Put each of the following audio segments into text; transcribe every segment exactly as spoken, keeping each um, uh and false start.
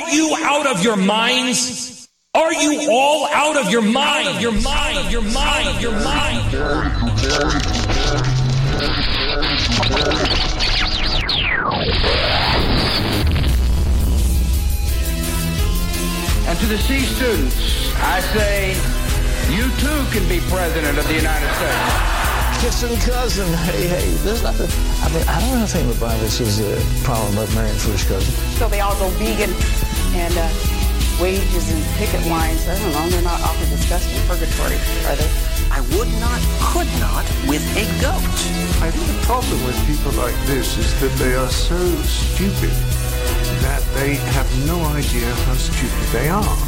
you out of your minds? Are you all out of your mind? Your mind, your mind, your mind. And to the C students, I say, you too can be president of the United States. Kissing cousin, hey, hey, there's nothing. I mean, I don't think about this is a problem of marrying first cousin. So they all go vegan and uh, wages and picket lines. I don't know, they're not awfully discussed in purgatory, are they? I would not, could not with a goat. I think the problem with people like this is that they are so stupid that they have no idea how stupid they are.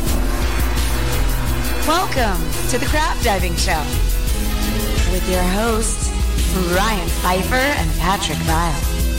Welcome to the Crab Diving Show with your hosts, Ryan Pfeiffer and Patrick Vile.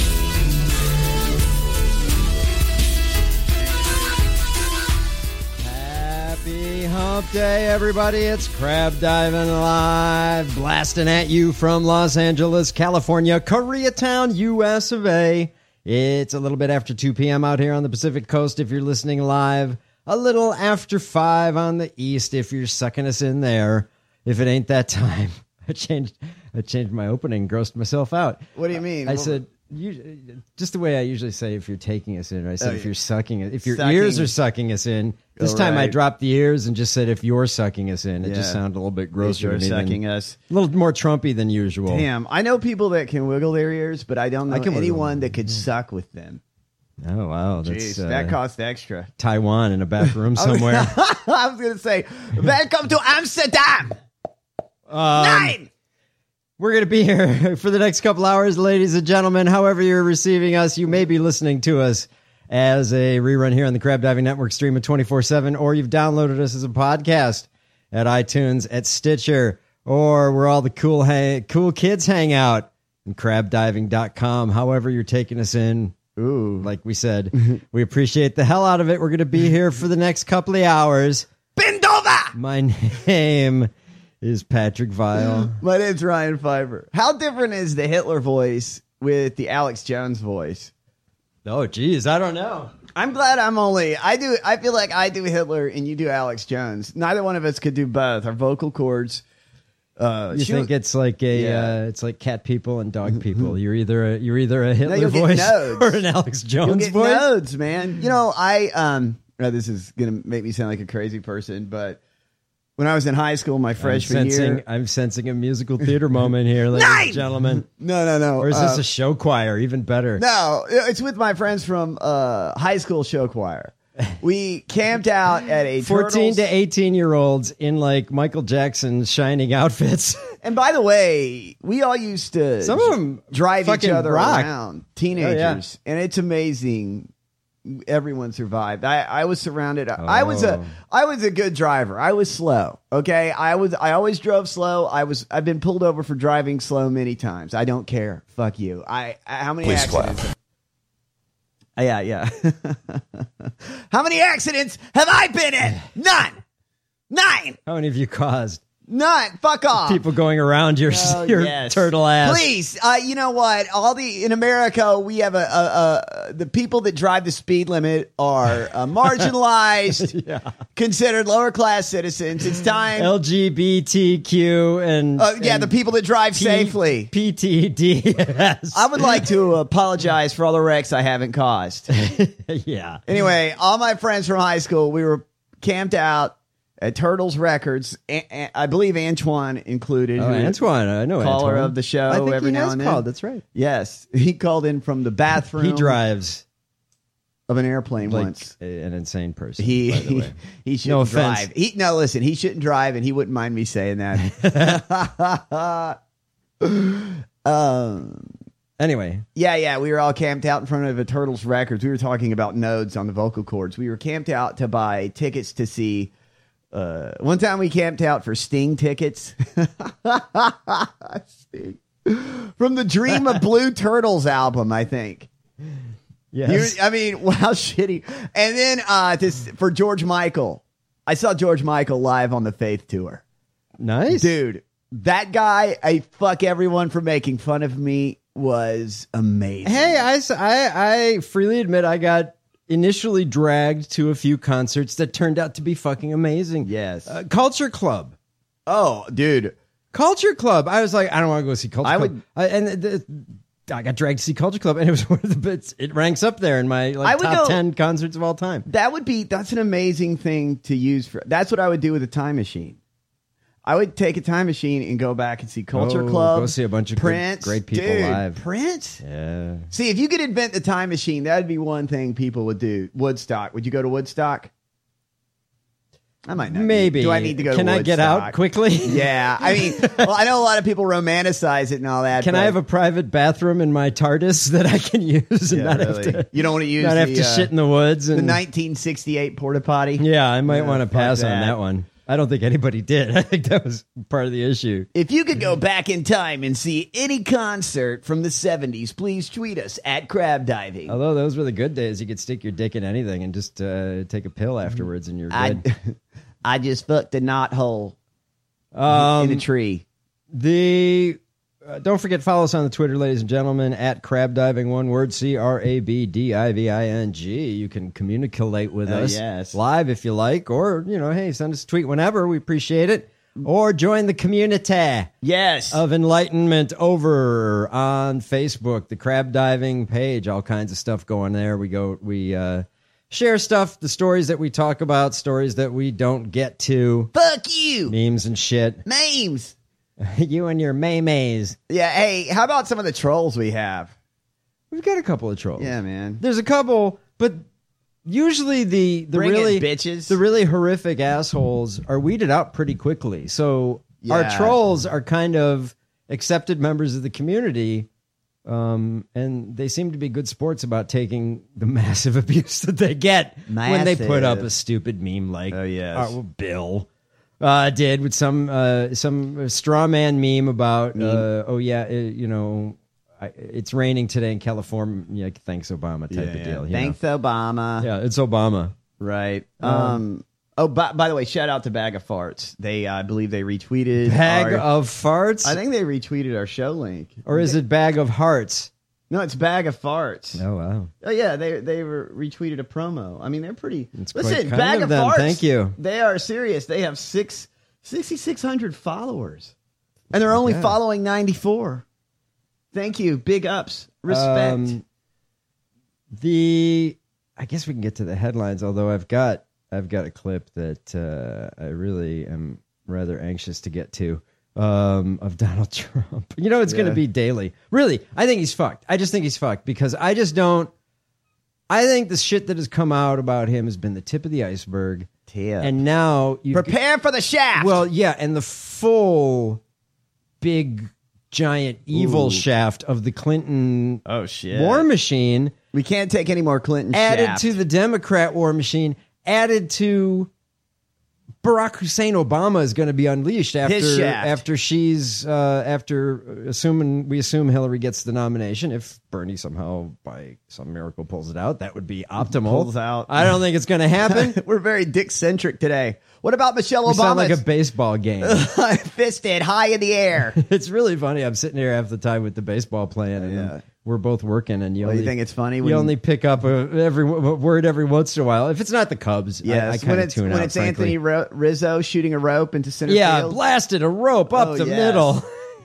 Happy Hump Day, everybody. It's Crab Diving Live, blasting at you from Los Angeles, California, Koreatown, U S of A. It's a little bit after two p.m. out here on the Pacific Coast if you're listening live. A little after five on the East if you're sucking us in there. If it ain't that time. I changed I changed my opening, grossed myself out. What do you mean? I what, said, you, just the way I usually say if you're taking us in. I said oh, if you're sucking it, if your sucking. ears are sucking us in. This oh, time right. I dropped the ears and just said if you're sucking us in. It yeah. just sounded a little bit grosser You're to me. sucking than, us. A little more Trumpy than usual. Damn, I know people that can wiggle their ears, but I don't know I can anyone wiggle. that could suck with them. Oh, wow. That's, Jeez, uh, that costs extra. Taiwan in a back room somewhere. I was going to say, welcome to Amsterdam. um, Nine. We're going to be here for the next couple hours, ladies and gentlemen. However you're receiving us, you may be listening to us as a rerun here on the Crab Diving Network, streaming twenty-four seven, or you've downloaded us as a podcast at iTunes, at Stitcher, or where all the cool hang- cool kids hang out in crab diving dot com. However you're taking us in, ooh, like we said, we appreciate the hell out of it. We're going to be here for the next couple of hours. Bend over! My name is Patrick Vile. My name's Ryan Pfeiffer. How different is the Hitler voice with the Alex Jones voice? Oh, geez, I don't know. I'm glad I'm only, I do, I feel like I do Hitler and you do Alex Jones. Neither one of us could do both. Our vocal cords. Uh, you think was, it's like a, yeah. uh, it's like cat people and dog people. You're either a, you're either a Hitler no, voice nodes. or an Alex Jones you'll get voice. Nodes, man. You know, I, um, oh, this is going to make me sound like a crazy person, but when I was in high school, my freshman I'm sensing, year. I'm sensing a musical theater moment here, ladies Nine! and gentlemen. No, no, no. Or is this uh, a show choir? Even better. No, it's with my friends from uh, high school show choir. We camped out at a fourteen Turtles. to eighteen year olds in like Michael Jackson's shining outfits. And by the way, we all used to Some of them drive each fucking other rock. around, teenagers, Oh, yeah. and it's amazing. Everyone survived. I, I was surrounded. Oh. I was a I was a good driver. I was slow. Okay, I was. I always drove slow. I was. I've been pulled over for driving slow many times. I don't care. Fuck you. I. I how many Please accidents? clap. Uh, yeah, yeah. How many accidents have I been in? None. Nine. How many have you caused? None. Fuck off. People going around your Oh, your yes. turtle ass. Please, uh, you know what? All the in America, we have a, a, a the people that drive the speed limit are uh, marginalized, Yeah. considered lower class citizens. It's time. L G B T Q and uh, yeah, and the people that drive P- safely. P T D S. I would like to apologize for all the wrecks I haven't caused. Yeah. Anyway, all my friends from high school, we were camped out at Turtles Records. A- a- I believe Antoine included. Oh, who- Antoine, I know caller Antoine. of the show I think every he now has and then. called. That's right. Yes, he called in from the bathroom. He drives of an airplane like once. an insane person. He by the way. he shouldn't No offense. drive. He no, listen, he shouldn't drive, and he wouldn't mind me saying that. um. Anyway, Yeah, yeah, we were all camped out in front of a Turtles Records. We were talking about nodes on the vocal cords. We were camped out to buy tickets to see. Uh, one time we camped out for Sting tickets. Sting. From the Dream of Blue Turtles album, I think. yes. You- I mean, wow, shitty. And then uh, this for George Michael. I saw George Michael live on the Faith Tour. Nice. Dude, that guy, I fuck everyone for making fun of me, was amazing. Hey, I, s- I- I freely admit I got initially dragged to a few concerts that turned out to be fucking amazing. Yes. Uh, Culture Club. Oh, dude. Culture Club. I was like, I don't want to go see Culture I Club. would- I, and the, I got dragged to see Culture Club, and it was one of the bits. It ranks up there in my like I would top go- ten concerts of all time. That would be, that's an amazing thing to use for, that's what I would do with a time machine. I would take a time machine and go back and see Culture Oh, Club. go see a bunch of good- Prince. great people Dude, live. Prince? Yeah. See, if you could invent the time machine, that would be one thing people would do. Woodstock. Would you go to Woodstock? I might not. Maybe. Do I need to go Can to I get out Woodstock? quickly? Yeah. I mean, well, I know a lot of people romanticize it and all that. Can but I have a private bathroom in my TARDIS that I can use and Yeah, not really. have to? You don't want to use not have the, to uh, shit in the woods and the nineteen sixty-eight porta potty? Yeah, I might Yeah, want to fuck pass on that. that one. I don't think anybody did. I think that was part of the issue. If you could go back in time and see any concert from the seventies, please tweet us at Crab Diving. Although those were the good days, you could stick your dick in anything and just uh, take a pill afterwards, and you're I, good. I just fucked a knot hole Um, in a tree. The uh, don't forget, follow us on the Twitter, ladies and gentlemen, at Crab Diving, one word, C R A B D I V I N G. You can communicate with Oh, us yes. live if you like, or, you know, hey, send us a tweet whenever. We appreciate it. Or join the community Yes. of enlightenment over on Facebook, the Crab Diving page, all kinds of stuff going there. We go, we uh, share stuff, the stories that we talk about, stories that we don't get to, Fuck you. memes and shit. Memes. You and your maymays. Yeah, hey, how about some of the trolls we have? We've got a couple of trolls. Yeah, man. There's a couple, but usually the the Bring it, really bitches. the really horrific assholes are weeded out pretty quickly. So Yeah. our trolls are kind of accepted members of the community, um, and they seem to be good sports about taking the massive abuse that they get when they put up Massive. a stupid meme like Oh, yes. uh, Bill. Uh, did with some uh, some straw man meme about uh, oh yeah uh, you know I, it's raining today in California, yeah, thanks Obama type of deal. you Thanks, know? Obama. Yeah, it's Obama. Right. Um. Oh, by, by the way, shout out to Bag of Farts. They, uh, I believe, they retweeted. Bag our- of farts, I think they retweeted our show link. or is it bag of hearts? No, it's Bag of Farts. Oh wow, Oh yeah, they they were retweeted a promo. I mean, they're pretty. It's quite Listen, kind Bag of of, them. Farts. Thank you. They are serious. They have six sixty six hundred followers, and they're only Yeah. following ninety four. Thank you. Big ups. Respect. Um, the I guess we can get to the headlines. Although I've got I've got a clip that uh, I really am rather anxious to get to. Um, of Donald Trump. You know, it's going to Yeah. be daily. Really, I think he's fucked. I just think he's fucked because I just don't. I think the shit that has come out about him has been the tip of the iceberg. Tip. And now you Prepare for the shaft. Well, yeah, and the full big giant evil Ooh. shaft of the Clinton oh shit. war machine We can't take any more Clinton added shaft. to the Democrat war machine, added to Barack Hussein Obama is going to be unleashed after His shaft. after she's uh, after assuming we assume Hillary gets the nomination. If Bernie somehow by some miracle pulls it out, that would be optimal. Pulls out. I don't think it's going to happen. We're very dick centric today. What about Michelle We Obama? sound like a baseball game. Fisted high in the air. It's really funny. I'm sitting here half the time with the baseball playing, and Yeah. we're both working. And you Well, only you think it's funny You when- only pick up a, every w- word every once in a while. If it's not the Cubs, I, I Yes, kind when of it's tune when out. it's frankly. Anthony Ro- Rizzo shooting a rope into center yeah, field. blasted a rope up Oh, the yes. middle.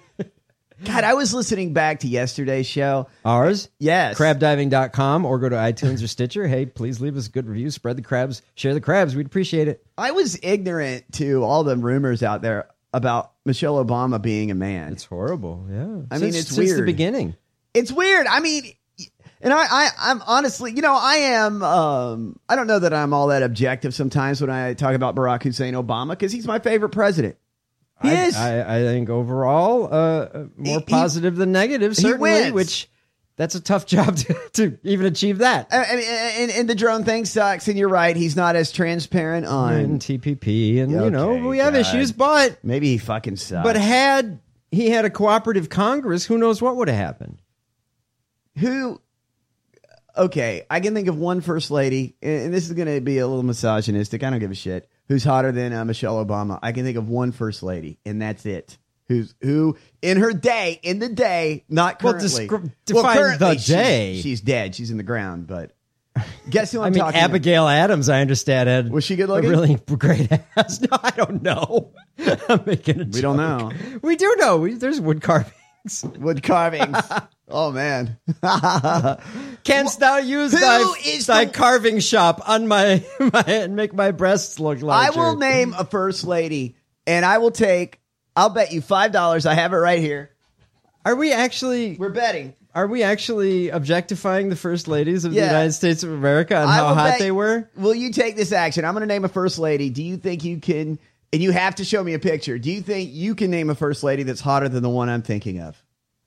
God, I was listening back to yesterday's show. Ours? Yes. crab diving dot com or go to iTunes or Stitcher. Hey, please leave us a good review. Spread the crabs. Share the crabs. We'd appreciate it. I was ignorant to all the rumors out there about Michelle Obama being a man. It's horrible. Yeah. I mean, Since- it's since the weird. beginning. It's weird. I mean, and I, I, I'm honestly, you know, I am, um, I don't know that I'm all that objective sometimes when I talk about Barack Hussein Obama because he's my favorite president. He I, is. I, I think overall, uh, more He- positive than negative, he certainly, wins. which that's a tough job to, to even achieve that. I, I mean, and, and the drone thing sucks, and you're right. He's not as transparent on. And T P P, and, you know, Okay, we have God. issues, but, Maybe he fucking sucks. but had he had a cooperative Congress, who knows what would have happened? who? Okay, I can think of one first lady, and and this is going to be a little misogynistic. I don't give a shit. Who's hotter than uh, Michelle Obama? I can think of one first lady, and that's it. Who's who in her day, in the day, not Well, currently. descri- define the she's- day. She's, dead. She's in the ground, but Guess who I'm I mean, talking Abigail Adams, I understand, had Was she good a looking? really great ass. No, I don't know. I'm making a We don't know. We do know. We, there's wood carvings. Wood carvings. Oh, man. Canst thou use Who thy, is thy the- carving shop on my, my and make my breasts look I larger? will name a first lady, and I will take, I'll bet you five dollars. I have it right here. Are we actually... We're betting. Are we actually objectifying the first ladies of Yeah. the United States of America and I how will hot bet- they were? Will you take this action? I'm going to name a first lady. Do you think you can, and you have to show me a picture. Do you think you can name a first lady that's hotter than the one I'm thinking of?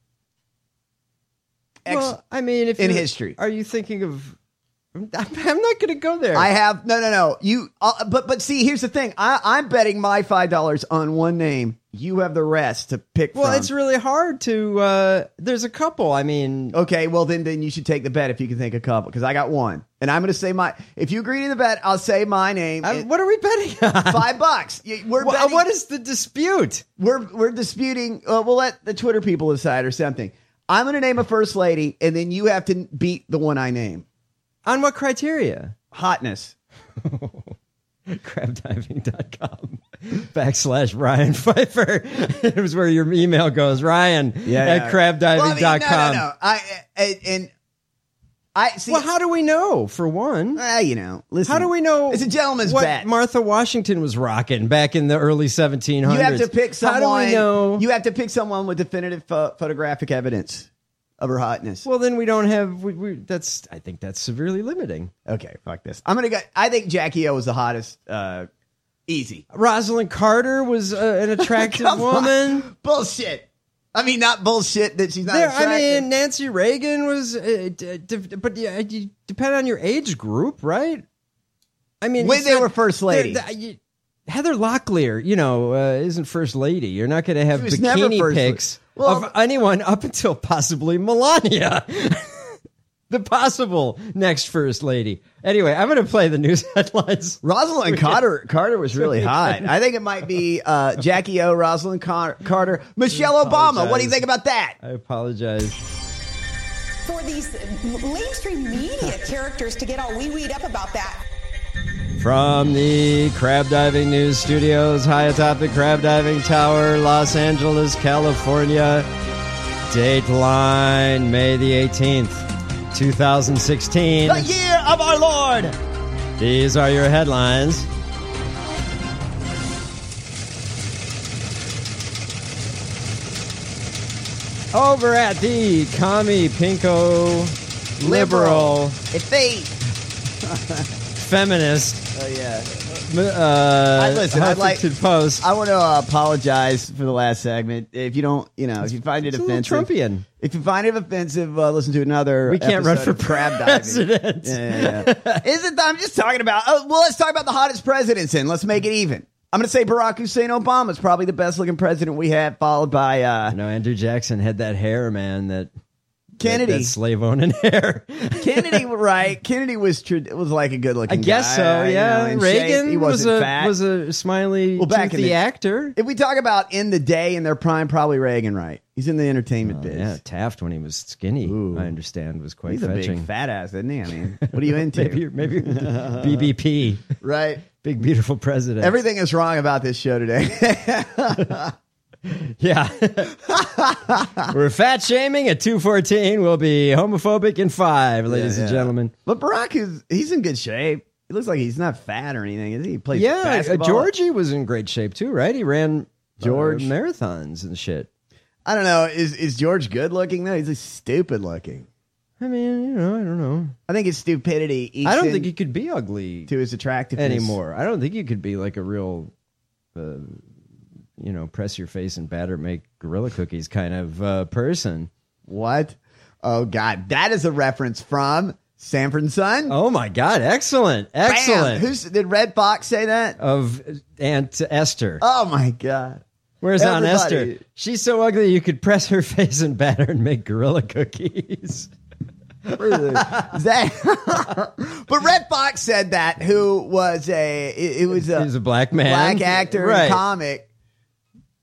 Ex- Well, I mean, if in you're- history. are you thinking of? I'm not going to go there. I have, no, no, no. You, uh, but, but see, here's the thing. I, I'm betting my five dollars on one name. You have the rest to pick well, from. it's really hard to. Uh, there's a couple. I mean, Okay, well then, then you should take the bet if you can think a couple, because I got one, and I'm going to say my. If you agree to the bet, I'll say my name. I, It- what are we betting on? five bucks. Y- We're Wha- betting, what is the dispute? we're we're disputing. Uh, we'll let the Twitter people decide or something. I'm going to name a first lady, and then you have to beat the one I name. On what criteria? Hotness. crab diving dot com backslash Ryan Pfeiffer. It was where your email goes, Ryan at crab diving dot com. Well, I mean, no, no, no. I and, and I see. Well, how do we know, for one? Uh, you know, listen. How do we know? It's a gentleman's what bet. Martha Washington was rocking back in the early seventeen hundreds. You have to pick someone. How do we know? You have to pick someone with definitive pho- photographic evidence of her hotness. Well, then we don't have. We, we, that's. I think that's severely limiting. Okay, fuck this. I'm gonna go. I think Jackie O was the hottest. Uh, easy. Rosalind Carter was uh, an attractive Come on. woman. Bullshit. I mean, not bullshit that she's not There, attractive. I mean, Nancy Reagan was, uh, d- d- but yeah, you depend on your age group, right? I mean, When it's they not- were first lady. the- the- you- Heather Locklear, you know, uh, isn't first lady. You're not going to have She was never bikini first lady. pics Well, of anyone up until possibly Melania, the possible next first lady. Anyway, I'm going to play the news headlines. Rosalind Carter Carter was really hot. I think it might be uh, Jackie O, Rosalind Car- Carter, Michelle Obama. What do you think about that? I apologize. For these mainstream media characters to get all wee-weed up about that. From the Crab Diving News Studios, high atop the Crab Diving Tower, Los Angeles, California. Dateline, May the eighteenth, twenty sixteen. The year of our Lord. These are your headlines. Over at the Commie Pinko Liberal If they. Feminist Oh, yeah. uh, I, listen, I'd like. Huffington Post. I want to uh, apologize for the last segment. If you don't, you know, if you find it It's a little offensive. Trumpian. If you find it offensive, uh, listen to another. We can't run episode for of crab diving. president. Yeah, yeah, yeah. Isn't I'm just talking about? Oh, well, let's talk about the hottest presidents. In let's make it even. I'm going to say Barack Hussein Obama is probably the best looking president we had, followed by uh, You know, Andrew Jackson had that hair, man. That Kennedy. that, that slave owning hair. Kennedy, right? Kennedy was tr- was like a good looking. I guess so. Yeah, in Reagan shape. He was wasn't a fat. was a smiley, Well, back in toothy the- actor. If we talk about in the day in their prime, probably Reagan, right? He's in the entertainment Oh, biz. yeah, Taft when he was skinny, Ooh. I understand, was quite He's a fetching. big fat ass, isn't he? I mean, what are you into? maybe maybe B B P, Right. big beautiful president. Everything is wrong about this show today. Yeah. We're fat shaming at two fourteen. We'll be homophobic in five, ladies Yeah, and yeah. gentlemen. But Barack is he's in good shape. He looks like he's not fat or anything, is he? He plays Yeah, uh, basketball. Georgie was in great shape too, right? He ran George. uh, marathons and shit. I don't know. Is is George good looking though? He's like stupid looking. I mean, you know, I don't know. I think his stupidity eats I don't in think he could be ugly to his attractiveness anymore. I don't think you could be like a real, uh, you know, press your face and batter make gorilla cookies kind of uh, person. What? Oh God, that is a reference from Sanford and Son. Oh my God! Excellent, excellent. Bam. Who's did Red Fox say that? Of Aunt Esther. Oh my God. Where's Aunt Everybody. Esther? She's so ugly you could press her face and batter and make gorilla cookies. Is that? But Red Fox said that. Who was a? It, it was a. He was a black man. black actor Right. and comic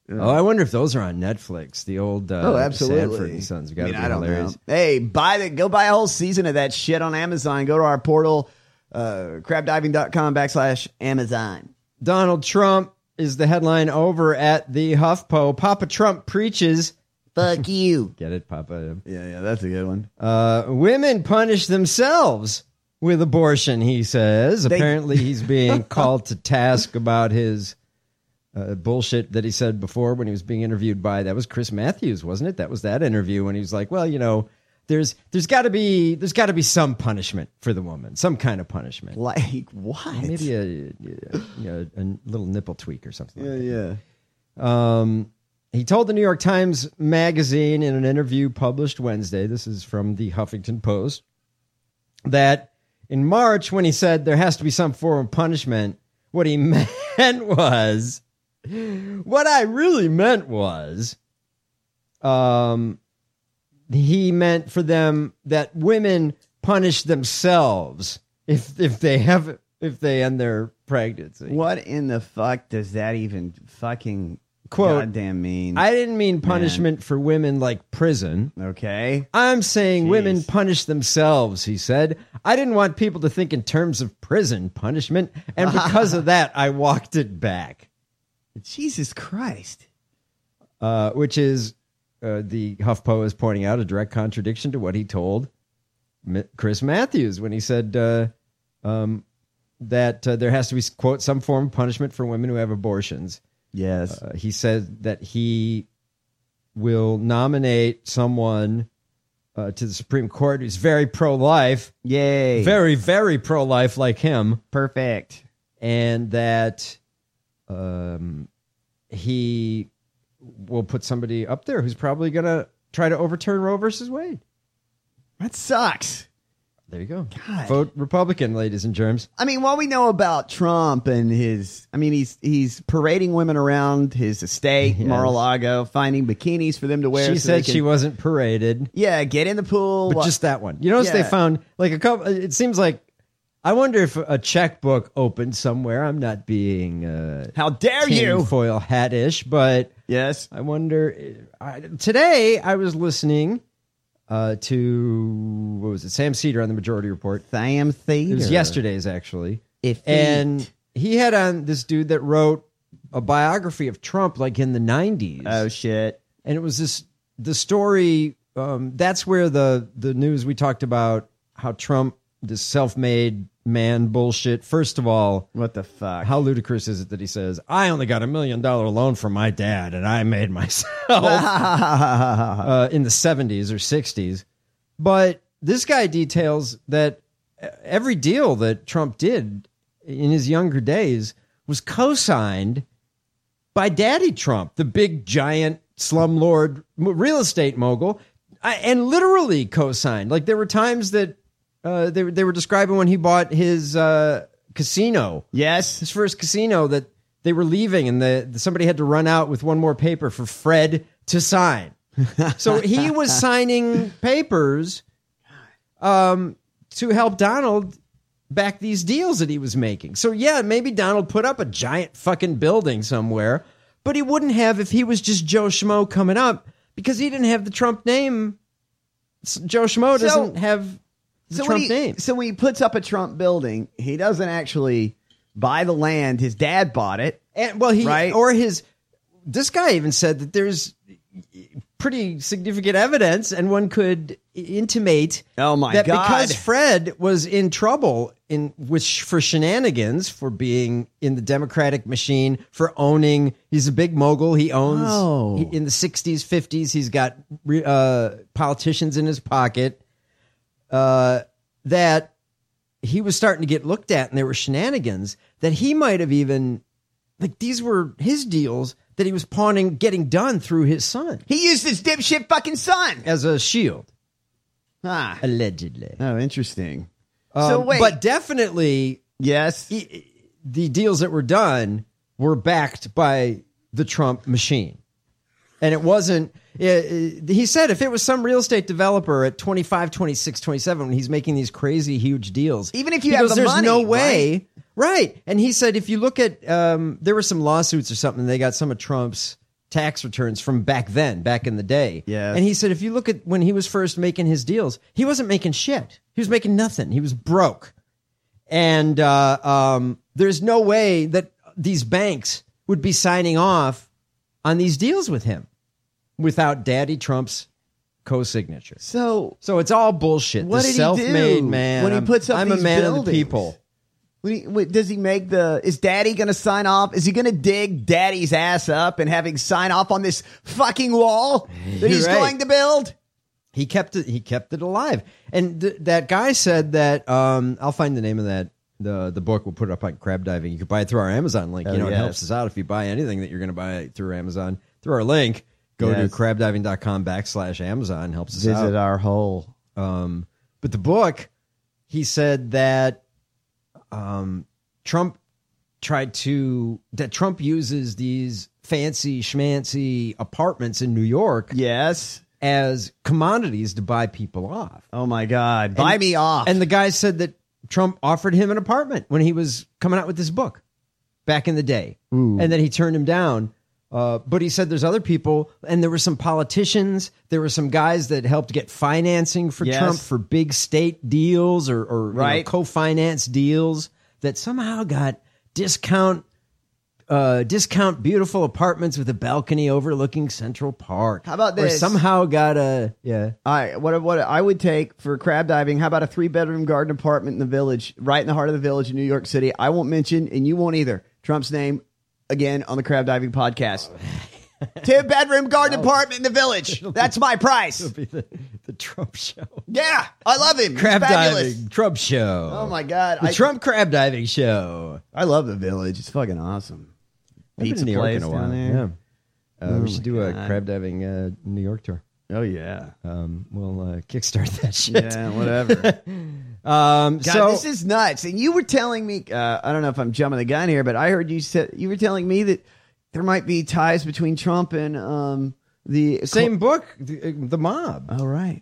Oh, I wonder if those are on Netflix. The old uh, oh, absolutely. Sanford and Sons. Got I to mean, be I don't hilarious. know. Hey, buy the go buy a whole season of that shit on Amazon. Go to our portal, uh, crabdiving.com backslash Amazon. Donald Trump is the headline over at the HuffPo. Papa Trump preaches. Fuck you. Get it, Papa? Yeah, yeah, that's a good one. Uh, women punish themselves with abortion, he says. They- Apparently, he's being called to task about his uh, bullshit that he said before when he was being interviewed by, that was Chris Matthews, wasn't it? That was that interview when he was like, well, you know, there's there's got to be there's got to be some punishment for the woman, some kind of punishment. Like what? Maybe a, a, you know, a little nipple tweak or something. Yeah, like that. yeah. Um, he told the New York Times Magazine in an interview published Wednesday, this is from the Huffington Post, that in March, when he said there has to be some form of punishment, what he meant was, what I really meant was, um, he meant for them that women punish themselves if if they have if they end their pregnancy. What in the fuck does that even fucking Quote, goddamn mean? I didn't mean punishment Man. for women like prison. Okay. I'm saying Jeez. women punish themselves, he said. I didn't want people to think in terms of prison punishment, and because of that, I walked it back. Jesus Christ. Uh, which is, uh, the HuffPo is pointing out, a direct contradiction to what he told Chris Matthews when he said uh, um, that uh, there has to be, quote, some form of punishment for women who have abortions. Yes. Uh, he said that he will nominate someone uh, to the Supreme Court who's very pro-life. Yay. Very, very pro-life like him. Perfect. And that um, he will put somebody up there who's probably going to try to overturn Roe versus Wade. That sucks. There you go. God. Vote Republican, ladies and germs. I mean, what we know about Trump and his, I mean, he's he's parading women around his estate, Yes. Mar-a-Lago, finding bikinis for them to wear. She so said they can, she wasn't paraded. Yeah, get in the pool. But Wa- just that one. You notice they Yeah. found like a couple. It seems like, I wonder if a checkbook opened somewhere. I'm not being uh, How dare you? foil hat-ish, but Yes. I wonder. I, today I was listening uh, to, what was it, Sam Cedar on the Majority Report. Sam Cedar. It was yesterday's, actually. If and it- he had on this dude that wrote a biography of Trump like in the nineties. Oh, shit. And it was this, the story, um, that's where the, the news we talked about how Trump, this self-made man bullshit. First of all, What the fuck? how ludicrous is it that he says, I only got a million dollar loan from my dad and I made myself uh, in the seventies or sixties. But this guy details that every deal that Trump did in his younger days was co-signed by Daddy Trump, the big giant slumlord real estate mogul, I- and literally co-signed. Like there were times that uh, they, they were describing when he bought his uh, casino, Yes. his first casino, that they were leaving and the, somebody had to run out with one more paper for Fred to sign. So he was signing papers um, to help Donald back these deals that he was making. So yeah, maybe Donald put up a giant fucking building somewhere, but he wouldn't have if he was just Joe Schmo coming up, because he didn't have the Trump name. S- Joe Schmo doesn't So- have the So when, Trump he, name. so when he puts up a Trump building, he doesn't actually buy the land. His dad bought it. And well, he Right. or his this guy even said that there's pretty significant evidence, and one could intimate Oh, my that God. because Fred was in trouble in with for shenanigans, for being in the Democratic machine, for owning. He's a big mogul. He owns Oh. he- in the sixties, fifties. He's got uh, politicians in his pocket. Uh, that he was starting to get looked at, and there were shenanigans that he might have even, like, these were his deals that he was pawning, getting done through his son He used his dipshit fucking son. as a shield, Ah. allegedly. Oh, interesting. so Um, wait. but definitely yes. he- the deals that were done were backed by the Trump machine. And it wasn't, uh, he said if it was some real estate developer at twenty-five, twenty-six, twenty-seven, when he's making these crazy huge deals, Even if you he have goes, the there's money, no way. right? Right. And he said, if you look at, um, there were some lawsuits or something, they got some of Trump's tax returns from back then, back in the day. Yeah. And he said, if you look at when he was first making his deals, he wasn't making shit. He was making nothing. He was broke. And uh, um, there's no way that these banks would be signing off on these deals with him without Daddy Trump's co-signature. So, so it's all bullshit. What the did self-made he do man. when he I'm- puts up I'm these a man buildings? of the people. When he, wait, does he make the? Is Daddy going to sign off? Is he going to dig Daddy's ass up and have him sign off on this fucking wall that he's You're right. going to build? He kept it. He kept it alive. And th- that guy said that. Um, I'll find the name of that. The the book. We'll put it up on Crab Diving. You can buy it through our Amazon link. Oh, you know, yes. it helps us out if you buy anything that you're going to buy through Amazon through our link. Go Yes. to crabdiving.com backslash Amazon. Helps us out. Visit our hole. Um, but the book, he said that um, Trump tried to that Trump uses these fancy schmancy apartments in New York, yes, as commodities to buy people off. Oh my God, buy And- me off! And the guy said that Trump offered him an apartment when he was coming out with this book back in the day, Ooh. and then he turned him down. Uh, but he said there's other people, and there were some politicians. There were some guys that helped get financing for Yes. Trump for big state deals or, or you know, Right. co-finance deals that somehow got discount, uh, discount beautiful apartments with a balcony overlooking Central Park. How about Or this? somehow got a yeah. I what what I would take for crab diving. How about a three bedroom garden apartment in the village, right in the heart of the village in New York City? I won't mention, and you won't either, Trump's name again on the Crab Diving Podcast. Two bedroom garden apartment in the village. That's my price. It'll be the, the Trump show. Yeah, I love him. He's Crab fabulous. diving Trump show. Oh my God, The I, Trump crab diving show. I love the village. It's fucking awesome. I've been Pizza in New York place in a down while. there. Yeah. Uh, Oh we should my do a God. crab diving uh, New York tour. Oh yeah. Um, we'll uh, kickstart that shit. Yeah, whatever. Um, God, so this is nuts. And you were telling me, uh, I don't know if I'm jumping the gun here, but I heard you said you were telling me that there might be ties between Trump and um, the same book, the, the mob. Oh, right.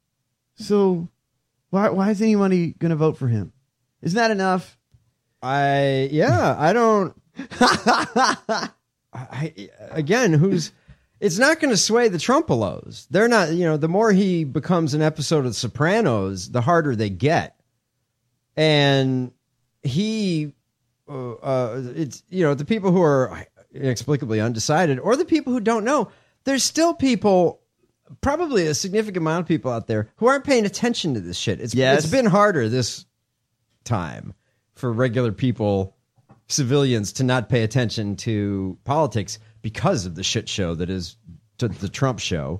So why why is anybody going to vote for him? Isn't that enough? I yeah, I don't. I, again, who's? It's not going to sway the Trumpelos. They're not. You know, the more he becomes an episode of The Sopranos, the harder they get. And he, uh, uh, it's you know the people who are inexplicably undecided, or the people who don't know. There's still people, probably a significant amount of people out there who aren't paying attention to this shit. It's Yes. it's been harder this time for regular people, civilians, to not pay attention to politics because of the shit show that is to the Trump show.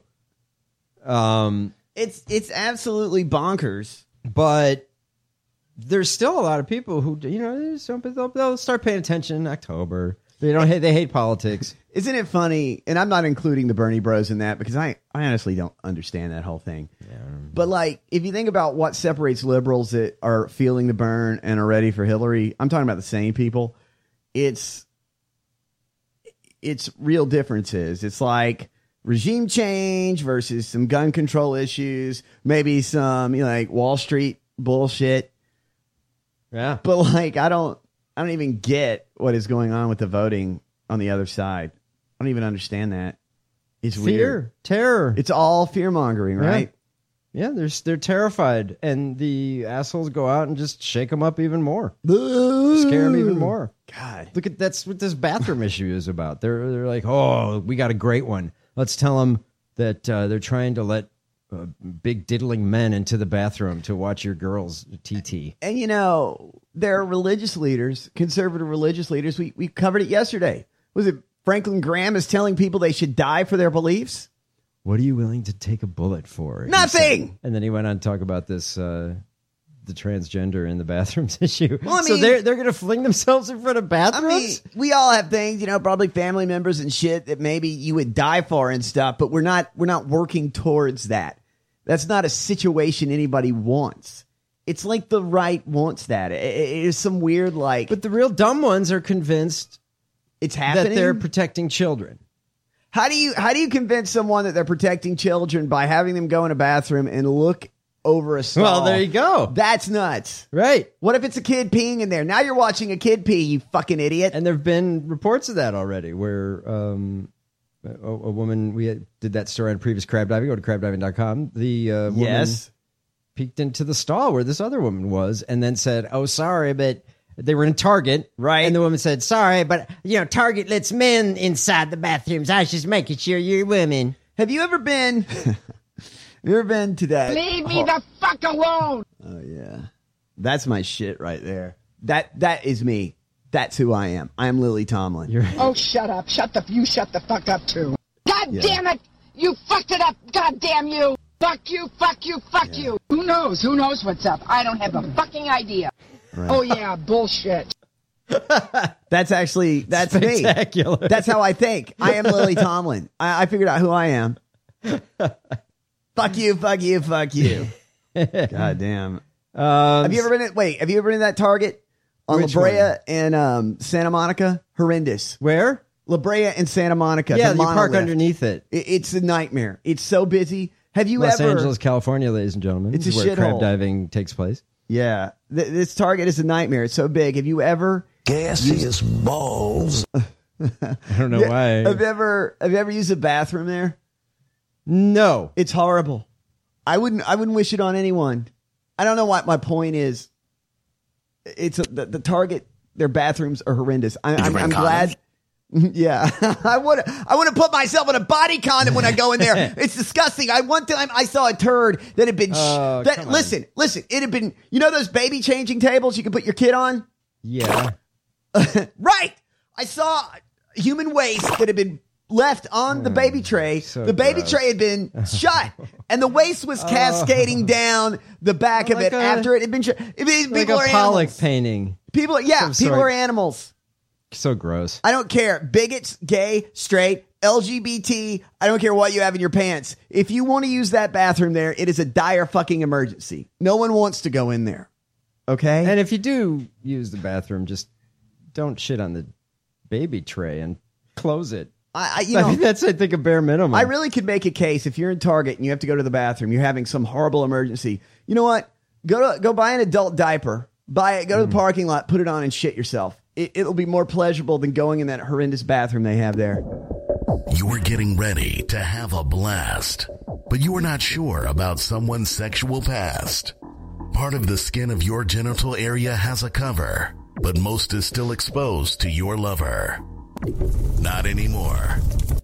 Um, It's it's absolutely bonkers. but there's still a lot of people who, you know, they'll, they'll start paying attention in October. They don't hate, they hate politics. Isn't it funny? And I'm not including the Bernie Bros in that because I, I honestly don't understand that whole thing. But like, if you think about what separates liberals that are feeling the burn and are ready for Hillary, I'm talking about the same people. It's it's real differences. It's like regime change versus some gun control issues, maybe some, you know, like Wall Street bullshit. Yeah. But like, I don't, I don't even get what is going on with the voting on the other side. I don't even understand that. It's Fear, weird. terror. It's all fear mongering, right? Yeah, they're they're terrified, and the assholes go out and just shake them up even more, Boo. scare them even more. God, look at that's what this bathroom issue is about. They're they're like, oh, we got a great one. Let's tell them that uh, they're trying to let uh, big diddling men into the bathroom to watch your girls T T. And you know, there are religious leaders, conservative religious leaders. We we covered it yesterday. Was it Franklin Graham is telling people they should die for their beliefs? What are you willing to take a bullet for? He Nothing. said. And then he went on to talk about this, uh, the transgender in the bathrooms issue. Well, I so mean- they're they're going to fling themselves in front of I bathrooms. mean, we all have things, you know, probably family members and shit that maybe you would die for and stuff, but we're not we're not working towards that. That's not a situation anybody wants. It's like the right wants that. It, it is some weird like. But the real dumb ones are convinced it's happening. that they're protecting children. How do you how do you convince someone that they're protecting children by having them go in a bathroom and look over a stall? Well, there you go. That's nuts. Right. What if it's a kid peeing in there? Now you're watching a kid pee, you fucking idiot. And there have been reports of that already where um, a, a woman, we had, did that story on previous crab diving. Go to crab diving dot com. The uh, woman Yes. peeked into the stall where this other woman was and then said, oh, sorry, but they were in Target. Right. And the woman said, sorry, but, you know, Target lets men inside the bathrooms. I was just making sure you're women. Have you ever been? Have you ever been to that? Leave me the fuck alone. Oh yeah, that's my shit right there. That that is me. That's who I am. I am Lily Tomlin. You're, Oh, shut up. Shut the, you shut the fuck up too. God Yeah. damn it. You fucked it up. God damn you. Fuck you, fuck you, fuck you. Who knows? Who knows what's up? I don't have a fucking idea. Oh yeah, bullshit. That's actually that's Spectacular. me. That's how I think. I am Lily Tomlin. I, I figured out who I am. Fuck you, fuck you, fuck you. God damn. um, Have you ever been in, wait, have you ever been in that Target on La Which Brea one? and um, Santa Monica? Horrendous. Where? La Brea and Santa Monica. Yeah, the you park monolith. underneath it. It- It's a nightmare. It's so busy. Have you Los ever? Angeles, California, ladies and gentlemen. It's This a is where crab shithole. diving takes place. Yeah, Th- this Target is a nightmare. It's so big. Have you ever? Gassy as balls. I don't know Yeah, why. Have you ever? Have you ever used a bathroom there? No. It's horrible. I wouldn't. I wouldn't wish it on anyone. I don't know what my point is. It's a, the, the Target. Their bathrooms are horrendous. I, I'm, I'm glad. Yeah, I would. I want to put myself in a body condom when I go in there. It's disgusting. I one time I saw a turd that had been. Oh, sh- that come on. listen, listen. It had been. You know those baby changing tables you can put your kid on. Yeah. Right. I saw human waste that had been left on the baby tray. so the baby gross. tray had been shut, and the waste was cascading down the back of Like it a- after it had been shut. I mean, Like people a are Pollock animals. painting. People, yeah, some people sort. are animals. So gross. I don't care. Bigots, gay, straight, L G B T. I don't care what you have in your pants. If you want to use that bathroom there, it is a dire fucking emergency. No one wants to go in there. Okay? And if you do use the bathroom, just don't shit on the baby tray and close it. I, I you I know, mean, that's, I think, a bare minimum. I really could make a case if you're in Target and you have to go to the bathroom, you're having some horrible emergency. You know what? Go to go buy an adult diaper. Buy it. Go to the parking lot. Put it on and shit yourself. It, it'll be more pleasurable than going in that horrendous bathroom they have there. You're getting ready to have a blast, but you are not sure about someone's sexual past. Part of the skin of your genital area has a cover, but most is still exposed to your lover. Not anymore.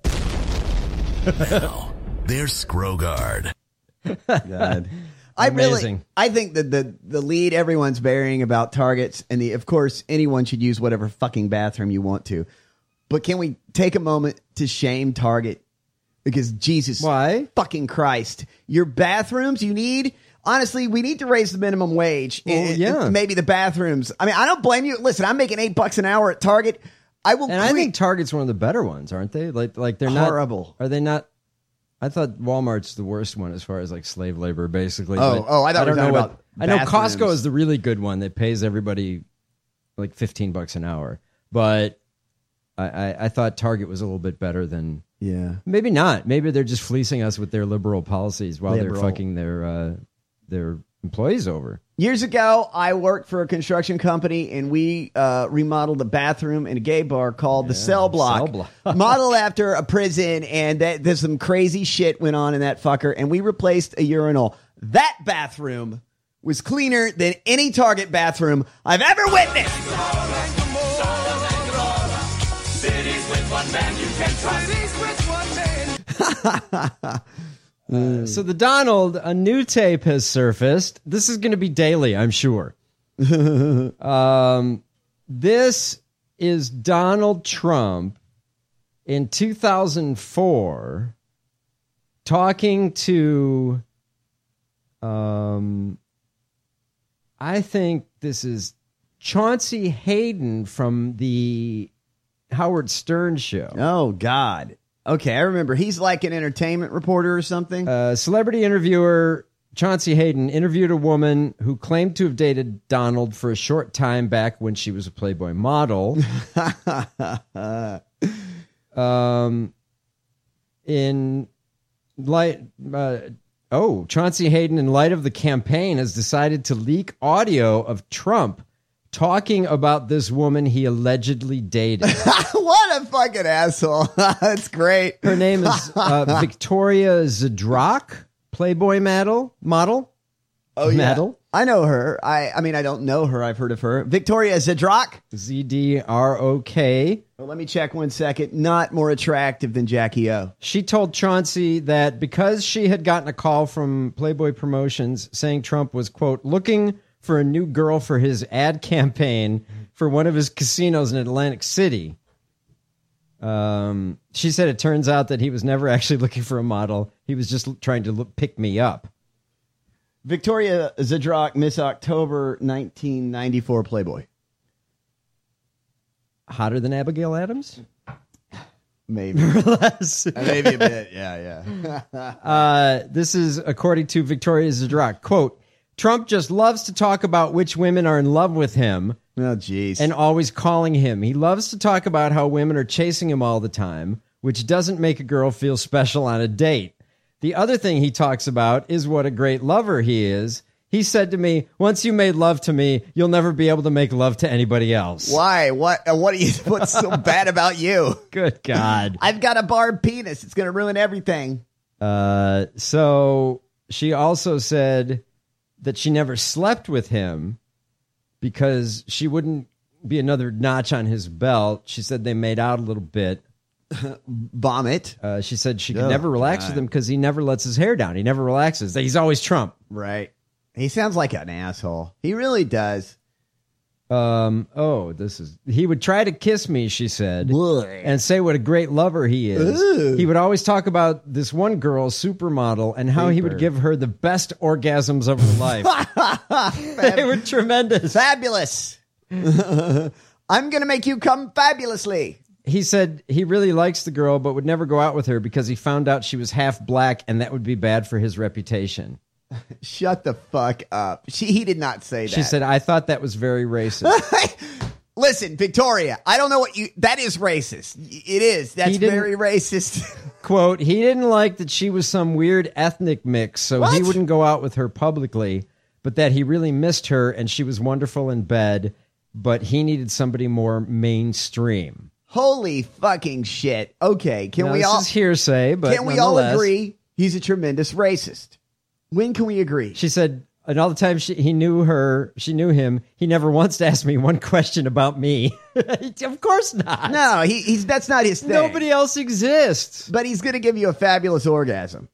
Now, there's Scroguard. God. I really, Amazing. I think that the the lead everyone's burying about Targets and the, of course, anyone should use whatever fucking bathroom you want to. But can we take a moment to shame Target? Because Jesus, Why? fucking Christ, your bathrooms you need. Honestly, we need to raise the minimum wage. Well, And- yeah. and maybe the bathrooms. I mean, I don't blame you. Listen, I'm making eight bucks an hour at Target. I will. And I quit- think Target's one of the better ones, aren't they? Like, like they're Horrible. not. Are they not? I thought Walmart's the worst one as far as like slave labor, basically. Oh, but oh, I thought we were don't know talking what. about I know bathrooms. Costco is the really good one that pays everybody like fifteen bucks an hour, but I, I, I thought Target was a little bit better than. yeah. Maybe not. Maybe they're just fleecing us with their liberal policies while Liberal. they're fucking their uh, their employees over. Years ago, I worked for a construction company, and we uh, remodeled a bathroom in a gay bar called the Cell Block, Cell Block. modeled after a prison. And that, there's some crazy shit went on in that fucker. And we replaced a urinal. That bathroom was cleaner than any Target bathroom I've ever witnessed. So the Donald, a new tape has surfaced. This is going to be daily, I'm sure. um, this is Donald Trump in two thousand four talking to, um, I think this is Chauncey Hayden from the Howard Stern show. Oh, God. Okay, I remember. He's like an entertainment reporter or something. Uh, celebrity interviewer Chauncey Hayden interviewed a woman who claimed to have dated Donald for a short time back when she was a Playboy model. um, in light, uh, oh, Chauncey Hayden, in light of the campaign, has decided to leak audio of Trump talking about this woman he allegedly dated. What a fucking asshole. That's great. Her name is uh, Victoria Zdrock, Playboy model. Model? Oh, yeah. Model. I know her. I I mean, I don't know her. I've heard of her. Victoria Zdrock. Z D R O K. Well, let me check one second. Not more attractive than Jackie O. She told Chauncey that because she had gotten a call from Playboy Promotions saying Trump was, quote, looking for a new girl for his ad campaign for one of his casinos in Atlantic City. Um, she said it turns out that he was never actually looking for a model. He was just trying to look, pick me up. Victoria Zdrock, Miss October nineteen ninety-four Playboy. Hotter than Abigail Adams? Maybe. More or less. Maybe a bit. Yeah, yeah. uh, this is according to Victoria Zdrock. Quote, Trump just loves to talk about which women are in love with him. Oh, jeez. And always calling him. He loves to talk about how women are chasing him all the time, which doesn't make a girl feel special on a date. The other thing he talks about is what a great lover he is. He said to me, once you made love to me, you'll never be able to make love to anybody else. Why? What uh, What? Are you, what's so bad about you? Good God. I've got a barbed penis. It's going to ruin everything. Uh, so she also said that she never slept with him because she wouldn't be another notch on his belt. She said they made out a little bit. Vomit. Uh, she said she could Oh, never relax God. with him because he never lets his hair down. He never relaxes. He's always Trump. Right. He sounds like an asshole. He really does. Um. Oh, this is. He would try to kiss me, she said, and say what a great lover he is. Ooh. He would always talk about this one girl, supermodel, and how he would Super. give her the best orgasms of her life. They were tremendous. Fabulous. I'm going to make you come fabulously. He said he really likes the girl, but would never go out with her because he found out she was half black, and that would be bad for his reputation. Shut the fuck up. She, he did not say that. She said, I thought that was very racist. Listen, Victoria, I don't know what you... That is racist. It is. That's He didn't- very racist. Quote, he didn't like that she was some weird ethnic mix, so he What? wouldn't go out with her publicly, but that he really missed her and she was wonderful in bed, but he needed somebody more mainstream. Holy fucking shit. Okay, can Now, we this all... is hearsay, but Can we all nonetheless- agree he's a tremendous racist? When can we agree? She said, and all the time she, he knew her, she knew him, he never once asked me one question about me. Of course not. No, he, he's that's not his thing. Nobody else exists. But he's going to give you a fabulous orgasm.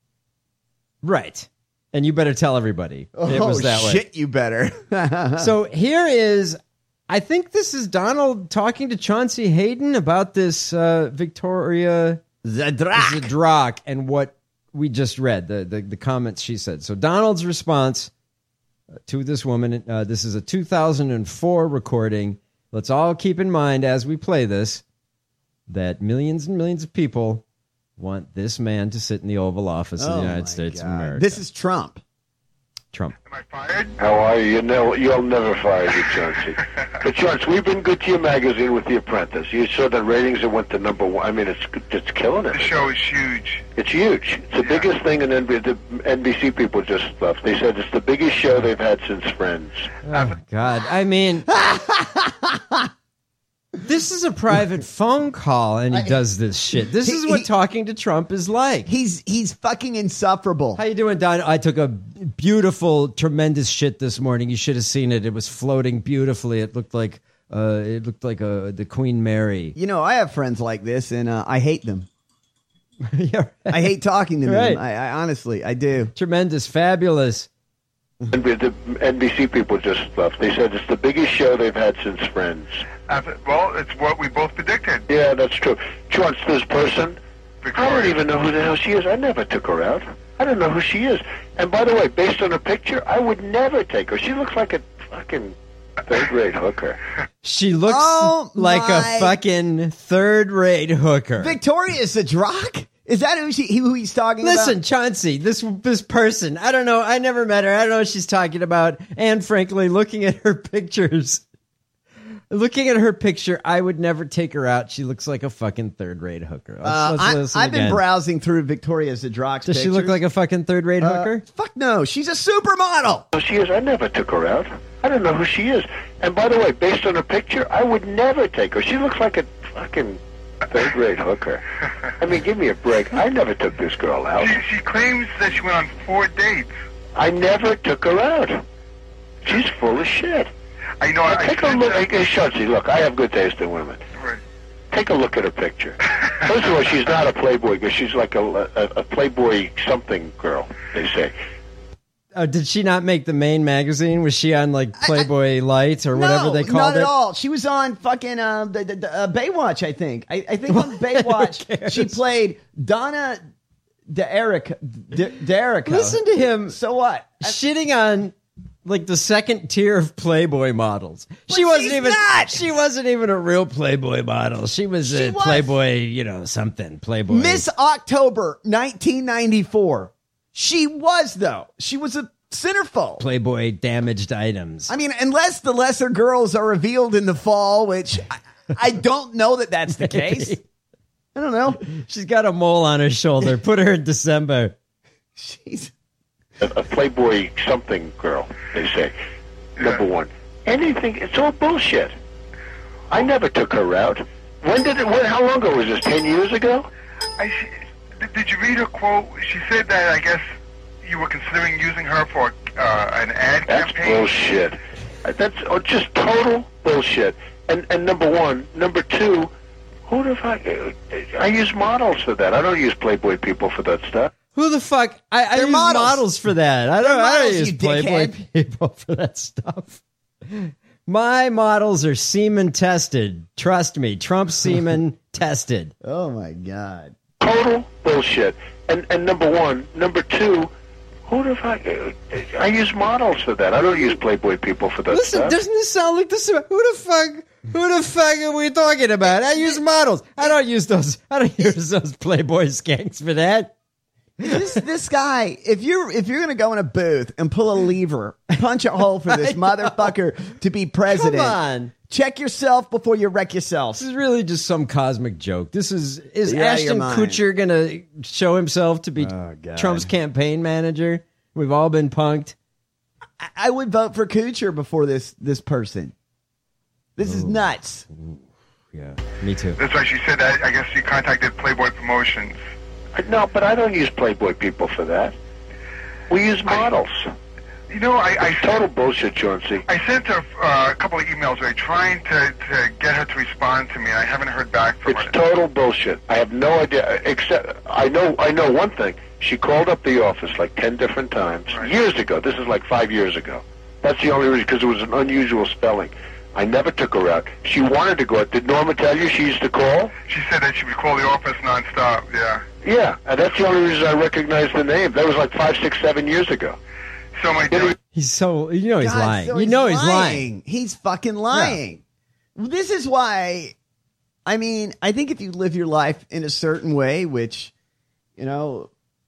Right. And you better tell everybody. Oh, it was that way. shit, you better. So here is, I think this is Donald talking to Chauncey Hayden about this uh, Victoria Zdrock. Zdrock and what we just read, the, the, the comments she said. So Donald's response to this woman, uh, this is a two thousand four recording. Let's all keep in mind as we play this that millions and millions of people want this man to sit in the Oval Office of the Oh, United my States of God. America. This is Trump. Trump. How are you? You know, you'll never fire you, Chauncey. But Chauncey, we've been good to your magazine with The Apprentice. You saw the ratings; it went to number one. I mean, it's it's killing it. The show is huge. It's huge. It's the biggest thing in N B C. The N B C people just left. They said it's the biggest show they've had since Friends. Oh, God. I mean, this is a private phone call, and he does this shit. This is what He- talking to Trump is like. He's he's fucking insufferable. How you doing, Don? I took a beautiful, tremendous shit this morning. You should have seen it. It was floating beautifully. It looked like uh, it looked like a, the Queen Mary. You know, I have friends like this, and uh, I hate them. Yeah, I hate talking to Right. them. I, I honestly, I do. Tremendous, fabulous. And the N B C people just left. They said it's the biggest show they've had since Friends. After, well, it's what we both predicted. Yeah, that's true. Chauncey, this person, I don't even know who the hell she is. I never took her out. I don't know who she is. And by the way, based on her picture, I would never take her. She looks like a fucking third-rate hooker. She looks Oh, like my- a fucking third-rate hooker. Victoria Zdrock? Is that who, she, who he's talking Listen, about? Chauncey, this this person, I don't know. I never met her. I don't know what she's talking about. And frankly, looking at her pictures, looking at her picture, I would never take her out. She looks like a fucking third-rate hooker. Let's, Uh, let's I, listen I've been again. browsing through Victoria Zdrock's Does she look pictures. like a fucking third-rate Uh, hooker? Fuck no, she's a supermodel. Who she is? I never took her out. I don't know who she is. And by the way, based on her picture, I would never take her. She looks like a fucking third-grade hooker. I mean, give me a break. I never took this girl out. She, she claims that she went on four dates. I never took her out. She's full of shit. I know. Now, I take a look. Hey, Shotzi, look, I have good taste in women. Right. Take a look at her picture. First of all, she's not a Playboy girl. She's like a, a, a Playboy something girl, they say. Oh, did she not make the main magazine? Was she on like Playboy Light or whatever no, they called not it? at all. She was on fucking uh, the, the, the, uh, Baywatch, I think. I, I think on Baywatch she played Donna DeErica. De, DeErica. Listen to him. So what? Shitting on like the second tier of Playboy models. She Well, wasn't she's even. not. She wasn't even a real Playboy model. She was She a was. Playboy, you know, something Playboy. Miss October nineteen ninety-four. She was, though. She was a centerfold. Playboy damaged items. I mean, unless the lesser girls are revealed in the fall, which I, I don't know that that's the case. I don't know. She's got a mole on her shoulder. Put her in December. She's A, a Playboy something girl, they say. Number one. Anything, it's all bullshit. I never took her out. When did it, when, how long ago was this? Ten years ago? I, she, did, did you read her quote? She said that, I guess, you were considering using her for uh, an ad That's campaign. bullshit. Uh, That's oh, just total bullshit. And and number one. Number two, who the fuck? uh, I use models for that. I don't use Playboy people for that stuff. Who the fuck? I, I They're use models. models. for that. I don't, They're I don't models, use you Playboy dickhead. people for that stuff. My models are semen tested. Trust me. Trump semen tested. oh my god. Total bullshit. And and number one. Number two, who the fuck? uh, I use models for that. I don't use Playboy people for that Listen, stuff. doesn't this sound like this? Who the fuck? Who the fuck are we talking about? I use models. I don't use those. I don't use those Playboy skanks for that. This this guy, if you're if you're gonna go in a booth and pull a lever, punch a hole for this I know. motherfucker to be president. Come on. Check yourself before you wreck yourself. This is really just some cosmic joke. This is is You're out of your Ashton mind. Kutcher gonna show himself to be Oh, God. Trump's campaign manager? We've all been punked. I, I would vote for Kuchar before this this person. This is nuts. Yeah, me too. That's why she said that. I guess she contacted Playboy Promotions. No, but I don't use Playboy people for that. We use models. You know, I, I It's total bullshit, Chauncey. I sent her uh, a couple of emails, right, trying to, to get her to respond to me. I haven't heard back from It's her. total bullshit. I have no idea. Except I know. I know one thing. She called up the office like ten different times Right. years ago. This is like five years ago. That's the only reason, because it was an unusual spelling. I never took her out. She wanted to go out. Did Norma tell you she used to call? She said that she would call the office nonstop. Yeah. Yeah, and that's the only reason I recognize the name. That was like five, six, seven years ago. So my dear, He's so you know he's God, lying. so you know he's lying. He's fucking lying. This is why, I mean, I think if you live your life in a certain way, which, you know,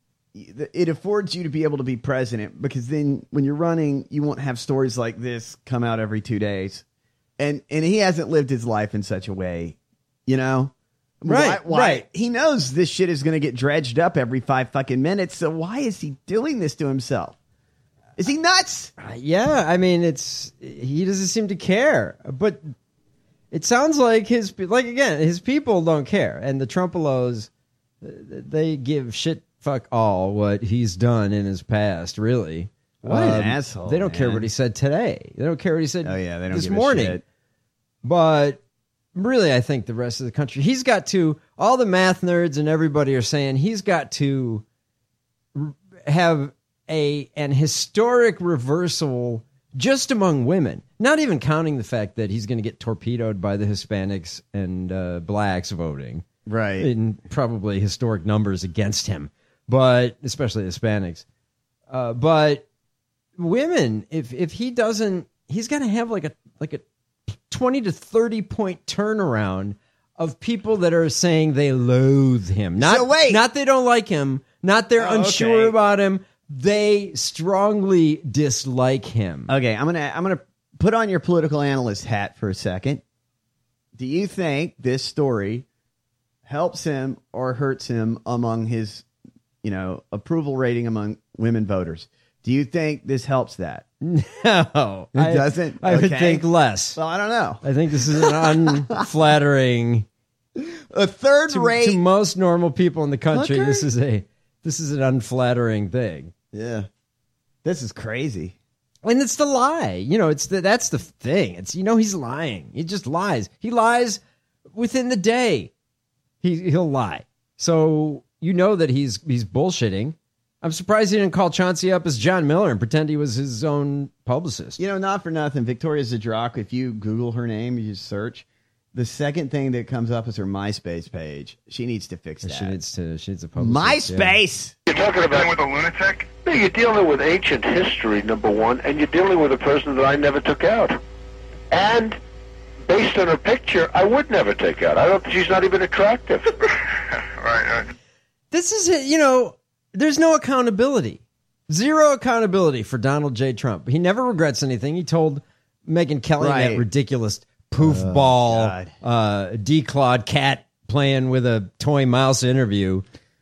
it affords you to be able to be president, because then when you're running, you won't have stories like this come out every two days. And and he hasn't lived his life in such a way, you know? Right, Why, why- right. He knows this shit is going to get dredged up every five fucking minutes. So why is he doing this to himself? Is he nuts? Uh, yeah, I mean it's he doesn't seem to care, but it sounds like his like again his people don't care, and the Trumpelos they give shit fuck all what he's done in his past. Really, What an asshole, They don't care man. what he said today. They don't care what he said. Oh, yeah, they don't this give a morning. shit. But really, I think the rest of the country, he's got to, all the math nerds and everybody are saying he's got to r- have a an historic reversal just among women, not even counting the fact that he's going to get torpedoed by the Hispanics and uh, blacks voting. Right. In probably historic numbers against him, but especially Hispanics. Uh, but women, if if he doesn't, he's got to have like a like a twenty to thirty point turnaround of people that are saying they loathe him. Not, So wait. not they don't like him, not they're Oh, unsure okay. about him. They strongly dislike him. Okay, I'm gonna I'm gonna put on your political analyst hat for a second. Do you think this story helps him or hurts him among his, you know, approval rating among women voters? Do you think this helps that? No, it I, doesn't. I would Okay. think less. Well, I don't know. I think this is an unflattering. A third to, rate to most normal people in the country. Hooker? This is a this is an unflattering thing. Yeah, this is crazy. And it's the lie. You know, it's the, that's the thing. It's, you know, he's lying. He just lies. He lies within the day. He he'll lie. So you know that he's he's bullshitting. I'm surprised he didn't call Chauncey up as John Miller and pretend he was his own publicist. You know, not for nothing. Victoria Zdrok, if you Google her name, you just search, the second thing that comes up is her MySpace page. She needs to fix that. She needs to. She needs a publicist. MySpace. You're talking about with a lunatic? No, you're dealing with ancient history, number one, and you're dealing with a person that I never took out. And based on her picture, I would never take out. I don't. She's not even attractive. right, right. This is it. You know, there's no accountability. Zero accountability for Donald J. Trump. He never regrets anything. He told Megyn Kelly Right. that ridiculous poof Oh, ball, God. uh, declawed cat playing with a toy mouse interview.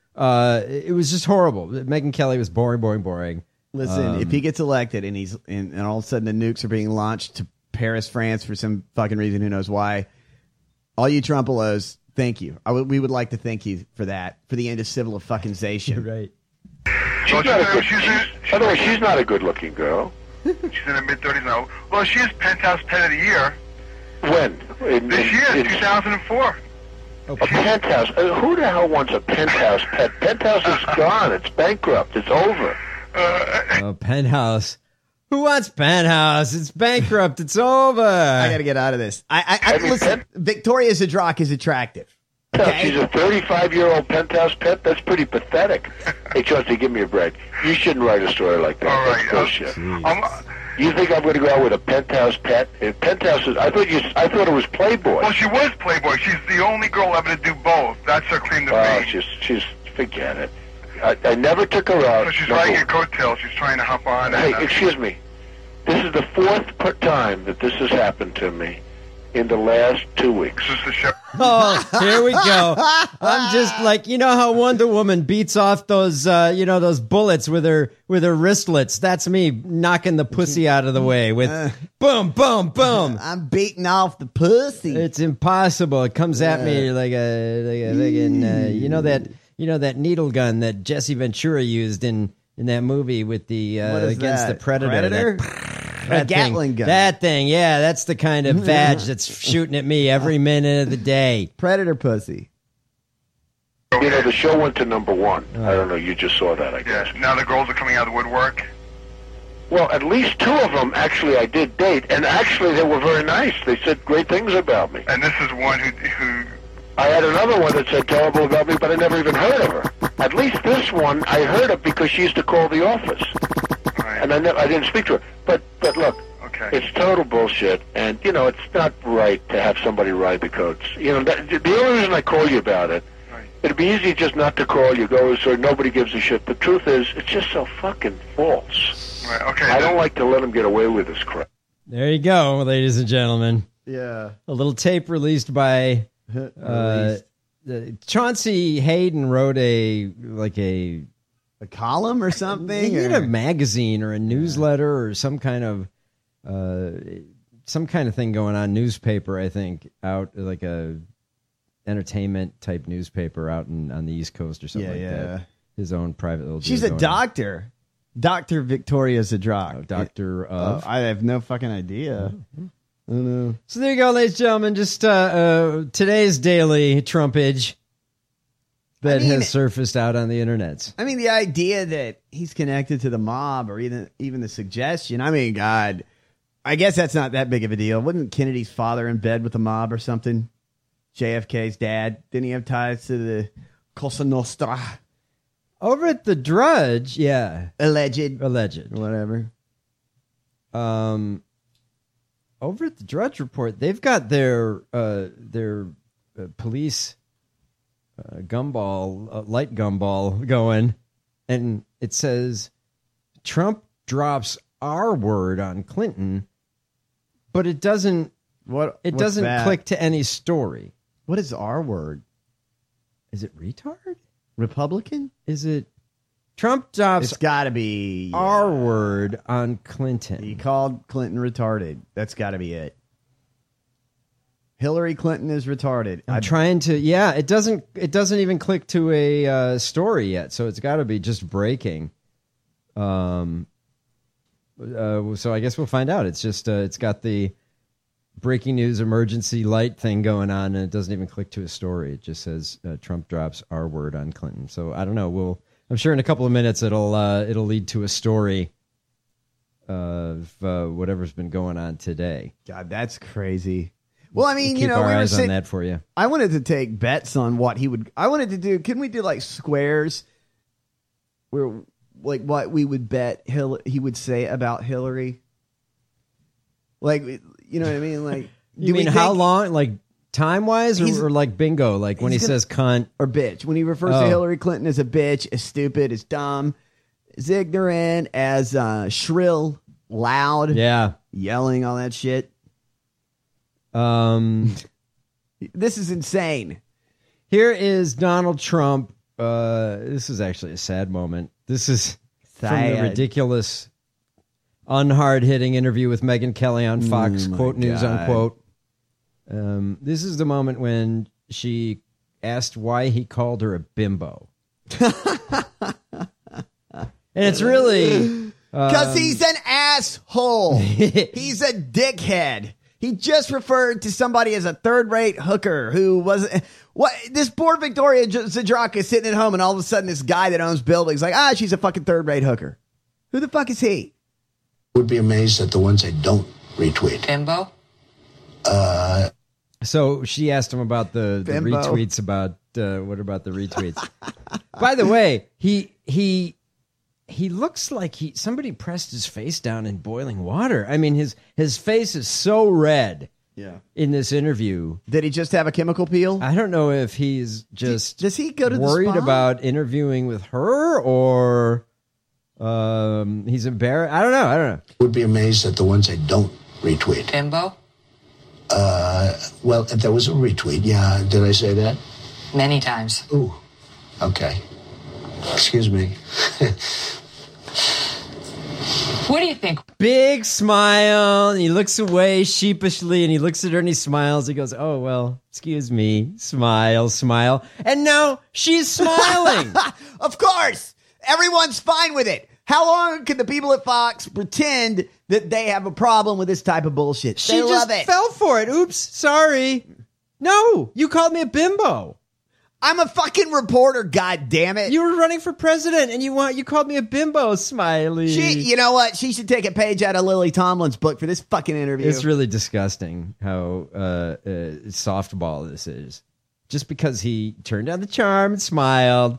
Uh, it was just horrible. Megyn Kelly was boring, boring, boring. Listen, Um, if he gets elected and he's and, and all of a sudden the nukes are being launched to Paris, France for some fucking reason, who knows why, all you Trumpelos, thank you. I w- we would like to thank you for that, for the end of civilization. right. She's Well, not a she's, good, she's, she's, by the way, she's not a good-looking girl. she's in her mid-thirties now. Well, she is Penthouse Pet of the Year. When? In, This in- year, in- two thousand four. A penthouse. Uh, who the hell wants a penthouse pet? Penthouse is gone. It's bankrupt. It's over. Oh, Penthouse. Who wants Penthouse? It's bankrupt. It's over. I got to get out of this. I, I, I, I mean, listen. Pen- Victoria Zdrok is attractive. Okay? She's a thirty-five-year-old penthouse pet. That's pretty pathetic. Hey, Chauncey, give me a break. You shouldn't write a story like that. All That's right, bullshit. Um, You think I'm going to go out with a penthouse pet? Uh, Penthouse is. I thought you. I thought it was Playboy. well, she was Playboy. She's the only girl ever to do both. That's her claim to Oh, fame. she's. She's. Forget it. I, I never took her out. So she's Number riding one. your coattails. She's trying to hop on. Hey, and, uh, excuse me. This is the fourth per time that this has happened to me in the last two weeks. This is the show. Oh, here we go. I'm just like, you know how Wonder Woman beats off those, uh, you know, those bullets with her with her wristlets. That's me knocking the pussy out of the way with boom, boom, boom. I'm beating off the pussy. It's impossible. It comes at me like a like a friggin', uh, you know that you know that needle gun that Jesse Ventura used in in that movie with the uh, What is against that? the Predator. Predator? That, A that Gatling thing, gun. That thing, yeah, that's the kind of vag that's shooting at me every minute of the day. Predator pussy. You know, the show went to number one. I don't know. You just saw that, I guess. Yeah, now the girls are coming out of the woodwork. Well, at least two of them actually I did date, and actually they were very nice. They said great things about me. And this is one who, who I had another one that said terrible about me, but I never even heard of her. At least this one I heard of because she used to call the office, right. and I, ne- I didn't speak to her. But but look, Okay. it's total bullshit, and you know it's not right to have somebody ride the coats. You know that, the only reason I call you about it, Right. it'd be easy just not to call you, go so nobody gives a shit. The truth is, it's just so fucking false. Right, okay. I don't like to let them get away with this crap. There you go, ladies and gentlemen. Yeah. A little tape released by uh, Released. the, Chauncey Hayden wrote a like a A column or something? They need or- a magazine or a newsletter or some kind of uh, some kind of thing going on. Newspaper, I think, out like a entertainment type newspaper out in, on the East Coast or something Yeah, like yeah. that. His own private little. She's deal a going doctor. Doctor Victoria Zdrok. on. Doctor Oh, of. I have no fucking idea. I don't know. So there you go, ladies and gentlemen. Just uh, uh, today's daily Trumpage that I mean- has surfaced out on the internet. I mean, the idea that he's connected to the mob, or even even the suggestion. I mean, God, I guess that's not that big of a deal. Wasn't Kennedy's father in bed with the mob or something? J F K's dad, didn't he have ties to the Cosa Nostra? Over at the Drudge, yeah, Alleged, alleged. whatever. Um, over at the Drudge Report, they've got their uh, their uh, police uh, gumball, uh, light gumball going, and it says Trump drops R word on Clinton, but it doesn't. What It what's doesn't that? click to any story. What is R word? Is it retard? Republican? Is it? Trump drops It's got to be yeah. R word on Clinton. He called Clinton retarded. That's got to be it. Hillary Clinton is retarded. I'm I, trying to, yeah, it doesn't, it doesn't even click to a uh, story yet, so it's got to be just breaking. Um, uh, so I guess we'll find out. It's just, uh, it's got the breaking news emergency light thing going on, and it doesn't even click to a story. It just says uh, Trump drops R word on Clinton. So I don't know. We'll, I'm sure in a couple of minutes it'll, uh, it'll lead to a story of uh, whatever's been going on today. God, that's crazy. Well, I mean, we'll you know, our we were eyes saying, on that for you. I wanted to take bets on what he would. I wanted to do. Can we do like squares, where like what we would bet Hil, he would say about Hillary? Like, you know what I mean? Like, you mean how long? Like time wise, or, or like bingo? Like when he gonna, says cunt or bitch? When he refers oh. to Hillary Clinton as a bitch, as stupid, as dumb, as ignorant, as uh, shrill, loud, yeah, yelling, all that shit. Um, this is insane. Here is Donald Trump. Uh, this is actually a sad moment. This is sad. From the ridiculous, unhard hitting interview with Megyn Kelly on Fox, oh quote, God. news, unquote. Um, this is the moment when she asked why he called her a bimbo. And it's really... Because um, he's an asshole. He's a dickhead. He just referred to somebody as a third-rate hooker who was what this poor Victoria Zadraka sitting at home, and all of a sudden this guy that owns buildings like, ah, she's a fucking third-rate hooker. Who the fuck is he? Would be amazed at the ones I don't retweet. Bimbo? Uh, so she asked him about the, the Bimbo. retweets about uh, what about the retweets? By the way, he he. He looks like he somebody pressed his face down in boiling water. I mean, his his face is so red. Yeah. In this interview, did he just have a chemical peel? I don't know if he's just does he go to worried the spa? about interviewing with her or um, he's embarrassed. I don't know. I don't know. Would be amazed at the ones I don't retweet. Bimbo? Uh, well, if there was a retweet, yeah. Did I say that? Many times. Ooh. Okay. Excuse me. What do you think? Big smile, and he looks away sheepishly, and he looks at her and he smiles. He goes, oh, well, excuse me. Smile, smile. And now she's smiling. Of course. Everyone's fine with it. How long can the people at Fox pretend that they have a problem with this type of bullshit? She they just love it. fell for it. Oops, sorry. No, you called me a bimbo. I'm a fucking reporter, god damn it. You were running for president and you want you called me a bimbo, Smiley. She, you know what? She should take a page out of Lily Tomlin's book for this fucking interview. It's really disgusting how uh, uh, softball this is. Just because he turned down the charm and smiled.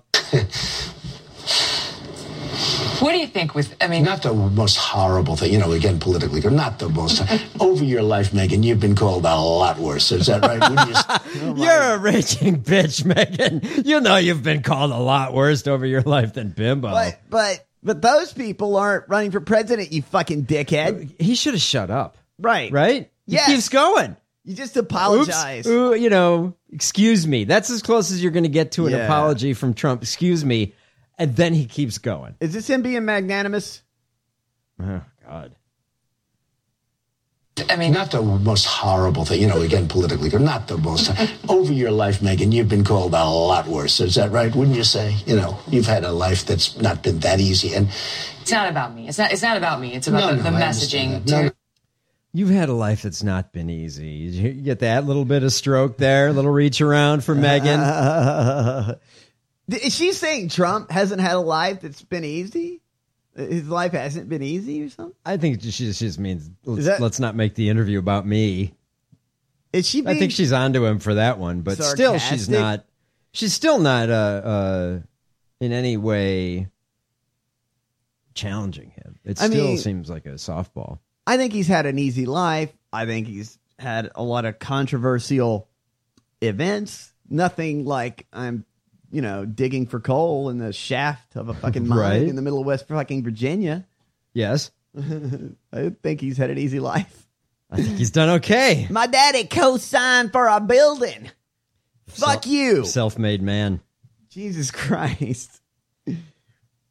What do you think with, I mean... Not the most horrible thing, you know, again, politically, not the most... Over your life, Megyn, you've been called a lot worse. Is that right? Wouldn't you... oh You're a raging bitch, Megyn. You know you've been called a lot worse over your life than bimbo. But, but, but those people aren't running for president, you fucking dickhead. He should have shut up. Right. Right? Yes. He keeps going. You just apologize. Oops. Ooh, you know, excuse me. That's as close as you're going to get to an Yeah. apology from Trump. Excuse me. And then he keeps going. Is this him being magnanimous? Oh, God. I mean... Not the most horrible thing, you know, again, politically, not the most... Over your life, Megyn, you've been called a lot worse. Is that right? Wouldn't you say? You know, you've had a life that's not been that easy. And It's not about me. It's not It's not about me. It's about No, the, no, the I messaging. understand that. No, You've had a life that's not been easy. You get that little bit of stroke there, a little reach around for Megyn. Uh, is she saying Trump hasn't had a life that's been easy? His life hasn't been easy or something? I think she just, she just means let's, that- let's not make the interview about me. Is she being I think she's onto him for that one, but still she's sarcastic? not she's still not uh, uh, in any way challenging him. It I still mean- seems like a softball. I think he's had an easy life. I think he's had a lot of controversial events. Nothing like I'm, you know, digging for coal in the shaft of a fucking mine Right. in the middle of West fucking Virginia. Yes. I think he's had an easy life. I think he's done okay. My daddy co-signed for a building. Fuck you. Self-made man. Jesus Christ.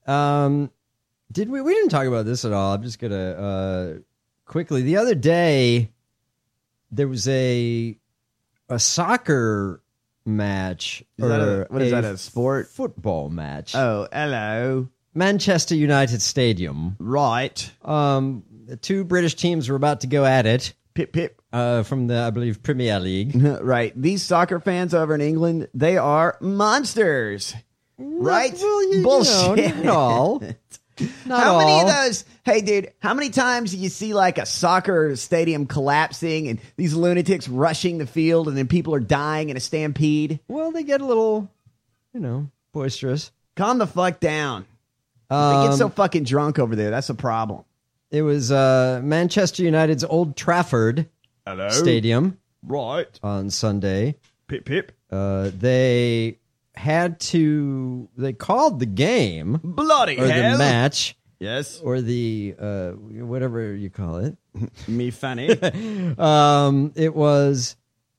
Um, did we? We didn't talk about this at all. I'm just gonna uh, quickly. The other day, there was a a soccer match. Is that a, what is that? A sport football match? Oh, hello, Manchester United Stadium. Right. Um, the two British teams were about to go at it. Pip pip. Uh, from the I believe Premier League. Right. These soccer fans over in England, they are monsters. Right? Well, you, Bullshit. You know, not all. Not how all. many of those? Hey, dude, how many times do you see like a soccer stadium collapsing and these lunatics rushing the field and then people are dying in a stampede? Well, they get a little, you know, boisterous. Calm the fuck down. Um, they get so fucking drunk over there. That's a problem. It was uh, Manchester United's Old Trafford Hello? Stadium. Right. On Sunday. Pip, pip. Uh, they had to, they called the game. Bloody or hell. the match. Yes. Or the, uh, whatever you call it. Me funny. um, it was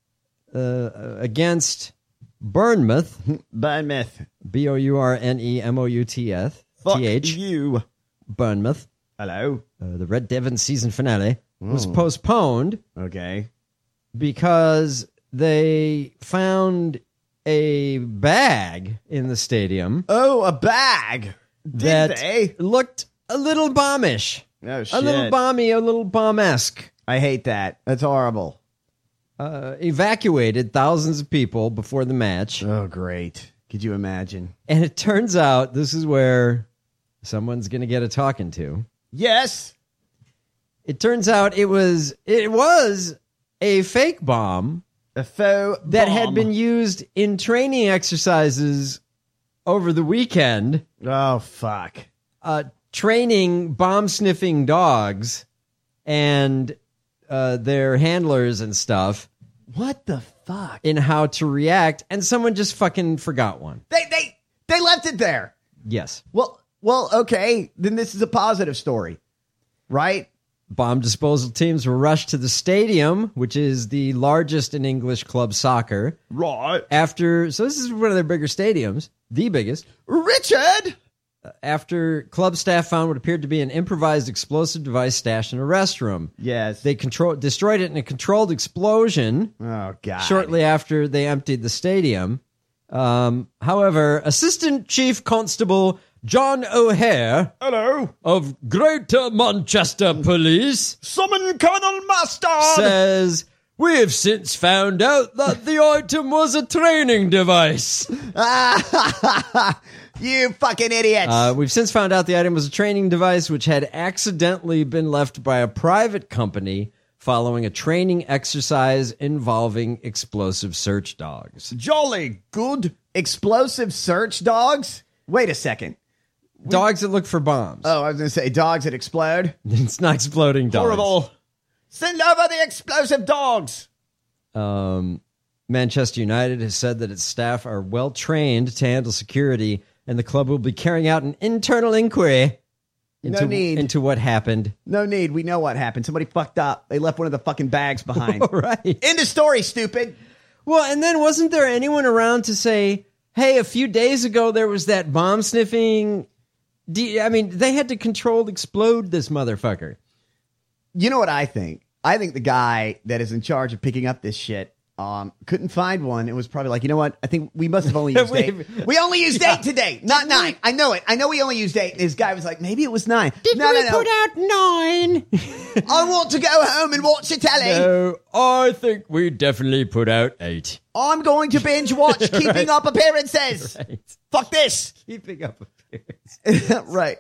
uh, against Bournemouth. Bournemouth. B O U R N E M O U T H. Fuck T H. you. Bournemouth. Hello. Uh, the Red Devon season finale was postponed. Okay. Because they found a bag in the stadium. Oh, a bag. Did that they? Looked a little bombish. Oh, shit. A little bomby, a little bomb-esque. I hate that. That's horrible. Uh, evacuated thousands of people before the match. Oh, great. Could you imagine? And it turns out this is where someone's going to get a talking to. Yes. It turns out it was it was a fake bomb. A faux that bomb. had been used in training exercises over the weekend. Oh, fuck. Uh, training bomb-sniffing dogs and uh, their handlers and stuff. What the fuck? In how to react, and someone just fucking forgot one. They they they left it there. Yes. Well, well, okay. Then this is a positive story, right? Bomb disposal teams were rushed to the stadium, which is the largest in English club soccer. Right. After, so this is one of their bigger stadiums, the biggest. Richard! Uh, after club staff found what appeared to be an improvised explosive device stashed in a restroom. Yes. They control, destroyed it in a controlled explosion. Oh, God. Shortly after they emptied the stadium. Um, however, Assistant Chief Constable John O'Hare, hello, of Greater Manchester Police, summon Colonel Mustard, says, we have since found out that the item was a training device. You fucking idiots. Uh, we've since found out the item was a training device which had accidentally been left by a private company following a training exercise involving explosive search dogs. Jolly good. Explosive search dogs? Wait a second. Dogs that look for bombs. Oh, I was going to say dogs that explode. It's not exploding dogs. Horrible. Send over the explosive dogs. Um, Manchester United has said that its staff are well trained to handle security, and the club will be carrying out an internal inquiry into, no need. into what happened. No need. We know what happened. Somebody fucked up. They left one of the fucking bags behind. Right. End of story, stupid. Well, and then wasn't there anyone around to say, hey, a few days ago there was that bomb sniffing... I mean, they had to controlled explode this motherfucker. You know what I think? I think the guy that is in charge of picking up this shit um, couldn't find one. It was probably like, you know what? I think we must have only used eight. We only used Yeah. eight today, not nine. I know it. I know we only used eight. And his guy was like, maybe it was nine. Did no, we no, no. put out nine? I want to go home and watch the telly. No, I think we definitely put out eight. I'm going to binge watch Keeping Right. Up Appearances. Right. Fuck this. Keeping up appearance. Right.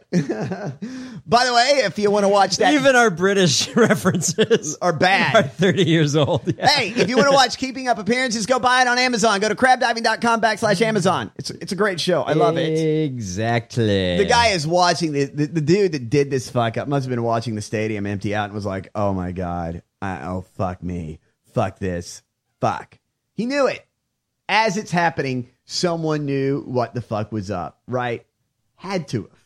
By the way, if you want to watch that, Even our British references are bad. are thirty years old. Yeah. Hey, if you want to watch Keeping Up Appearances, go buy it on Amazon. Go to crabdiving.com backslash Amazon. It's it's a great show. I love it. Exactly. The guy is watching the, the the dude that did this fuck up must have been watching the stadium empty out and was like, "Oh my god, I, oh fuck me, fuck this, fuck." He knew it as it's happening. Someone knew what the fuck was up, right? Had to have.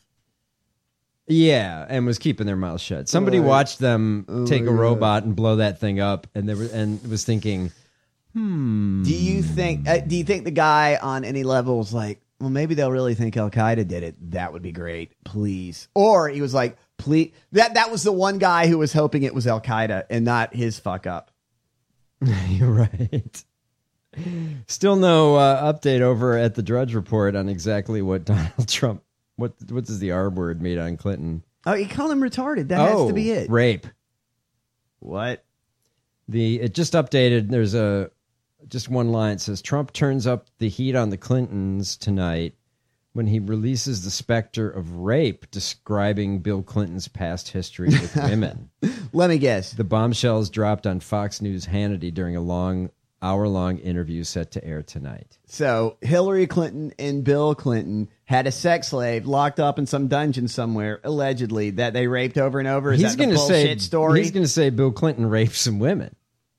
Yeah, and was keeping their mouth shut. Somebody Right. watched them Oh take my a God. robot and blow that thing up, and they were and was thinking, hmm. Do you think? Uh, do you think the guy on any level was like, well, maybe they'll really think Al Qaeda did it. That would be great, please. Or he was like, please. That that was the one guy who was hoping it was Al Qaeda and not his fuck up. You're right. Still no uh, update over at the Drudge Report on exactly what Donald Trump, what what does the R word made on Clinton? Oh, you call him retarded. That oh, has to be it. Rape. What? The it just updated. There's a just one line. It says Trump turns up the heat on the Clintons tonight when he releases the specter of rape, describing Bill Clinton's past history with women. Let me guess. The bombshells dropped on Fox News Hannity during a long, hour-long interview set to air tonight. So Hillary Clinton and Bill Clinton had a sex slave locked up in some dungeon somewhere, allegedly, that they raped over and over. Is he's that the gonna bullshit say, story? He's going to say Bill Clinton raped some women.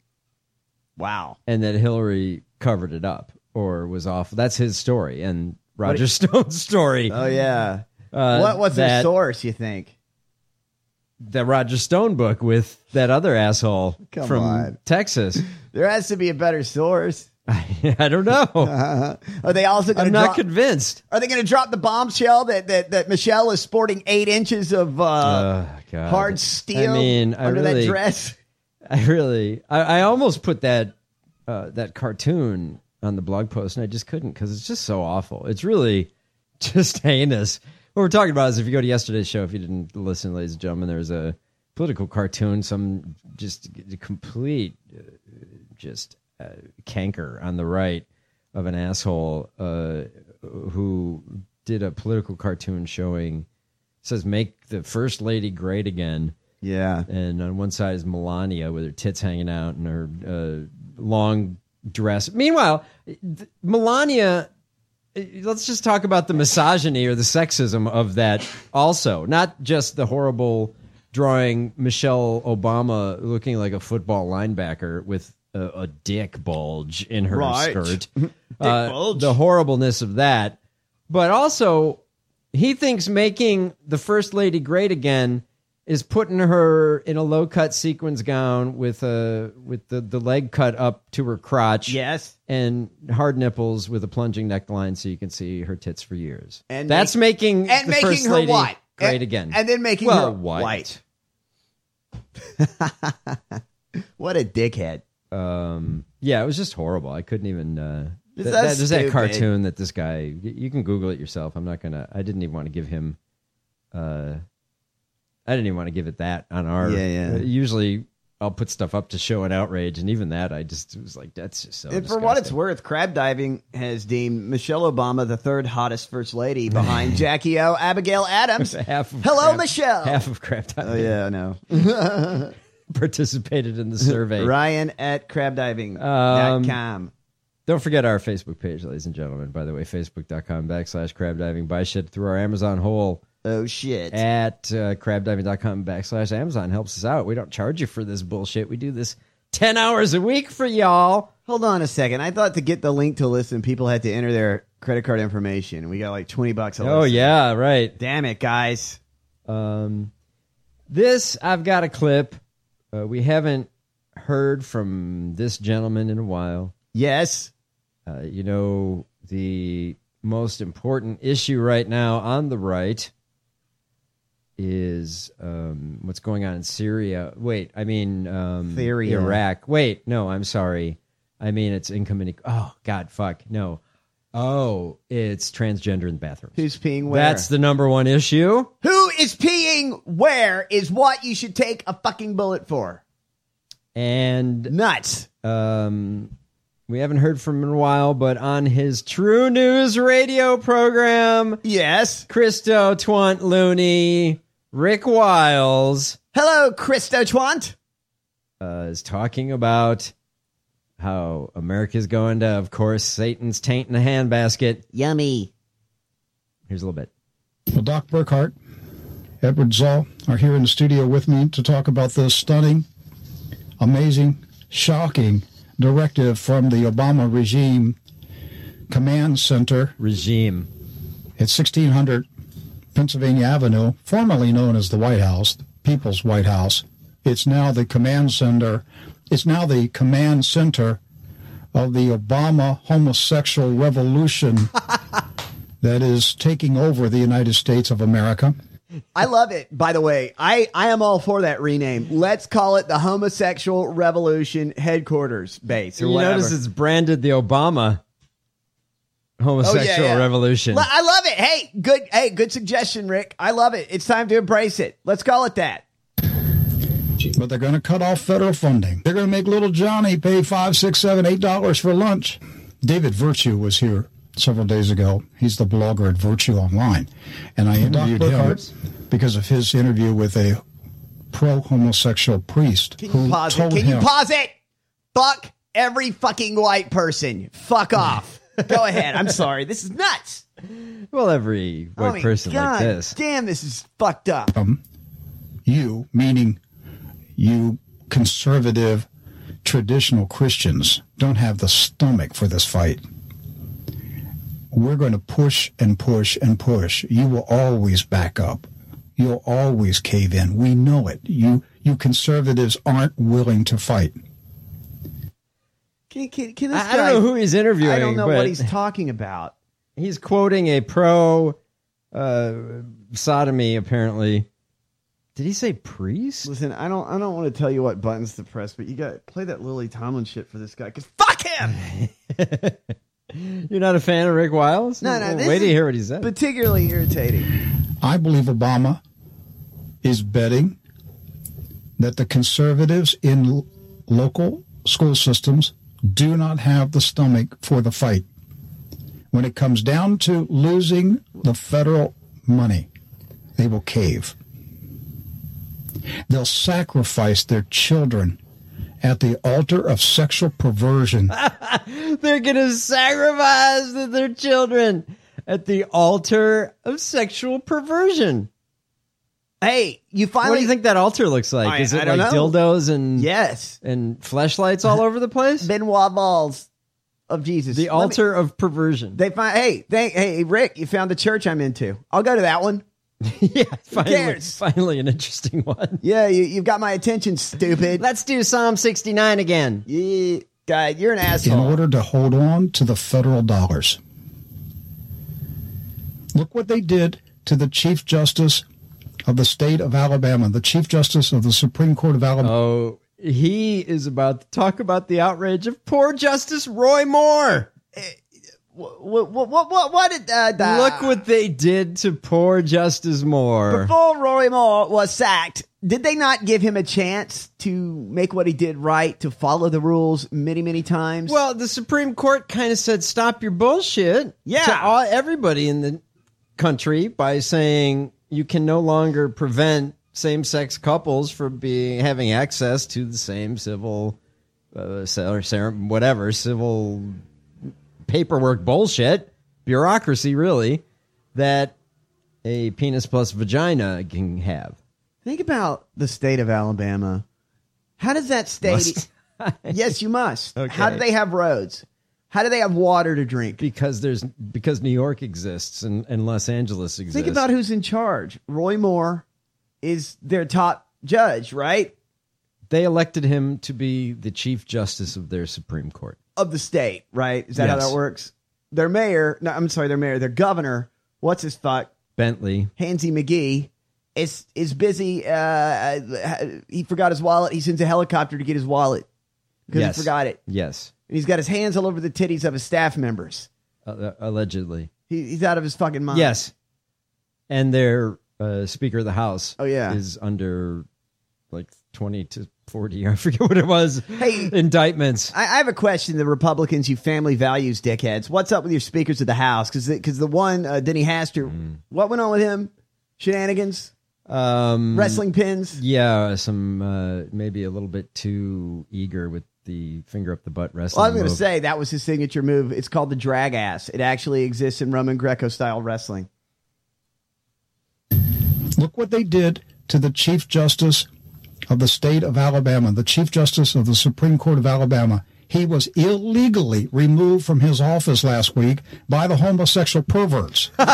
Wow. And that Hillary covered it up or was off. That's his story. And Roger What- Stone's story. Oh, yeah. Uh, what was that, the source, you think? The Roger Stone book with that other asshole Come from on. Texas. There has to be a better source. I don't know. Uh, are they also going I'm to not drop, convinced. Are they going to drop the bombshell that, that, that Michelle is sporting eight inches of uh, Oh, God. hard steel I mean, I under really, that dress? I really, I, I almost put that uh, that cartoon on the blog post, and I just couldn't because it's just so awful. It's really just heinous. What we're talking about is if you go to yesterday's show, if you didn't listen, ladies and gentlemen, there's a political cartoon, some just complete, uh, just uh, canker on the right of an asshole uh, who did a political cartoon showing, says, make the first lady great again. Yeah. And on one side is Melania with her tits hanging out and her uh, long dress. Meanwhile, th- Melania, let's just talk about the misogyny or the sexism of that also. Not just the horrible drawing Michelle Obama looking like a football linebacker with a, a dick bulge in her Right. skirt. Dick Uh, bulge. The horribleness of that. But also, he thinks making the First Lady great again is putting her in a low-cut sequins gown with a with the, the leg cut up to her crotch. Yes. And hard nipples with a plunging neckline so you can see her tits for years. And That's make- making and the making First her Lady white. great And- again. and then making well, her white. What a dickhead. Um, yeah, it was just horrible. I couldn't even... Uh, It's th- so that, there's that stupid. cartoon that this guy... y- You can Google it yourself. I'm not going to... I didn't even want to give him... Uh, I didn't even want to give it that on our... Yeah, yeah. Uh, usually, I'll put stuff up to show an outrage, and even that, I just was like, that's just so And for disgusting. what it's worth, Crab Diving has deemed Michelle Obama the third hottest first lady behind Jackie O. Abigail Adams. Half of Hello, crab- Michelle. Half of Crab Diving. Oh, yeah, I know. participated in the survey. Ryan at crab diving dot com. Um, don't forget our Facebook page, ladies and gentlemen. By the way, facebook.com backslash crab diving. Buy shit through our Amazon hole. Oh, shit. At uh, crabdiving.com backslash Amazon. Helps us out. We don't charge you for this bullshit. We do this ten hours a week for y'all. Hold on a second. I thought to get the link to listen, people had to enter their credit card information. We got like twenty bucks a Oh, listen. yeah, right. Damn it, guys. Um, this, I've got a clip. Uh, we haven't heard from this gentleman in a while. Yes. Uh, you know, the most important issue right now on the right is um, what's going on in Syria. Wait, I mean um, Syria. Iraq. Wait, no, I'm sorry. I mean, it's income inequality. Oh, God, fuck. No. Oh, it's transgender in the bathroom. Who's peeing where? That's the number one issue. Who is peeing where is what you should take a fucking bullet for. And nuts. Um, we haven't heard from him in a while, but on his True News radio program, yes, Christo Twant Looney, Rick Wiles, hello, Christo Twant, uh, is talking about how America's going to, of course, Satan's taint in a handbasket. Yummy. Here's a little bit. Well, Doc Burkhart, Edward Zoll are here in the studio with me to talk about this stunning, amazing, shocking directive from the Obama regime command center. Regime. At sixteen hundred Pennsylvania Avenue, formerly known as the White House, the People's White House. It's now the command center. It's now the command center of the Obama homosexual revolution that is taking over the United States of America. I love it, by the way. I, I am all for that rename. Let's call it the Homosexual Revolution Headquarters Base or you whatever. notice it's branded the Obama Homosexual Oh, yeah, yeah. Revolution. Well, I love it. Hey, good hey, good suggestion, Rick. I love it. It's time to embrace it. Let's call it that. But they're going to cut off federal funding. They're going to make little Johnny pay five, six, seven, eight dollars for lunch. David Virtue was here several days ago. He's the blogger at Virtue Online, and I interviewed him because of his interview with a pro-homosexual priest Can who you pause told it? Can him, you pause it? Fuck every fucking white person. Fuck off. Go ahead. I'm sorry. This is nuts. Well, every white Oh my person God, like this. Damn, this is fucked up. Um, you, meaning you conservative, traditional Christians, don't have the stomach for this fight. We're going to push and push and push. You will always back up. You'll always cave in. We know it. You, you conservatives aren't willing to fight. Can, can, can this I, I guy, don't know who he's interviewing. I don't know but what he's talking about. He's quoting a pro uh, sodomy, apparently. Did he say priest? Listen, I don't I don't want to tell you what buttons to press, but you got to play that Lily Tomlin shit for this guy, because fuck him! You're not a fan of Rick Wiles? No, no. Well, This wait to is hear what he said. particularly irritating. I believe Obama is betting that the conservatives in l- local school systems do not have the stomach for the fight. When it comes down to losing the federal money, they will cave. They'll sacrifice their children at the altar of sexual perversion. They're going to sacrifice their children at the altar of sexual perversion. Hey, you finally... What do you think that altar looks like? I- Is it I don't like know. dildos and Yes. and fleshlights all over the place? Benoit balls of Jesus. The Let me- altar of perversion. They find. Hey, thank. Hey, Rick, you found the church I'm into. I'll go to that one. yeah, finally, cares? finally an interesting one. Yeah, you, you've got my attention, stupid. Let's do Psalm sixty-nine again. Yeah, guy, you're an In asshole. order to hold on to the federal dollars. Look what they did to the Chief Justice of the state of Alabama, the Chief Justice of the Supreme Court of Alabama. Oh, he is about to talk about the outrage of poor Justice Roy Moore. What? What? What? What? What did? Uh, the- Look what they did to poor Justice Moore. Before Roy Moore was sacked, did they not give him a chance to make what he did right, to follow the rules many, many times? Well, the Supreme Court kind of said, stop your bullshit Yeah. to all, everybody in the country by saying you can no longer prevent same-sex couples from being having access to the same civil, uh, or ser- whatever, civil paperwork bullshit, bureaucracy, really, that a penis plus vagina can have. Think about the state of Alabama. How does that state... Must Yes, you must. Okay. How do they have roads? How do they have water to drink? Because there's because New York exists and, and Los Angeles exists. Think about who's in charge. Roy Moore is their top judge, right? They elected him to be the Chief Justice of their Supreme Court. Of the state, right? Is that Yes. how that works? Their mayor, no, I'm sorry, their mayor, their governor, what's his fuck? Bentley. Hansy McGee is is busy. Uh, he forgot his wallet. He sends a helicopter to get his wallet because Yes. he forgot it. Yes. And he's got his hands all over the titties of his staff members. Uh, allegedly. He, he's out of his fucking mind. Yes. And their uh, Speaker of the House Oh, yeah. is under like twenty to forty, I forget what it was, Hey, indictments. I, I have a question, the Republicans, you family values dickheads. What's up with your speakers of the House? Because because the one, uh, Denny Hastert, what went on with him? Shenanigans? Um, Wrestling pins? Yeah, some uh, maybe a little bit too eager with the finger up the butt wrestling. Well, I was going to move. say, that was his signature move. It's called the drag ass. It actually exists in Roman Greco-style wrestling. Look what they did to the Chief Justice of the state of Alabama, the Chief Justice of the Supreme Court of Alabama. He was illegally removed from his office last week by the homosexual perverts. They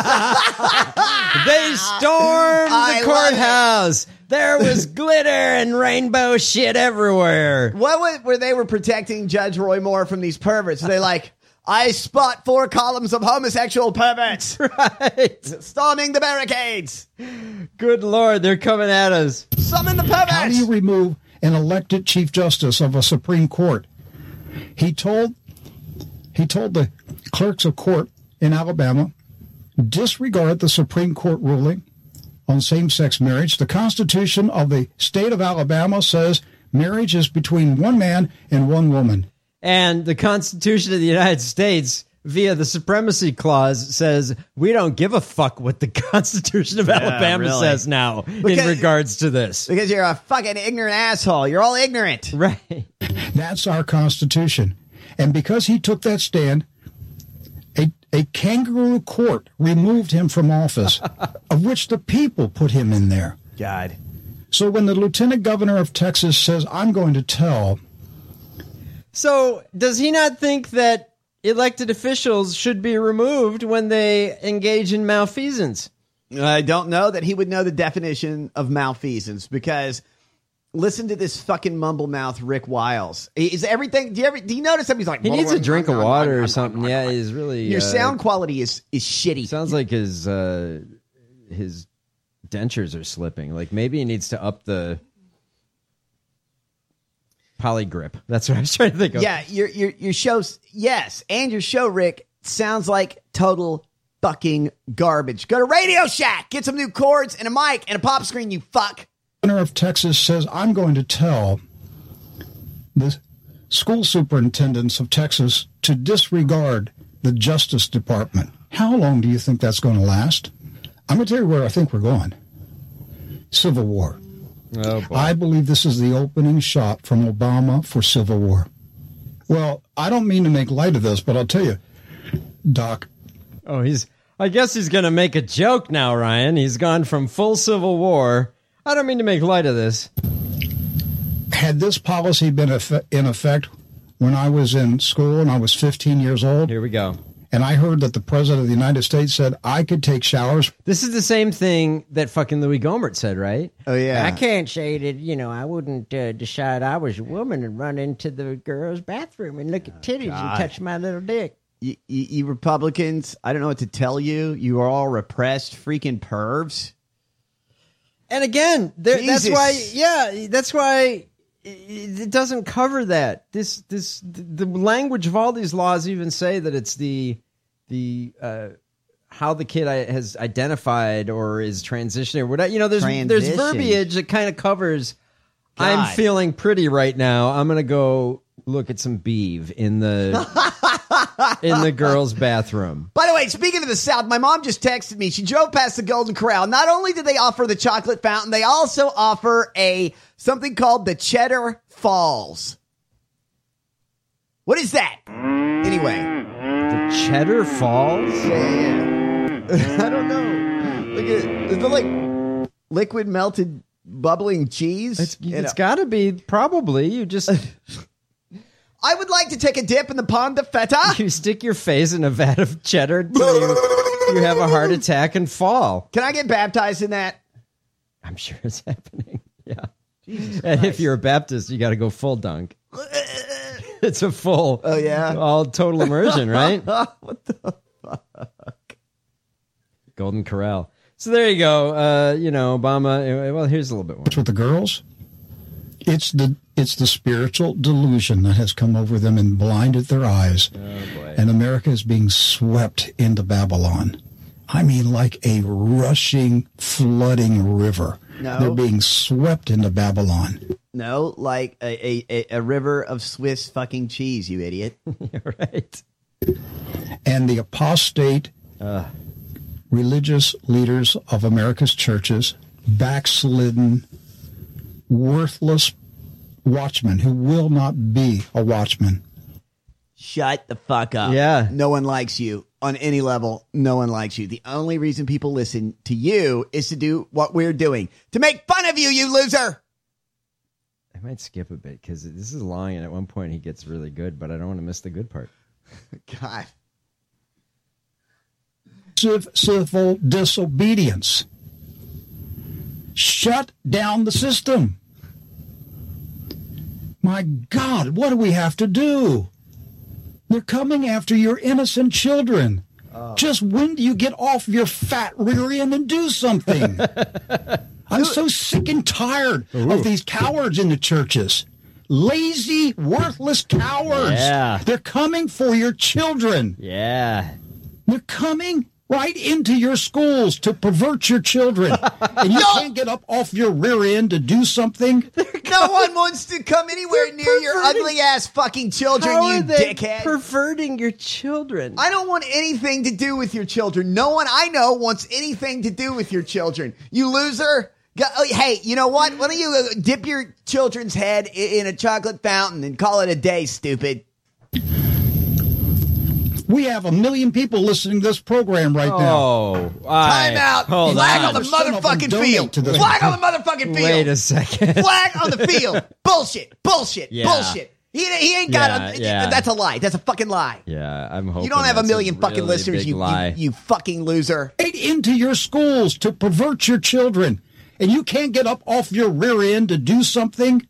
stormed I the love courthouse. There was glitter and rainbow shit everywhere. What was, where they were protecting Judge Roy Moore from these perverts? Are they like, I spot four columns of homosexual perverts. Right. Storming the barricades. Good Lord, they're coming at us. Summon the perverts. How do you remove an elected Chief Justice of a Supreme Court? He told he told the clerks of court in Alabama, disregard the Supreme Court ruling on same-sex marriage. The Constitution of the state of Alabama says marriage is between one man and one woman. And the Constitution of the United States, via the Supremacy Clause, says we don't give a fuck what the Constitution of Yeah, Alabama really. says now Because- in regards to this. Because you're a fucking ignorant asshole. You're all ignorant. Right. That's our Constitution. And because he took that stand, a, a kangaroo court removed him from office, of which the people put him in there. God. So when the lieutenant governor of Texas says, I'm going to tell... So does he not think that elected officials should be removed when they engage in malfeasance? I don't know that he would know the definition of malfeasance because listen to this fucking mumble mouth Rick Wiles. Is everything? Do you ever? Do you notice him? He's like He needs a drink of water or something. Yeah, he's really Your uh, sound quality is is shitty. Sounds like his uh, his dentures are slipping. Like maybe he needs to up the polygrip. That's what I was trying to think of. Yeah, your your your show's yes, and your show, Rick, sounds like total fucking garbage. Go to Radio Shack, get some new cords and a mic and a pop screen. You fuck. Governor of Texas says, I'm going to tell the school superintendents of Texas to disregard the Justice Department. How long do you think that's going to last? I'm going to tell you where I think we're going. Civil war. Oh, boy. I believe this is the opening shot from Obama for civil war. Well, I don't mean to make light of this, but I'll tell you, Doc. Oh, he's. I guess he's going to make a joke now, Ryan. He's gone from full civil war. I don't mean to make light of this. Had this policy been eff- in effect when I was in school and I was fifteen years old? Here we go. And I heard that the President of the United States said I could take showers. This is the same thing that fucking Louis Gohmert said, right? Oh, yeah. I can't say that, you know, I wouldn't uh, decide I was a woman and run into the girl's bathroom and look at titties God. and touch my little dick. You, you, you Republicans, I don't know what to tell you. You are all repressed freaking pervs. And again, there, that's Jesus. why, yeah, that's why it, it doesn't cover that. This, this, the language of all these laws even say that it's the, the, uh, how the kid has identified or is transitioning or whatever. You know, there's there's Transitioned. verbiage that kind of covers. God. I'm feeling pretty right now. I'm gonna go look at some beeve in the in the girls' bathroom. By the way, speaking of the South, my mom just texted me. She drove past the Golden Corral. Not only did they offer the chocolate fountain, they also offer a something called the Cheddar Falls. What is that? Anyway, the Cheddar Falls. Yeah, yeah, yeah. I don't know. Look at is it like liquid melted bubbling cheese? It's, You it's know. got to be probably you just I would like to take a dip in the pond of feta. you stick your face in a vat of cheddar until you, you have a heart attack and fall. Can I get baptized in that? I'm sure it's happening. Yeah. Jesus And Christ. if you're a Baptist, you got to go full dunk. It's a full, Oh, yeah? all total immersion, right? What the fuck? Golden Corral. So there you go. Uh, you know, Obama. Well, here's a little bit more. With the girls, it's the it's the spiritual delusion that has come over them and blinded their eyes. Oh, boy. And America is being swept into Babylon. I mean, like a rushing, flooding river. No. They're being swept into Babylon. No, like a, a, a, a river of Swiss fucking cheese, you idiot. Right. And the apostate Uh, religious leaders of America's churches, backslidden, worthless watchmen who will not be a watchman. Shut the fuck up. Yeah. No one likes you on any level. No one likes you. The only reason people listen to you is to do what we're doing, to make fun of you, you loser. I might skip a bit because this is long, and at one point he gets really good, but I don't want to miss the good part. God. Civ- Civil disobedience. Shut down the system. My God, what do we have to do? They're coming after your innocent children. Oh. Just when do you get off your fat rear end and do something? I'm so sick and tired Ooh. of these cowards in the churches. Lazy, worthless cowards. Yeah. They're coming for your children. Yeah. They're coming right into your schools to pervert your children. And you No. can't get up off your rear end to do something. No one wants to come anywhere near your ugly ass fucking children, How you are they dickhead. perverting your children? I don't want anything to do with your children. No one I know wants anything to do with your children. You loser. Go, oh, hey, you know what? Why don't you uh, dip your children's head i- in a chocolate fountain and call it a day, stupid? We have a million people listening to this program right now. Oh, I, Time out. Hold Flag on. on the motherfucking donate field. to this. Flag on the motherfucking field. Wait a second. Flag on the field. Bullshit. Bullshit. Yeah. Bullshit. He, he ain't got Yeah, a. yeah. That's a lie. That's a fucking lie. Yeah, I'm hoping You don't have a that's million fucking really listeners, big you, you lie. you fucking loser. Right into your schools to pervert your children. And you can't get up off your rear end to do something.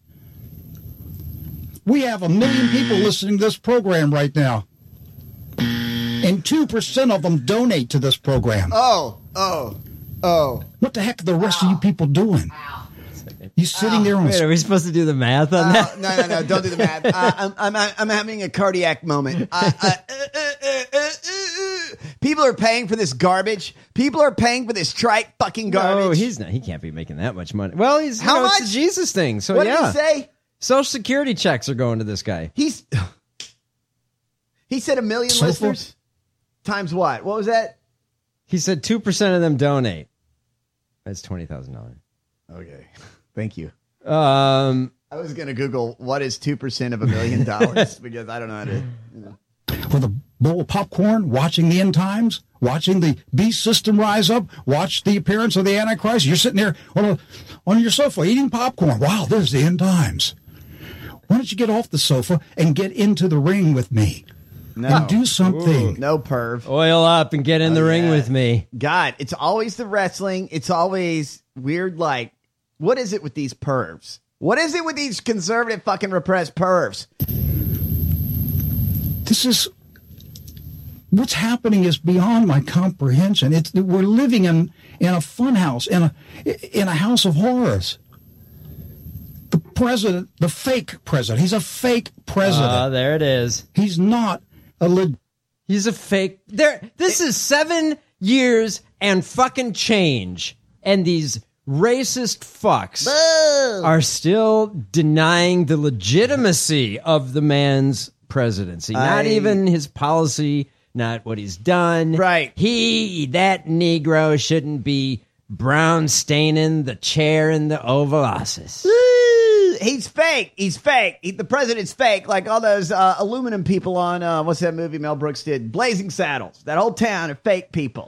We have a million people listening to this program right now. And two percent of them donate to this program. Oh, oh, oh. What the heck are the rest of you people doing? You sitting there on... Wait, are we supposed to do the math on Uh, that? no, no, no! Don't do the math. Uh, I'm, I'm, I'm having a cardiac moment. Uh, uh, uh, uh, uh, uh, uh. People are paying for this garbage. People are paying for this trite fucking garbage. No, he's not. He can't be making that much money. Well, he's you How know, it's much? the Jesus thing. So what yeah, did he say? Social Security checks are going to this guy. He's he said a million So listeners times what? What was that? He said two percent of them donate. That's twenty thousand dollars. Okay, thank you. Um, I was gonna Google what is two percent of a million dollars because I don't know how to. You know. With a bowl of popcorn, watching the end times, watching the beast system rise up, watch the appearance of the Antichrist. You're sitting there on, a, on your sofa eating popcorn. Wow, there's the end times. Why don't you get off the sofa and get into the ring with me? No. And do something. Ooh, no perv. Oil up and get in Oh, the ring yeah. with me. God, it's always the wrestling. It's always weird. Like, what is it with these pervs? What is it with these conservative fucking repressed pervs? This is what's happening is beyond my comprehension. It's we're living in in a fun house, in a in a house of horrors. The president, the fake president, he's a fake president. Oh, there it is. He's not a leg- He's a fake. There. This is seven years and fucking change, and these racist fucks are still denying the legitimacy of the man's presidency. Not I- even his policy, not what he's done. Right. He, that Negro, shouldn't be brown staining the chair in the Oval Office. He's fake. He's fake. He, the president's fake. Like all those uh, aluminum people on uh, what's that movie Mel Brooks did? Blazing Saddles. That whole town are fake people.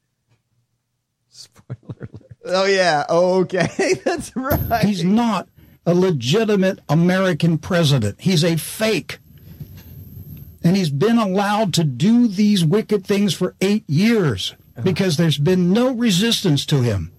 Spoiler alert. Oh yeah. Okay, that's right. He's not a legitimate American president. He's a fake. And he's been allowed to do these wicked things for eight years because there's been no resistance to him.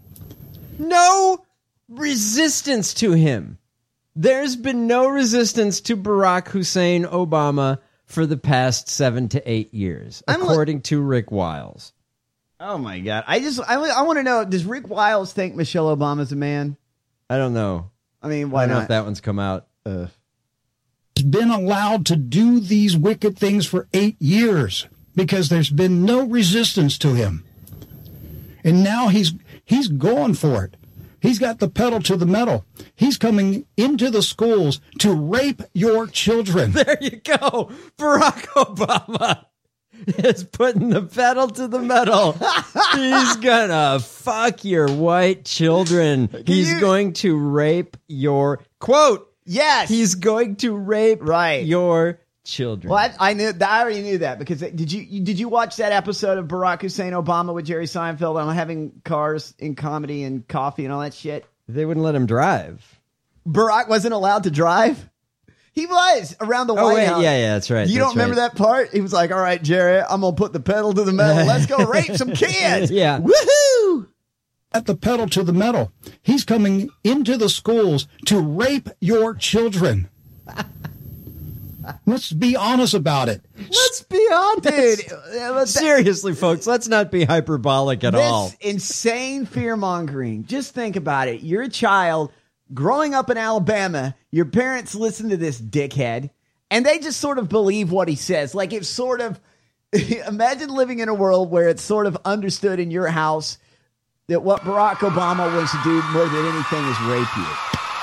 No resistance to him. There's been no resistance to Barack Hussein Obama for the past seven to eight years, I'm according to Rick Wiles. Oh my God. I just I, I want to know. Does Rick Wiles think Michelle Obama's a man? I don't know. I mean, I why don't know not? if that one's come out. Uh, He's been allowed to do these wicked things for eight years because there's been no resistance to him. And now he's he's going for it. He's got the pedal to the metal. He's coming into the schools to rape your children. There you go. Barack Obama is putting the pedal to the metal. He's gonna fuck your white children. He's you- going to rape your quote. yes. He's going to rape Right. your children. Well, I, I knew. I already knew that because did you, you did you watch that episode of Barack Hussein Obama with Jerry Seinfeld on having cars in comedy and coffee and all that shit? They wouldn't let him drive. Barack wasn't allowed to drive. He was around the Oh, White wait, House. yeah, yeah, that's right. You that's don't remember right. that part? He was like, "All right, Jerry, I'm gonna put the pedal to the metal. Let's go rape some kids." Yeah. Woohoo! At the pedal to the metal. He's coming into the schools to rape your children. Let's be honest about it. Let's be honest. Dude, seriously, folks, let's not be hyperbolic at this all. Insane fear mongering. Just think about it. You're a child growing up in Alabama. Your parents listen to this dickhead, and they just sort of believe what he says. Like it's sort of, imagine living in a world where it's sort of understood in your house that what Barack Obama wants to do more than anything is rape you.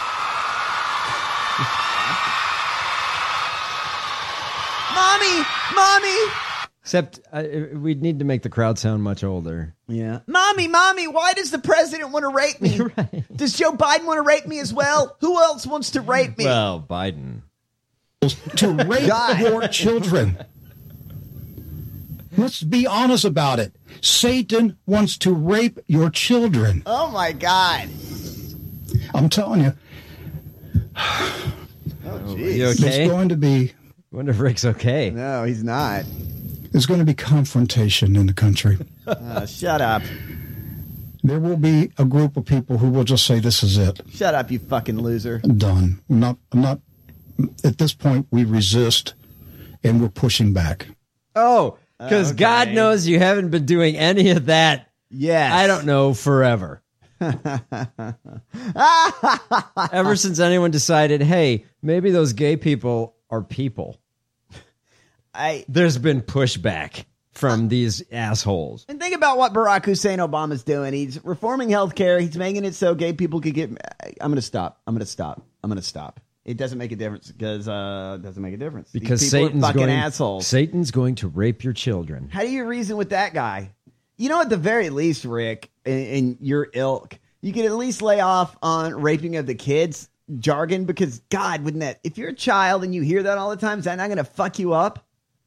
Mommy, mommy. Except uh, we'd need to make the crowd sound much older. Yeah. Mommy, mommy, why does the president want to rape me? Right. Does Joe Biden want to rape me as well? Who else wants to rape me? Well, Biden. To rape your children. Let's be honest about it. Satan wants to rape your children. Oh, my God. I'm telling you. Oh, geez. You okay? There's going to be... I wonder if Rick's okay. No, he's not. There's going to be confrontation in the country. Uh, shut up. There will be a group of people who will just say, this is it. Shut up, you fucking loser. Done. I'm not, I'm not, at this point, we resist and we're pushing back. Oh, because okay. God knows you haven't been doing any of that. Yes. I don't know, forever. Ever since anyone decided, hey, maybe those gay people are people. I There's been pushback from uh, these assholes. And think about what Barack Hussein Obama's doing. He's reforming healthcare. He's making it so gay people could get... I'm going to stop. I'm going to stop. I'm going to stop. It doesn't make a difference because uh, it doesn't make a difference. Because These people Satan's are fucking going, assholes. Satan's going to rape your children. How do you reason with that guy? You know, at the very least, Rick, in, in your ilk, you could at least lay off on raping of the kids jargon, because God, wouldn't that, if you're a child and you hear that all the time, is that not going to fuck you up?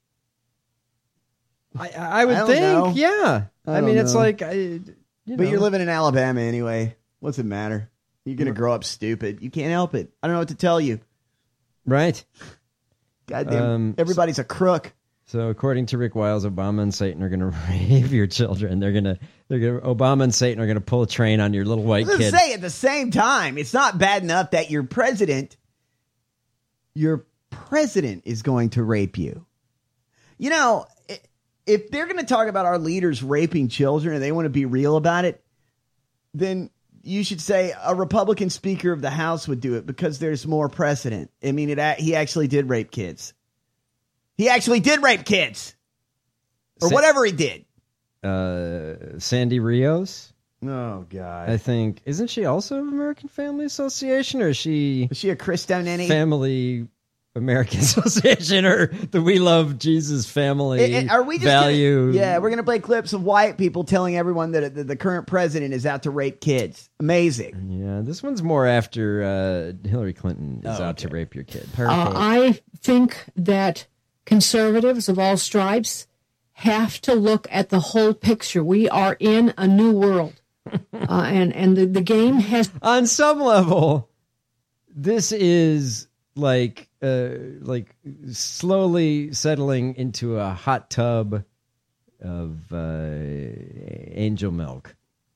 I, I would I think, know. yeah. I, I mean, know. It's like, I, you but know. You're living in Alabama anyway. What's it matter? You're going to grow up stupid. You can't help it. I don't know what to tell you. Right. Goddamn. Um, everybody's a crook. So according to Rick Wiles, Obama and Satan are going to rape your children. They're going to, they're going to, Obama and Satan are going to pull a train on your little white I was kid. gonna say, at the same time, it's not bad enough that your president, your president is going to rape you. You know, if they're going to talk about our leaders raping children and they want to be real about it, then you should say a Republican Speaker of the House would do it because there's more precedent. I mean, it, he actually did rape kids. He actually did rape kids. Or Sa- whatever he did. Uh, Sandy Rios? Oh, God. I think. Isn't she also American Family Association? Or is she... Is she a Christo Nenny? Family American Association or the We Love Jesus Family it, it, are we just value? Gonna, yeah, we're going to play clips of white people telling everyone that the, the current president is out to rape kids. Amazing. Yeah, this one's more after uh, Hillary Clinton is oh, out okay. to rape your kid. Uh, I think that conservatives of all stripes have to look at the whole picture. We are in a new world. uh, and and the, the game has... On some level, this is like uh, like slowly settling into a hot tub of uh, angel milk.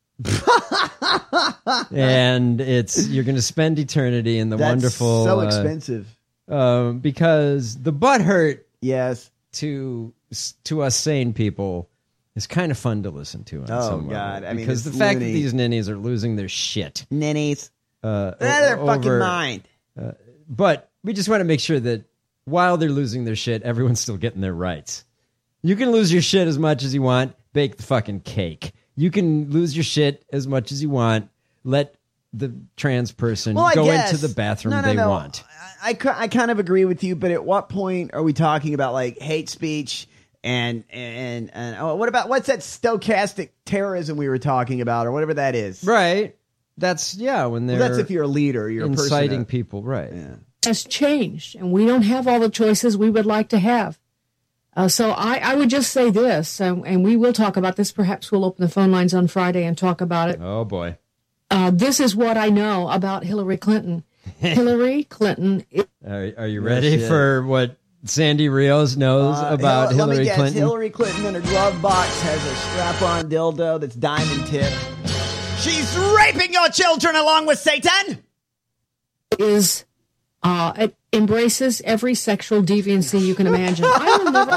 And it's you're going to spend eternity in the That's wonderful... so expensive. Uh, uh, because the butt hurt... Yes. To to us sane people is kind of fun to listen to. On oh some God! level. I mean, because the fact loony. that these ninnies are losing their shit, ninnies, uh, out of their over, fucking mind. Uh, but we just want to make sure that while they're losing their shit, everyone's still getting their rights. You can lose your shit as much as you want. Bake the fucking cake. You can lose your shit as much as you want. Let the trans person well, go guess. into the bathroom no, no, they no. want. I, I, I kind of agree with you, but at what point are we talking about like hate speech and and and oh, what about what's that stochastic terrorism we were talking about or whatever that is? Right. That's yeah. When they're well, that's if you're a leader, you're inciting a people, right? Yeah. Has changed, and we don't have all the choices we would like to have. Uh, so I, I would just say this, um, and we will talk about this. Perhaps we'll open the phone lines on Friday and talk about it. Oh boy. Uh, this is what I know about Hillary Clinton. Hillary Clinton. Is- are, are you ready yes, for what Sandy Rios knows uh, about Hil- Hillary let me guess, Clinton? Hillary Clinton in her glove box has a strap-on dildo that's diamond tipped. She's raping your children along with Satan. Is Uh, it embraces every sexual deviancy you can imagine. I will never.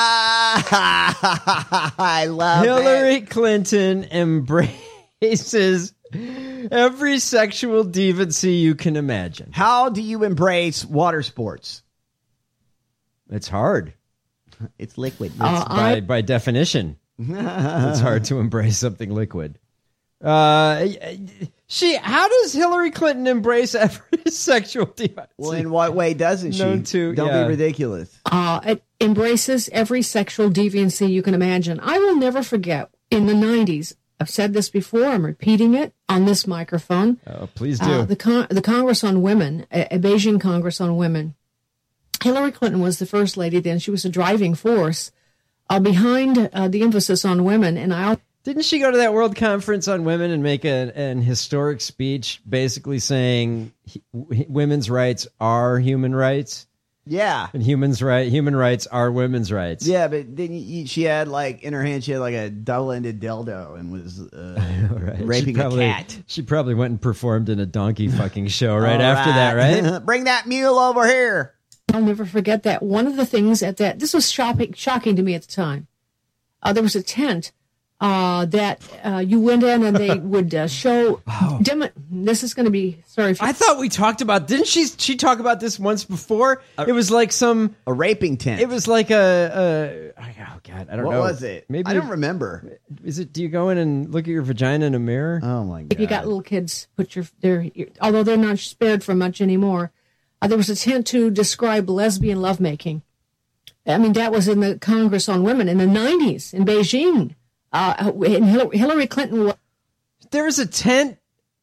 I love Hillary it. Clinton embraces every sexual deviancy you can imagine. How do you embrace water sports? It's hard. It's liquid. It's Uh, by, I- by definition. It's hard to embrace something liquid. Uh, she. How does Hillary Clinton embrace every sexual deviancy? Well, in what way doesn't she? Known to- Don't yeah. be ridiculous. Uh, it embraces every sexual deviancy you can imagine. I will never forget in the nineties. I've said this before. I'm repeating it on this microphone. Oh, please do. Uh, the con- the Congress on Women, a, a Beijing Congress on Women. Hillary Clinton was the first lady then. She was a driving force uh, behind uh, the emphasis on women. And I Didn't she go to that World Conference on Women and make a, an historic speech basically saying he, w- women's rights are human rights? Yeah. And humans right, human rights are women's rights. Yeah, but then you, she had like in her hand, she had like a double-ended dildo and was uh, Right. raping She probably, a cat. She probably went and performed in a donkey fucking show right All after that, right? Bring that mule over here. I'll never forget that. One of the things at that, this was shopping, shocking to me at the time. Uh, there was a tent uh, that uh, you went in and they would uh, show. Demo- this is going to be, sorry. If you- I thought we talked about, didn't she she talk about this once before? It was like some. A raping tent. It was like a. a oh, God, I don't What know. was it? Maybe I don't remember. Is it, do you go in and look at your vagina in a mirror? Oh, my God. If you got little kids, put your, their, although they're not spared from much anymore. Uh, there was a tent to describe lesbian lovemaking. I mean, that was in the Congress on Women in the nineties in Beijing. Uh, and Hillary, Hillary Clinton was. There was a tent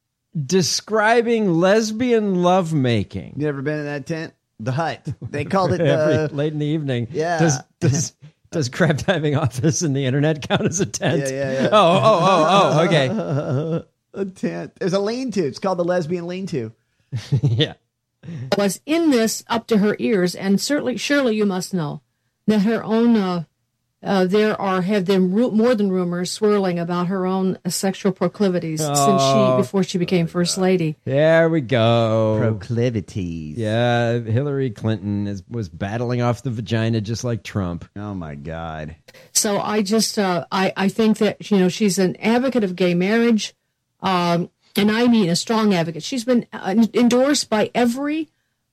describing lesbian lovemaking. You ever been in that tent? The hut. They called it Every, the. late in the evening. Yeah. Does does does crab diving office in the internet count as a tent? Yeah, yeah, yeah. Oh, oh, oh, oh. Okay. A tent. There's a lean-to. It's called the lesbian lean-to. Yeah. was in this up to her ears, and certainly, surely you must know that her own, uh, uh, there are have been ru- more than rumors swirling about her own uh, sexual proclivities since Oh. she before she became first lady. There we go. Proclivities. Yeah, Hillary Clinton is, was battling off the vagina just like Trump. Oh my God. So I just, uh, I, I think that you know she's an advocate of gay marriage, um, and I mean a strong advocate. She's been uh, endorsed by every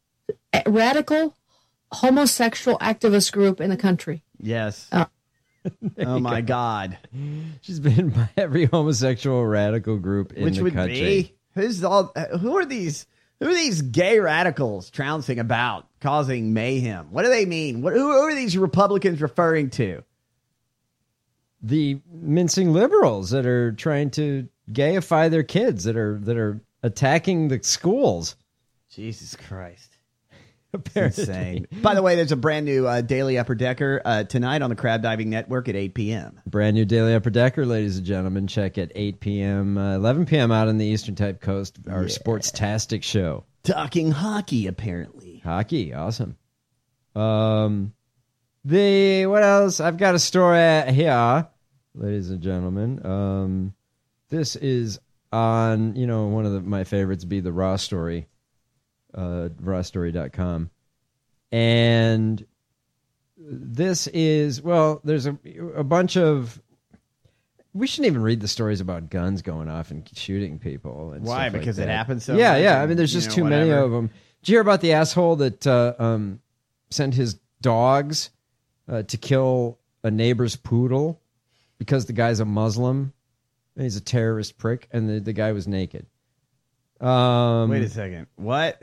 radical homosexual activist group in the country. Yes. Uh, oh my God. She's been by every homosexual radical group in Which the would country. be who's all who are these who are these gay radicals trouncing about causing mayhem? What do they mean? What who, who are these Republicans referring to? The mincing liberals that are trying to gayify their kids, that are that are attacking the schools. Jesus Christ. Apparently. Insane. By the way, there's a brand new uh, Daily Upper Decker uh, tonight on the Crab Diving Network at eight p.m. Brand new Daily Upper Decker, ladies and gentlemen. Check at eight p.m., uh, eleven p.m. out on the Eastern Type Coast. Our Yeah. sports-tastic show. Talking hockey, apparently. Hockey, awesome. Um, the what else? I've got a story here, ladies and gentlemen. Um, this is on, you know, one of the, my favorites be the Raw Story, uh, raw story dot com, and this is well. There's a a bunch of. We shouldn't even read the stories about guns going off and shooting people. And Why? stuff like Because it that. happens so Yeah, much yeah. I and, mean, there's you just know, too many whatever. of them. Did you hear about the asshole that uh, um, sent his dogs uh, to kill a neighbor's poodle because the guy's a Muslim and he's a terrorist prick, and the, the guy was naked? Um, Wait a second. What?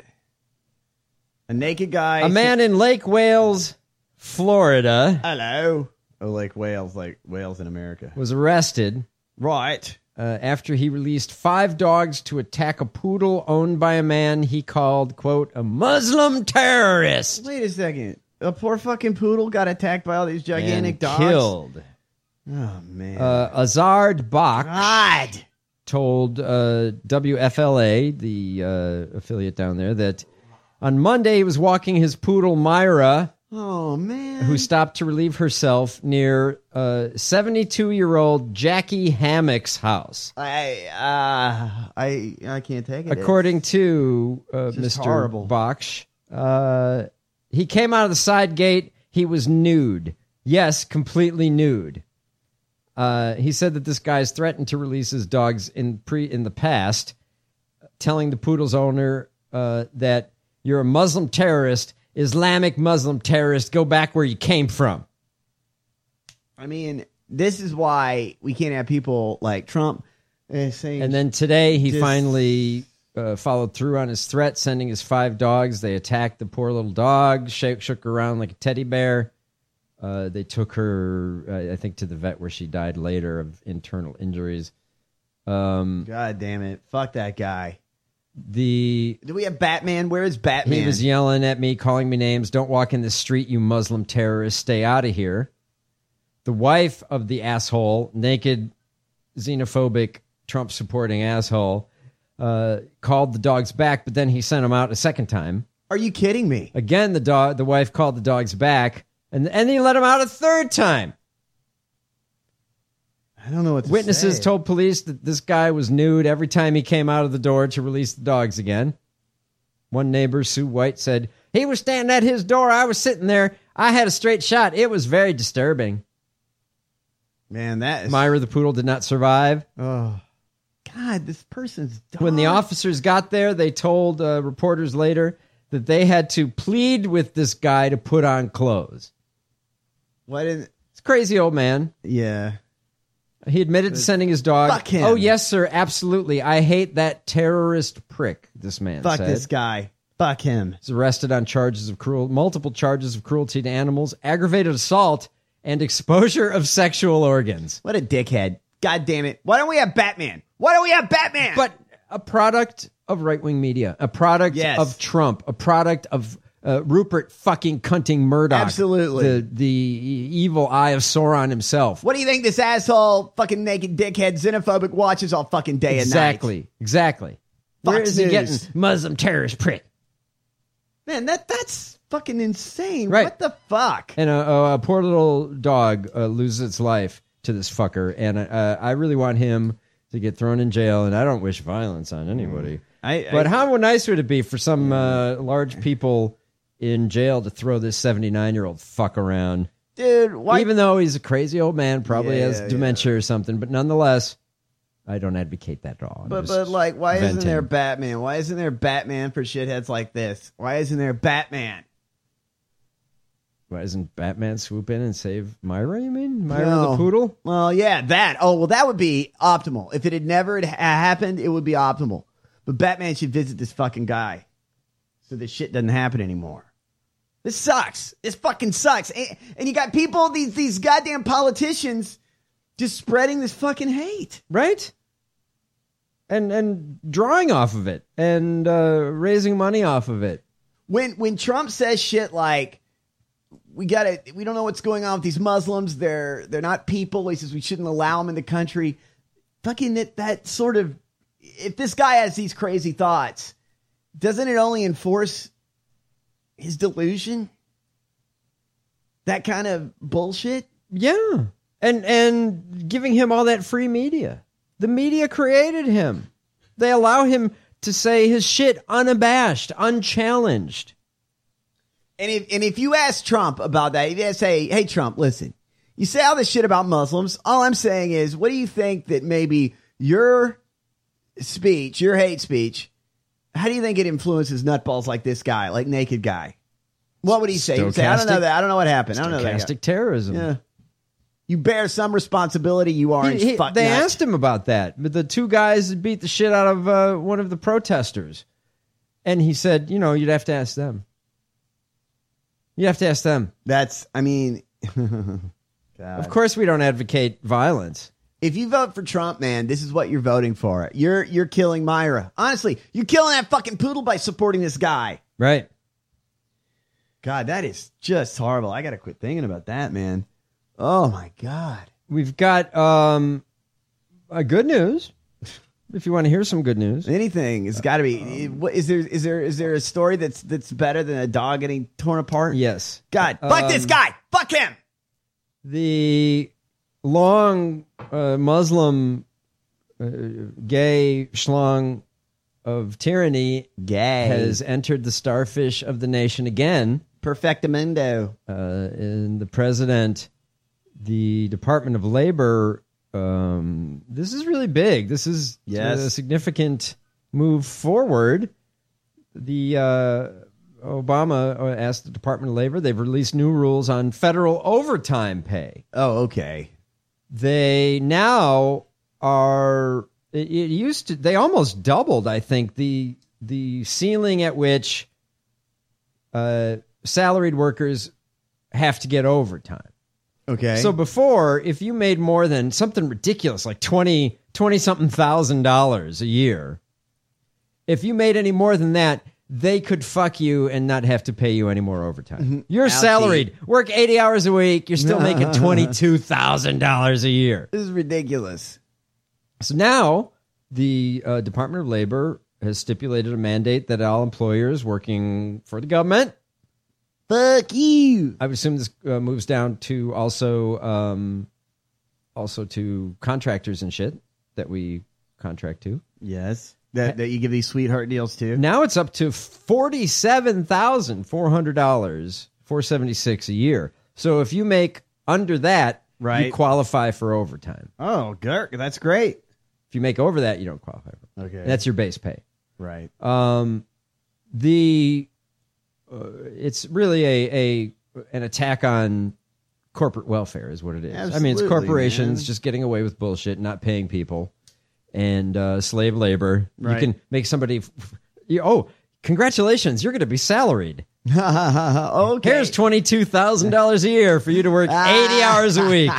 A naked guy. A man in Lake Wales, Florida. Hello. Oh, like Wales, like Wales in America. Was arrested. Right. Uh, after he released five dogs to attack a poodle owned by a man he called, quote, a Muslim terrorist. Wait a second. A poor fucking poodle got attacked by all these gigantic and dogs. killed. Oh, man. Uh, Azard Bach God. told uh, W F L A, the uh, affiliate down there, that on Monday he was walking his poodle Myra, Oh, man. who stopped to relieve herself near uh, seventy-two-year-old Jackie Hammock's house. I uh, I I can't take it. According to uh, It's just Mister horrible. Baksh, Uh, he came out of the side gate. He was nude. Yes, completely nude. Uh, he said that this guy's threatened to release his dogs in pre in the past, telling the poodle's owner uh, that you're a Muslim terrorist, Islamic Muslim terrorist. Go back where you came from. I mean, this is why we can't have people like Trump uh, saying. And then today he just, finally uh, followed through on his threat, sending his five dogs. They attacked the poor little dog, shook, shook her around like a teddy bear. Uh, they took her, uh, I think, to the vet where she died later of internal injuries. Um, God damn it. Fuck that guy. The Do we have Batman? Where is Batman? He was yelling at me, calling me names. Don't walk in the street, you Muslim terrorist. Stay out of here. The wife of the asshole, naked, xenophobic, Trump-supporting asshole, uh, called the dogs back, but then he sent them out a second time. Are you kidding me? Again, the dog, the wife called the dogs back, and and he let them out a third time. I don't know what to Witnesses say. told police that this guy was nude every time he came out of the door to release the dogs again. One neighbor, Sue White, said, he was standing at his door. I was sitting there. I had a straight shot. It was very disturbing. Man, that is... Myra the poodle did not survive. Oh, God, this person's dog. When the officers got there, they told uh, reporters later that they had to plead with this guy to put on clothes. Why didn't... It's a crazy old man. Yeah. He admitted to sending his dog. Fuck him. Oh, yes, sir. Absolutely. I hate that terrorist prick, this man Fuck said. this guy. Fuck him. He's arrested on charges of cruel, multiple charges of cruelty to animals, aggravated assault, and exposure of sexual organs. What a dickhead. God damn it. Why don't we have Batman? Why don't we have Batman? But a product of right-wing media, a product Yes. of Trump, a product of uh, Rupert fucking cunting Murdoch. Absolutely. The, the evil eye of Sauron himself. What do you think this asshole, fucking naked dickhead, xenophobic watches all fucking day and night? Exactly. Exactly. Where Fox is he News. getting Muslim terrorist prick? Man, that that's fucking insane. Right. What the fuck? And a, a, a poor little dog uh, loses its life to this fucker. And uh, I really want him to get thrown in jail. And I don't wish violence on anybody. I, but I, how nice would it be for some uh, large people in jail to throw this seventy-nine-year-old fuck around? Dude, why? Even though he's a crazy old man, probably Yeah, has yeah. dementia or something. But nonetheless, I don't advocate that at all. I'm But just but like, why isn't venting. there Batman? Why isn't there Batman for shitheads like this? Why isn't there Batman? Why doesn't Batman swoop in and save Myra, you mean? Myra No. the poodle? Well, yeah, that. Oh, well, that would be optimal. If it had never had ha- happened, it would be optimal. But Batman should visit this fucking guy so this shit doesn't happen anymore. This sucks. This fucking sucks. And, and you got people, these these goddamn politicians, just spreading this fucking hate. Right? And and drawing off of it and uh, raising money off of it. When when Trump says shit like, we gotta, we don't know what's going on with these Muslims. They're they're not people. He says we shouldn't allow them in the country. Fucking that that sort of, if this guy has these crazy thoughts, doesn't it only enforce his delusion? That kind of bullshit? Yeah. And and giving him all that free media. The media created him. They allow him to say his shit unabashed, unchallenged. And if and if you ask Trump about that, if you say, hey, Trump, listen, you say all this shit about Muslims. All I'm saying is, what do you think that maybe your speech, your hate speech, how do you think it influences nutballs like this guy, like Naked Guy? What would he say? He would say, I don't know that. I don't know what happened. I don't know that. Stochastic terrorism. Yeah. You bear some responsibility, you orange He- he- fuck they nut. asked him about that. But the two guys that beat the shit out of uh, one of the protesters. And he said, you know, you'd have to ask them. You have to ask them. That's, I mean, of course we don't advocate violence. If you vote for Trump, man, this is what you're voting for. You're you're killing Myra. Honestly, you're killing that fucking poodle by supporting this guy. Right. God, that is just horrible. I got to quit thinking about that, man. Oh, my God. We've got um, uh, good news. If you want to hear some good news. Anything. It's got to be. What, is there is there is there a story that's that's better than a dog getting torn apart? Yes. God, fuck Um, this guy. Fuck him. The long uh, Muslim uh, gay schlong of tyranny Gay. has entered the starfish of the nation again. Perfectamundo. Uh, and the president, the Department of Labor, um, this is really big. This is Yes. a significant move forward. The uh, Obama asked the Department of Labor. They've released new rules on federal overtime pay. Oh, okay. They now are. It, it used to. They almost doubled, I think, the the ceiling at which uh, salaried workers have to get overtime. Okay. So before, if you made more than something ridiculous like twenty, twenty something thousand dollars a year, if you made any more than that, they could fuck you and not have to pay you any more overtime. Mm-hmm. You're Ouchie. salaried, work eighty hours a week, you're still making twenty-two thousand dollars a year. This is ridiculous. So now the uh, Department of Labor has stipulated a mandate that all employers working for the government, fuck you. I would assume this uh, moves down to also um, also to contractors and shit that we contract to. Yes. That, that you give these sweetheart deals to. Now it's up to forty-seven thousand four hundred dollars, four seventy-six a year. So if you make under that, right, you qualify for overtime. Oh, Gurk, that's great. If you make over that, you don't qualify for. Okay, that's your base pay. Right. Um, the uh, it's really a a an attack on corporate welfare, is what it is. Absolutely, I mean, it's corporations man. just getting away with bullshit, not paying people, and uh, slave labor. Right. You can make somebody. You, oh, congratulations! You're going to be salaried. Okay. Here's twenty-two thousand dollars a year for you to work eighty hours a week.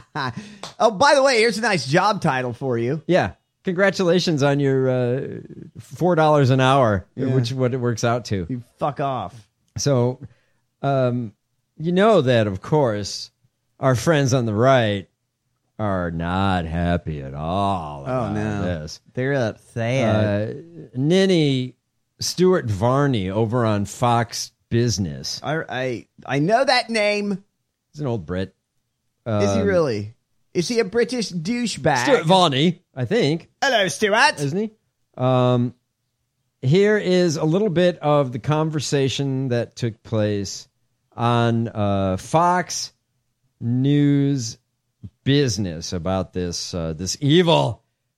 Oh, by the way, here's a nice job title for you. Yeah. Congratulations on your uh, four dollars an hour, Yeah. which is what it works out to. You fuck off. So, um, you know that, of course, our friends on the right are not happy at all about Oh, no. this. They're upset. Uh, Ninny Stuart Varney over on Fox Business. I, I I know that name. He's an old Brit. Is he Um, really? Is he a British douchebag? Stuart Varney, I think. Hello, Stuart. Isn't he? Um, here is a little bit of the conversation that took place on uh, Fox News Business about this uh, this evil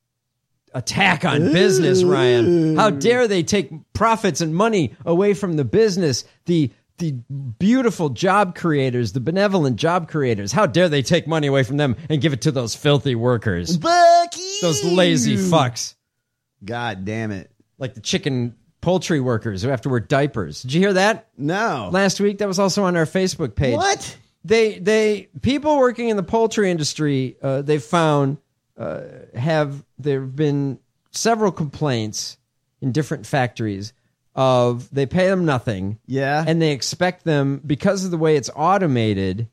attack on business, Ryan. How dare they take profits and money away from the business, the the beautiful job creators, the benevolent job creators. How dare they take money away from them and give it to those filthy workers? Bucky! Those lazy fucks. God damn it. Like the chicken poultry workers who have to wear diapers. Did you hear that? No. Last week, that was also on our Facebook page. What? They, they, people working in the poultry industry, uh, they found, uh, have, there have been several complaints in different factories of they pay them nothing. Yeah. And they expect them, because of the way it's automated,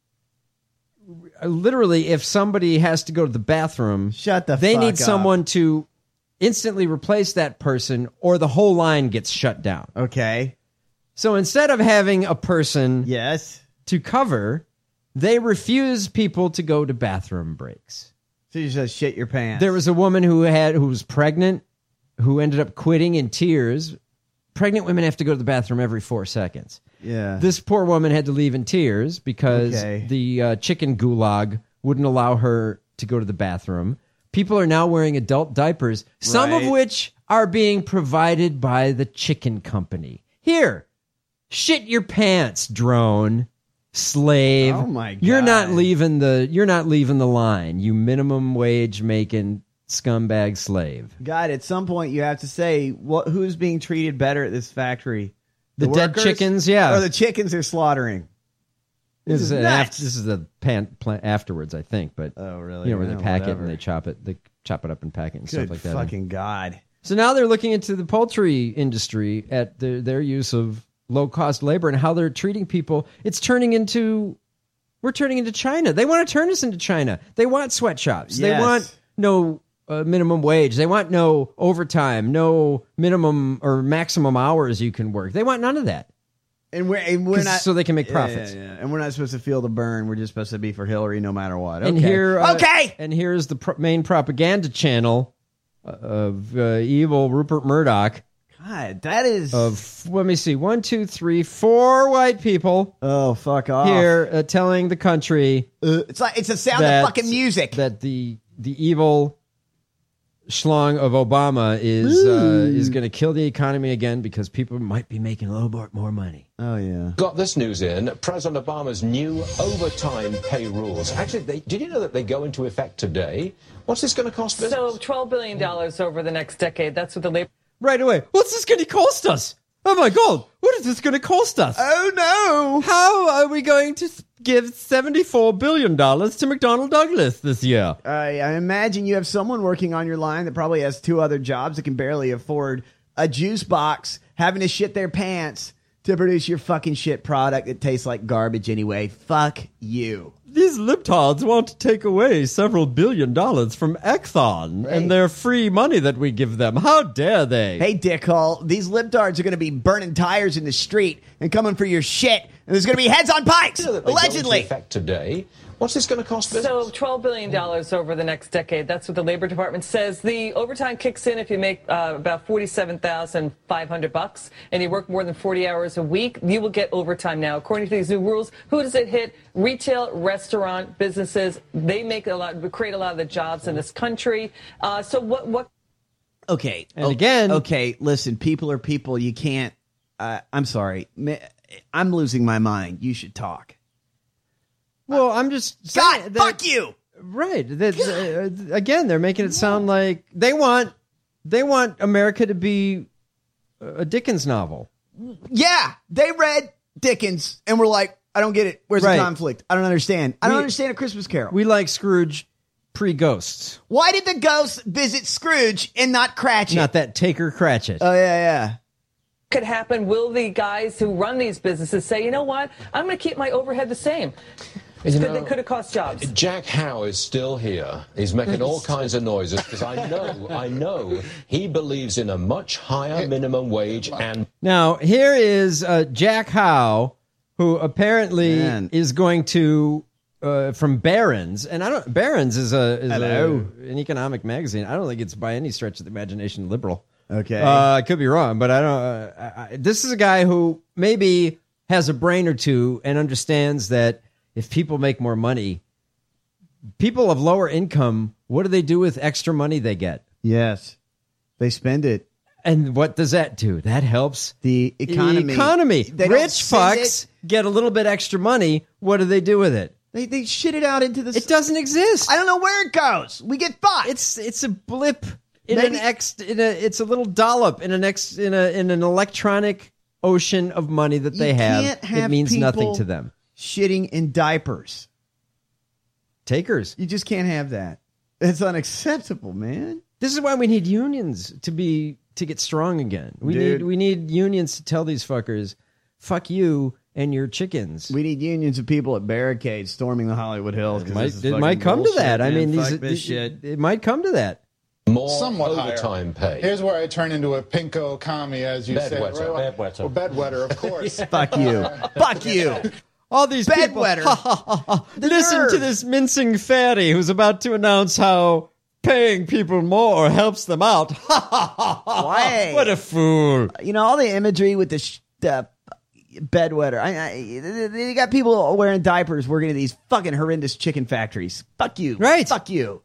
literally, if somebody has to go to the bathroom, Shut the they fuck need up. someone to instantly replace that person or the whole line gets shut down. Okay. So instead of having a person Yes. to cover, they refuse people to go to bathroom breaks. So you just shit your pants. There was a woman who had who was pregnant who ended up quitting in tears. Pregnant women have to go to the bathroom every four seconds. Yeah. This poor woman had to leave in tears because Okay. the uh, chicken gulag wouldn't allow her to go to the bathroom. People are now wearing adult diapers, some of Right. which are being provided by the chicken company. Here, shit your pants, drone, slave. Oh my God. You're not leaving the you're not leaving the line, you minimum wage making scumbag slave. God, at some point you have to say what who's being treated better at this factory? The dead workers chickens, yeah. Or the chickens they're slaughtering? This, This is is an nuts. af- this is the pan, plant afterwards, I think. But Oh, really? you know, where Yeah, they pack it whatever. and they chop it, they chop it up and pack it and Good stuff like that. fucking God. So now they're looking into the poultry industry at their, their use of low cost labor and how they're treating people. It's turning into, we're turning into China. They want to turn us into China. They want sweatshops. They Yes. want no uh, minimum wage. They want no overtime, no minimum or maximum hours you can work. They want none of that. And we're, and we're 'Cause- not so they can make Yeah, profits. Yeah, yeah. And we're not supposed to feel the burn. We're just supposed to be for Hillary no matter what. Okay. And here, uh, okay. And here's the pro- main propaganda channel of uh, evil Rupert Murdoch. God, that is of. Let me see. One, two, three, four white people. Oh, fuck off! Here, uh, telling the country, uh, it's like it's a sound that, of fucking music. That the the evil schlong of Obama is uh, is going to kill the economy again because people might be making a little bit more money. Oh yeah. Got this news in. President Obama's new overtime pay rules. Actually, they, did you know that they go into effect today? What's this going to cost business? So twelve billion dollars over the next decade. That's what the labor. Right away. What's this going to cost us? Oh my God. What is this going to cost us? Oh no. How are we going to give seventy-four billion dollars to McDonnell Douglas this year? I, I imagine you have someone working on your line that probably has two other jobs that can barely afford a juice box, having to shit their pants to produce your fucking shit product that tastes like garbage anyway. Fuck you. These libtards want to take away several billion dollars from Exxon hey. and their free money that we give them. How dare they? Hey, dickhole, these libtards are going to be burning tires in the street and coming for your shit, and there's going to be heads on pikes, you know allegedly. Go into effect today. What's this going to cost business? So twelve billion dollars over the next decade. That's what the Labor Department says. The overtime kicks in if you make uh, about forty-seven thousand five hundred bucks and you work more than forty hours a week. You will get overtime now. According to these new rules, who does it hit? Retail, restaurant, businesses. They make a lot, create a lot of the jobs in this country. Uh, so what? What? Okay. And again, okay. Listen, people are people. You can't. Uh, I'm saying I'm losing my mind. You should talk. Well, I'm just God, saying that, fuck you. Right. That, uh, again, they're making it sound like they want they want America to be a Dickens novel. Yeah, they read Dickens and were like, I don't get it. Where's right. the conflict? I don't understand. I don't we, understand A Christmas Carol. We like Scrooge pre-ghosts. Why did the ghosts visit Scrooge and not Cratchit? Not that Taker Cratchit. Oh, yeah, yeah. Could happen. Will the guys who run these businesses say, you know what, I'm going to keep my overhead the same? It's you good, know, they could have cost jobs. Jack Howe is still here. He's making all kinds of noises because I know, I know he believes in a much higher minimum wage. And now here is uh, Jack Howe, who apparently Man. is going to uh, from Barron's, and I don't. Barron's is a is a, an economic magazine. I don't think it's by any stretch of the imagination liberal. Okay, uh, I could be wrong, but I don't. Uh, I, I, this is a guy who maybe has a brain or two and understands that. If people make more money, people of lower income, what do they do with extra money they get? Yes, they spend it. And what does that do? That helps the economy. The economy. They Rich fucks it. Get a little bit extra money. What do they do with it? They they shit it out into the. It doesn't exist. I don't know where it goes. We get fucked. It's it's a blip in Maybe. an ex. In a it's a little dollop in an ex in a in an electronic ocean of money that they you have. Can't have. It means people nothing to them. Shitting in diapers. Takers. You just can't have that. It's unacceptable, man. This is why we need unions to be to get strong again. We Dude. need we need unions to tell these fuckers, fuck you and your chickens. We need unions of people at barricades storming the Hollywood Hills. It might, it might come to that. Man. I mean, Fuck these, this it, shit. It might come to that. More Somewhat overtime higher. pay. Here's where I turn into a pinko commie, as you Bedwetter. said. Right? Bedwetter. Well, bedwetter, of course. Fuck you. Fuck you. All these people. Bedwetter. Listen nerve. to this mincing fairy who's about to announce how paying people more helps them out. Why? What a fool. You know, all the imagery with the sh- uh, bedwetter. I, I, you got people wearing diapers working at these fucking horrendous chicken factories. Fuck you. Right. Fuck you.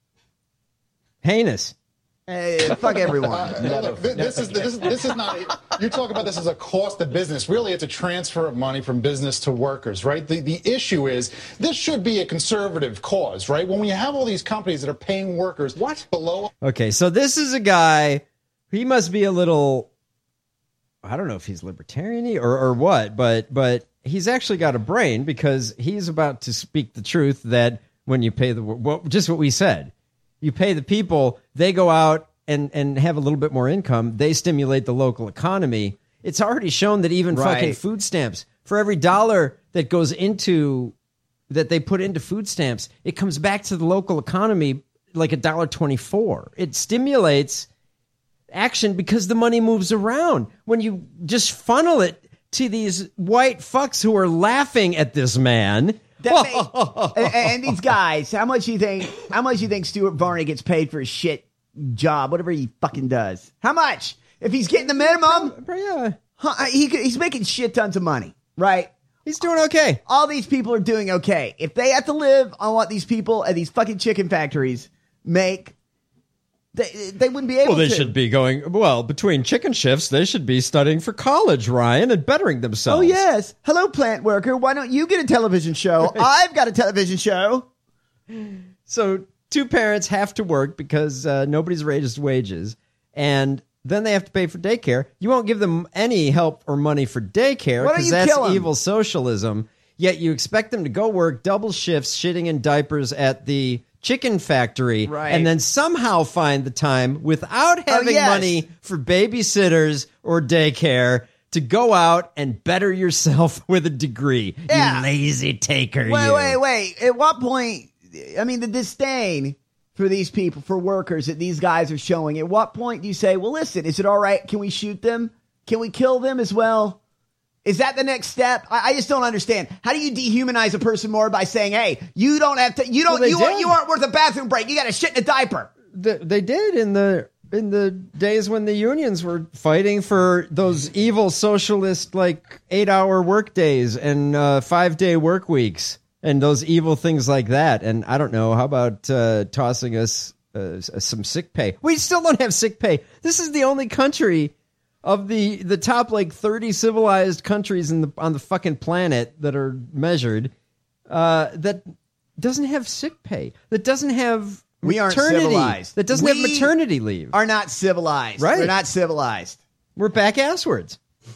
Heinous. Hey, fuck everyone. Uh, look, this, this is this is this is not. You talk about this as a cost of business. Really, it's a transfer of money from business to workers, right? The the issue is this should be a conservative cause, right? When we have all these companies that are paying workers what below. Okay, so this is a guy. He must be a little. I don't know if he's libertarian-y or or what, but but he's actually got a brain because he's about to speak the truth that when you pay the well, just what we said. You pay the people, they go out and, and have a little bit more income. They stimulate the local economy. It's already shown that even Right. fucking food stamps, for every dollar that goes into, that they put into food stamps, it comes back to the local economy like a dollar twenty-four. It stimulates action because the money moves around. When you just funnel it to these white fucks who are laughing at this man... That may, and, and these guys, how much you think? How much you think Stuart Varney gets paid for his shit job, whatever he fucking does. How much? If he's getting the minimum, yeah. huh, he, he's making shit tons of money, right? He's doing okay. All these people are doing okay. If they have to live on what these people at these fucking chicken factories make, they, they wouldn't be able Well, they to. should be going, well, between chicken shifts, they should be studying for college, Ryan, and bettering themselves. Oh, yes. Hello, plant worker. Why don't you get a television show? Right. I've got a television show. So two parents have to work because uh, nobody's raised wages, and then they have to pay for daycare. You won't give them any help or money for daycare because that's evil socialism, yet you expect them to go work double shifts, shitting in diapers at the chicken factory, right. and then somehow find the time without having oh, yes. money for babysitters or daycare to go out and better yourself with a degree. Yeah. You lazy taker. Wait, you. wait, wait. At what point, I mean, the disdain for these people, for workers that these guys are showing, at what point do you say, well, listen, is it all right? Can we shoot them? Can we kill them as well? Is that the next step? I, I just don't understand. How do you dehumanize a person more by saying, "Hey, you don't have to. You don't. Well, you, did. aren't, you aren't worth a bathroom break. You got to shit in a diaper." The, they did in the in the days when the unions were fighting for those evil socialist like eight hour work days and uh, five day work weeks and those evil things like that. And I don't know. How about uh, tossing us uh, some sick pay? We still don't have sick pay. This is the only country of the the top like thirty civilized countries in the on the fucking planet that are measured uh, that doesn't have sick pay, that doesn't have we aren't maternity, civilized, that doesn't we have maternity leave. Are not civilized, right? We're not civilized. We're back asswards.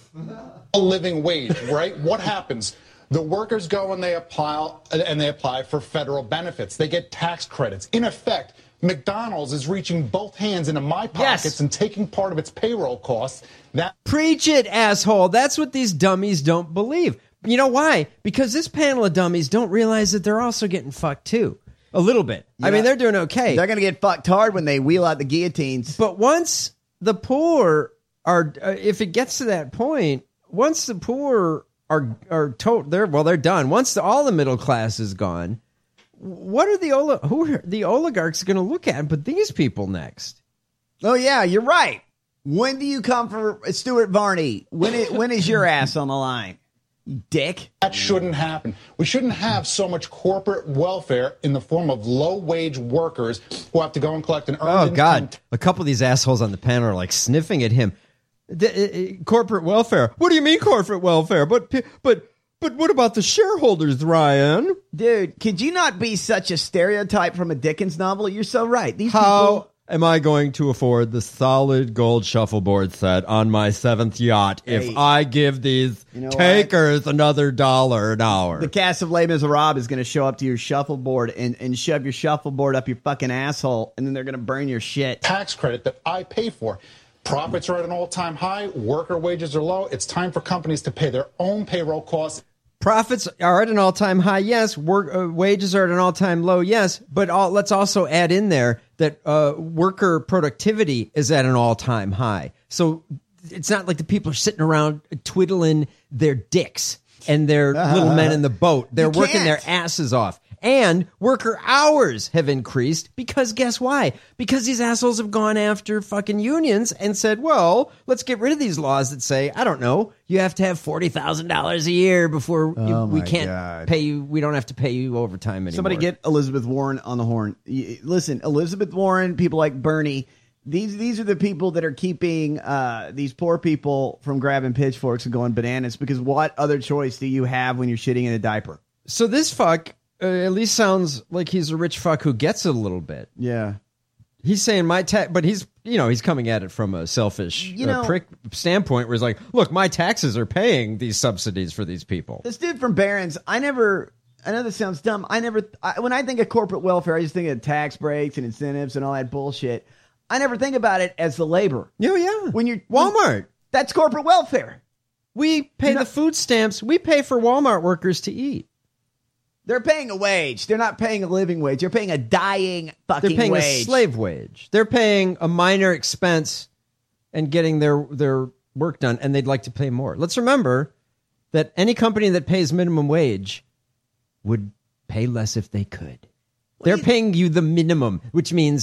A living wage, right? What happens? The workers go and they apply and they apply for federal benefits. They get tax credits. In effect, McDonald's is reaching both hands into my pockets yes. and taking part of its payroll costs. That Preach it, asshole. That's what these dummies don't believe. You know why? Because this panel of dummies don't realize that they're also getting fucked too. A little bit. Yeah. I mean, they're doing okay. They're going to get fucked hard when they wheel out the guillotines. But once the poor are, uh, if it gets to that point, once the poor are are told they're well, they're done. Once the, all the middle class is gone, what are the oli- who are the oligarchs going to look at? But these people next. Oh yeah, you're right. When do you come for Stuart Varney? When is, when is your ass on the line? You dick. That shouldn't happen. We shouldn't have so mumuch corporate welfare in the form of low-wage workers who have to go and collect an earned Oh God, income. a couple of these assholes on the panel are like sniffing at him. The, uh, corporate welfare. What do you mean corporate welfare? But but but what about the shareholders, Ryan? Dude, could you not be such a stereotype from a Dickens novel? You're so right. These How people... am I going to afford the solid gold shuffleboard set on my seventh yacht Hey. if I give these You know takers what? another dollar an hour? The cast of Les Miserables is going to show up to your shuffleboard and, and shove your shuffleboard up your fucking asshole, and then they're going to burn your shit. Tax credit that I pay for. Profits are at an all-time high. Worker wages are low. It's time for companies to pay their own payroll costs. Profits are at an all-time high, yes. Work uh, wages are at an all-time low, yes. But all, let's also add in there that uh, worker productivity is at an all-time high. So it's not like the people are sitting around twiddling their dicks and their uh, little men in the boat. They're working their asses off. And worker hours have increased because guess why? Because these assholes have gone after fucking unions and said, well, let's get rid of these laws that say, I don't know, you have to have forty thousand dollars a year before you, Oh we my can't God. pay you. We don't have to pay you overtime anymore. Somebody get Elizabeth Warren on the horn. Y- Listen, Elizabeth Warren, people like Bernie, these these are the people that are keeping uh, these poor people from grabbing pitchforks and going bananas, because what other choice do you have when you're shitting in a diaper? So this fuck uh, at least sounds like he's a rich fuck who gets it a little bit. Yeah. He's saying my tax, but he's, you know, he's coming at it from a selfish You uh, know- prick standpoint where he's like, look, my taxes are paying these subsidies for these people. This dude from Barron's, I never, I know this sounds dumb. I never, I, when I think of corporate welfare, I just think of tax breaks and incentives and all that bullshit. I never think about it as the labor. Oh, yeah. When you're Walmart. That's corporate welfare. We pay the food stamps. We pay for Walmart workers to eat. They're paying a wage. They're not paying a living wage. They're paying a dying fucking They're paying wage. a slave wage. They're paying a minor expense and getting their, their work done, and they'd like to pay more. Let's remember that any company that pays minimum wage would pay less if they could. They're paying you the minimum, which means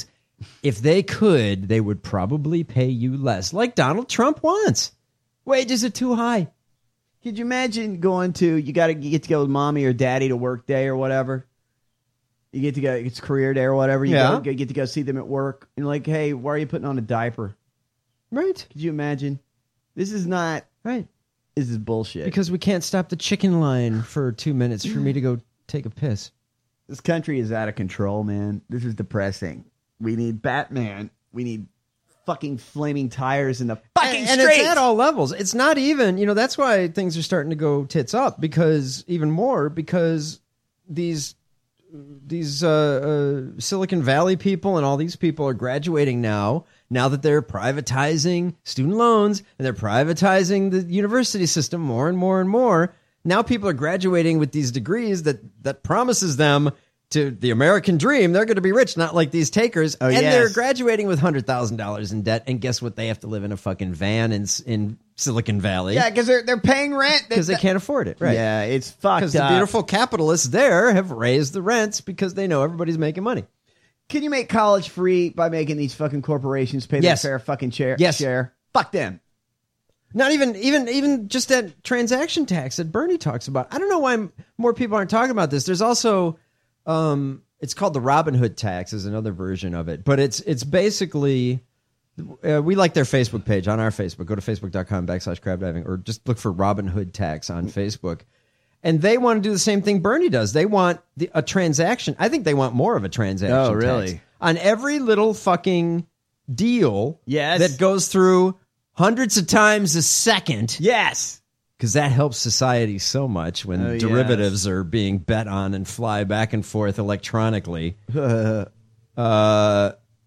if they could, they would probably pay you less, like Donald Trump wants. Wages are too high. Could you imagine going to, you got to get to go with mommy or daddy to work day or whatever? You get to go, it's career day or whatever. You Yeah. go, get to go see them at work. And like, hey, why are you putting on a diaper? Right. Could you imagine? This is not. Right. This is bullshit. Because we can't stop the chicken line for two minutes for me to go take a piss. This country is out of control, man. This is depressing. We need Batman. We need fucking flaming tires in the fucking and, and streets. it's at all levels. It's not even, you know, that's why things are starting to go tits up, because even more because these these uh, uh, Silicon Valley people and all these people are graduating now, now that they're privatizing student loans and they're privatizing the university system more and more and more. Now people are graduating with these degrees that, that promises them to the American dream. They're going to be rich, not like these takers. Oh, and yes. they're graduating with one hundred thousand dollars in debt. And guess what? They have to live in a fucking van in, in Silicon Valley. Yeah, because they're, they're paying rent. Because they can't afford it. Right. Yeah, it's fucked Because the up. beautiful capitalists there have raised the rents because they know everybody's making money. Can you make college free by making these fucking corporations pay Yes. their fair fucking share? Yes. share? Fuck them. Not even, even, even just that transaction tax that Bernie talks about. I don't know why more people aren't talking about this. There's also, um, it's called the Robin Hood tax, is another version of it, but it's it's basically, uh, we like their Facebook page on our Facebook. Go to facebook.com backslash crab diving, or just look for Robin Hood tax on Facebook. And they want to do the same thing Bernie does. They want the, a transaction. I think they want more of a transaction. Oh, really? tax on every little fucking deal. Yes. That goes through hundreds of times a second. Yes. Because that helps society so much when Oh, derivatives are being bet on and fly back and forth electronically. uh,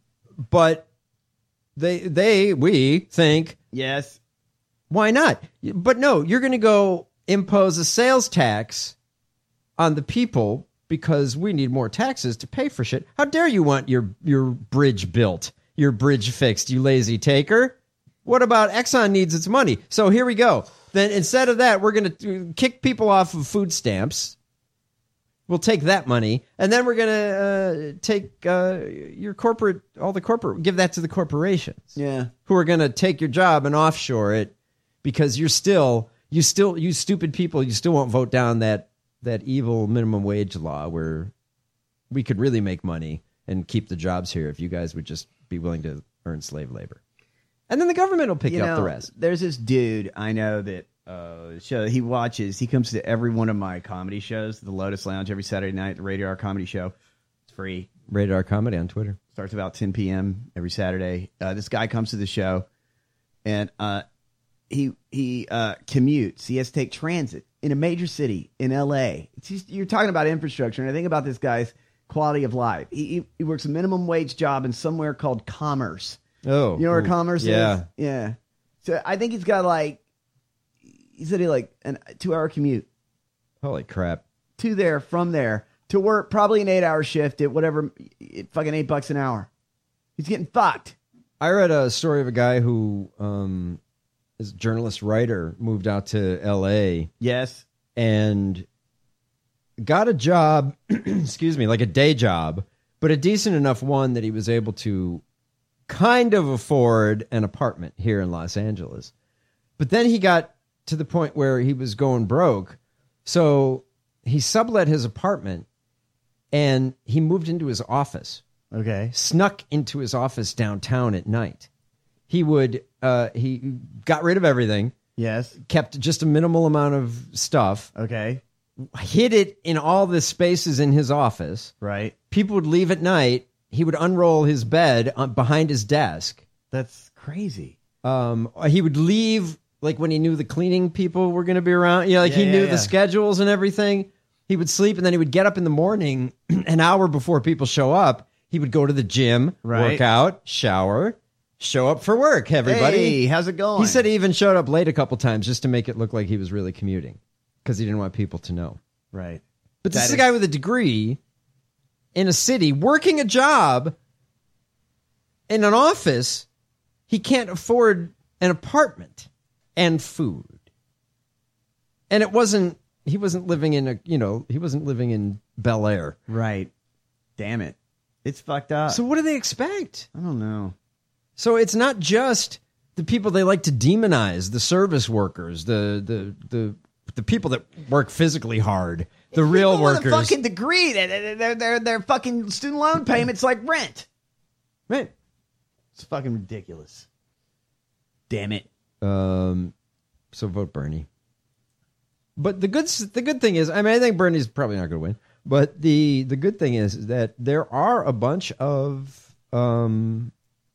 but they, they, we think, yes, why not? But no, you're going to go impose a sales tax on the people because we need more taxes to pay for shit. How dare you want your your bridge built, your bridge fixed, you lazy taker? What about Exxon needs its money? So here we go. Then instead of that, we're going to kick people off of food stamps. We'll take that money, and then we're going to uh, take uh, your corporate, all the corporate, give that to the corporations. Yeah. Who are going to take your job and offshore it because you're still, you still, you stupid people, you still won't vote down that, that evil minimum wage law where we could really make money and keep the jobs here if you guys would just be willing to earn slave labor. And then the government will pick You up know, the rest. There's this dude I know that uh, show he watches. He comes to every one of my comedy shows, the Lotus Lounge, every Saturday night, the Radar Comedy Show. It's free. Radar Comedy on Twitter. Starts about ten p.m. every Saturday. Uh, this guy comes to the show, and uh, he he uh, commutes. He has to take transit in a major city in L A. It's just, you're talking about infrastructure, and I think about this guy's quality of life. He, he, he works a minimum wage job in somewhere called Commerce. Oh. You know where Ooh, Commerce yeah. is? Yeah. So I think he's got like, he said he like a two hour commute. Holy crap. To there, from there, to work, probably an eight hour shift at whatever, fucking eight bucks an hour. He's getting fucked. I read a story of a guy who um, is a journalist writer, moved out to L A. Yes. And got a job, excuse me, like a day job, but a decent enough one that he was able to kind of afford an apartment here in Los Angeles. But then he got to the point where he was going broke. So he sublet his apartment and he moved into his office. Okay. Snuck into his office downtown at night. He would, uh, he got rid of everything. Yes. Kept just a minimal amount of stuff. Okay. Hid it in all the spaces in his office. Right. People would leave at night. He would unroll his bed on, behind his desk. That's crazy. Um, he would leave like when he knew the cleaning people were going to be around. Yeah, like Yeah, he yeah, knew yeah. the schedules and everything. He would sleep and then he would get up in the morning an hour before people show up. He would go to the gym, Right. work out, shower, show up for work. Everybody, Hey, how's it going? He said he even showed up late a couple times just to make it look like he was really commuting because he didn't want people to know. Right. But this That is a is- guy with a degree in a city working a job in an office. He can't afford an apartment and food. And it wasn't, he wasn't living in a, you know, he wasn't living in Bel Air. Right. Damn it. It's fucked up. So what do they expect? I don't know. So it's not just the people they like to demonize, the service workers, the the the the people that work physically hard, the real People workers. with a fucking degree, their their their their fucking student loan payments like rent. Right. It's fucking ridiculous. Damn it. Um, so vote Bernie. But the good the good thing is, I mean, I think Bernie's probably not going to win. But the the good thing is that there are a bunch of um,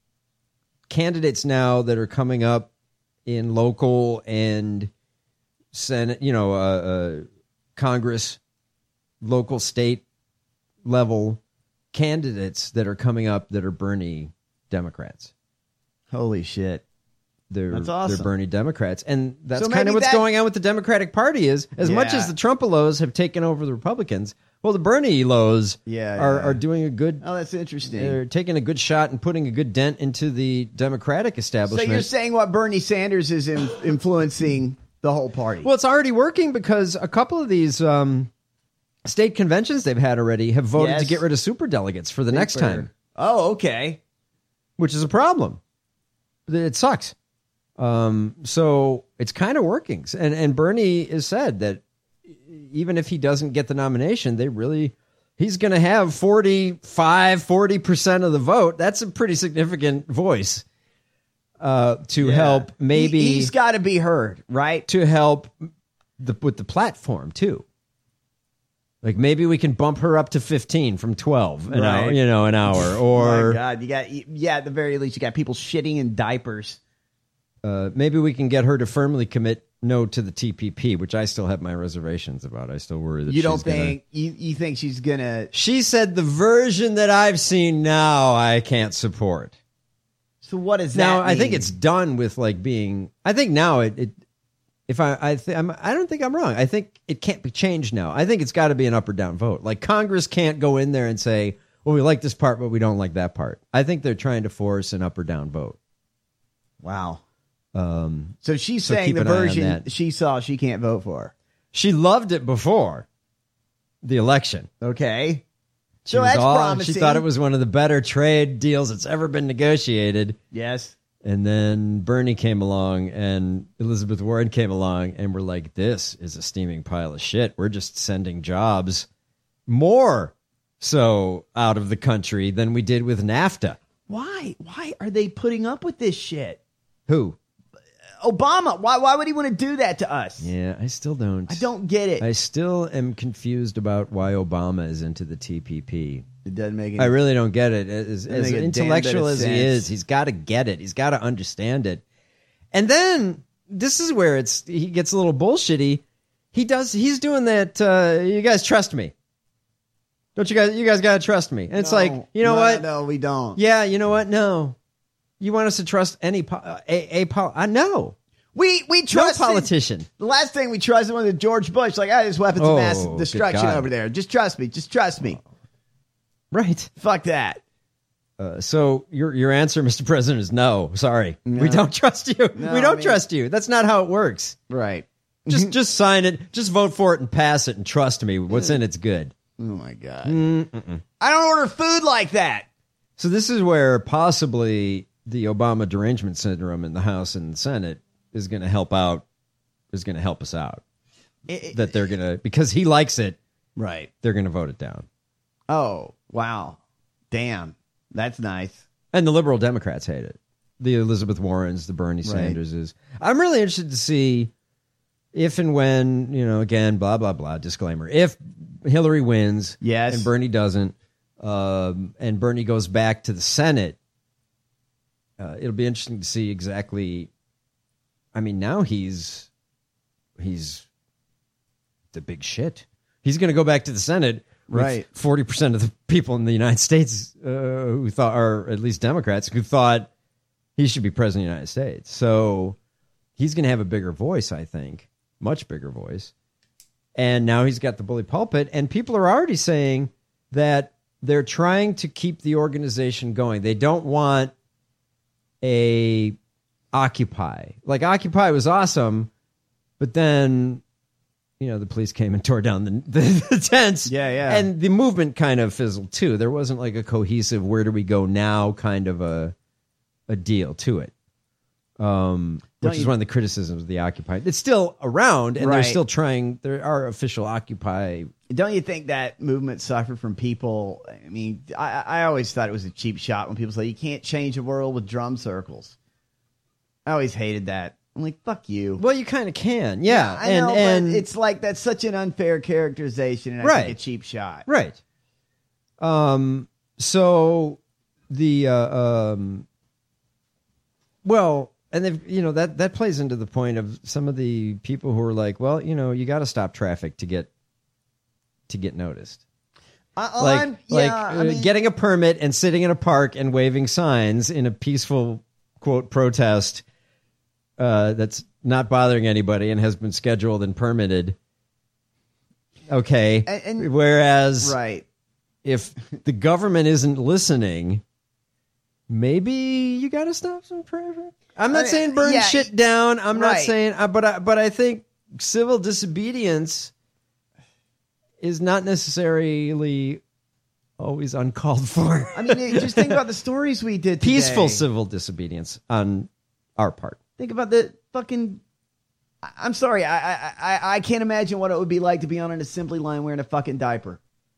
candidates now that are coming up in local and Senate, you know, uh, uh, Congress, local, state level candidates that are coming up that are Bernie Democrats. Holy shit. They're, That's awesome. They're Bernie Democrats. And that's So kind maybe of what's that- going on with the Democratic Party is as much Yeah. as the Trump-a-lows have taken over the Republicans, well, the Bernie-lows Yeah, are, yeah. are doing a good... Oh, that's interesting. They're taking a good shot and putting a good dent into the Democratic So establishment. you're saying what Bernie Sanders is in, influencing the whole party? Well, it's already working because a couple of these um, state conventions they've had already have voted Yes. to get rid of superdelegates for the next Super. time. Oh, okay. Which is a problem. It sucks. Um, so it's kind of working. And and Bernie has said that even if he doesn't get the nomination, they really, he's going to have forty-five, forty percent of the vote. That's a pretty significant voice uh, to Yeah. help maybe. He, he's got to be heard, right? To help the, with the platform too. Like maybe we can bump her up to fifteen from twelve, an hour, Right. you know, an hour, Oh or my God, you got yeah. At the very least, you got people shitting in diapers. Uh, maybe we can get her to firmly commit no to the T P P, which I still have my reservations about. I still worry that You don't she's gonna- think you, you think she's gonna? She said the version that I've seen now I can't support. So what does Now that I think mean? it's done with like being. I think now it. it if I I th- I'm, I don't think I'm wrong. I think it can't be changed now. I think it's got to be an up or down vote. Like Congress can't go in there and say, "Well, we like this part, but we don't like that part." I think they're trying to force an up or down vote. Wow. Um, So she's so saying keep the an eye on version that. she saw she can't vote for. She loved it before the election. Okay. She, So was that's all- promising. she thought it was one of the better trade deals that's ever been negotiated. Yes. And then Bernie came along and Elizabeth Warren came along and we're like, this is a steaming pile of shit. We're just sending jobs more so out of the country than we did with NAFTA. Why? Why are they putting up with this shit? Who? Obama. Why? Why would he want to do that to us? Yeah, I still don't. I don't get it. I still am confused about why Obama is into the T P P. It doesn't make any. I really don't get it. As, Doesn't as make a damn intellectual bit of as he sense. is, he's got to get it. He's got to understand it. And then this is where it's he gets a little bullshitty. He does. He's doing that. Uh, you guys trust me? Don't you guys? You guys got to trust me. And it's No. like, you know No, what? No, we don't. Yeah, you know what? No, you want us to trust any po- uh, a a pol- I know. We we trust no politician. The last thing we trusted was George Bush. Like, ah, there's weapons of mass Oh, good destruction God. over there. Just trust me. Just trust me. Right. Fuck that. Uh, so your your answer, Mister President, is no. Sorry, No. we don't trust you. No, we don't I mean- trust you. That's not how it works. Right. Just just sign it. Just vote for it and pass it and trust me. What's in it's good. Oh my God. Mm-mm. I don't order food like that. So this is where possibly the Obama derangement syndrome in the House and Senate is going to help out. Is going to help us out. It- it- that they're going to because he likes it. Right. They're going to vote it down. Oh wow. Damn. That's nice. And the liberal Democrats hate it. The Elizabeth Warrens, the Bernie Sanderses. I'm really interested to see if and when, you know, again, blah, blah, blah, disclaimer. If Hillary wins Yes. and Bernie doesn't, um, and Bernie goes back to the Senate, uh, it'll be interesting to see exactly. I mean, now he's he's the big shit. He's going to go back to the Senate. With Right. forty percent of the people in the United States uh, who thought, or at least Democrats, who thought he should be president of the United States. So he's going to have a bigger voice, I think, much bigger voice. And now he's got the bully pulpit, and people are already saying that they're trying to keep the organization going. They don't want a Occupy. Like Occupy was awesome, but then you know, the police came and tore down the, the, the tents. Yeah, yeah. And the movement kind of fizzled too. There wasn't like a cohesive where do we go now kind of a a deal to it. Um, which Don't is you- one of the criticisms of the Occupy. It's still around, and Right. they're still trying. There are official Occupy. Don't you think that movement suffered from people? I mean, I, I always thought it was a cheap shot when people say you can't change the world with drum circles. I always hated that. I'm like, fuck you. Well, you kind of can, yeah. I and know, and but it's like that's such an unfair characterization, and I Right. think a cheap shot. right. Um. So the uh, um. Well, and they've you know that that plays into the point of some of the people who are like, well, you know, you got to stop traffic to get to get noticed. Uh, like I'm- like yeah, I uh, mean- getting a permit and sitting in a park and waving signs in a peaceful quote protest uh, that's not bothering anybody and has been scheduled and permitted. Okay, And- and- whereas right. if the government isn't listening, maybe you got to stop some traffic. I'm not I mean, saying burn yeah, shit down. I'm not right. saying, uh, but I, but I think civil disobedience is not necessarily always uncalled for. I mean, just think about the stories we did today. Peaceful civil disobedience on our part. Think about the fucking. I- I'm sorry, I, I I I can't imagine what it would be like to be on an assembly line wearing a fucking diaper.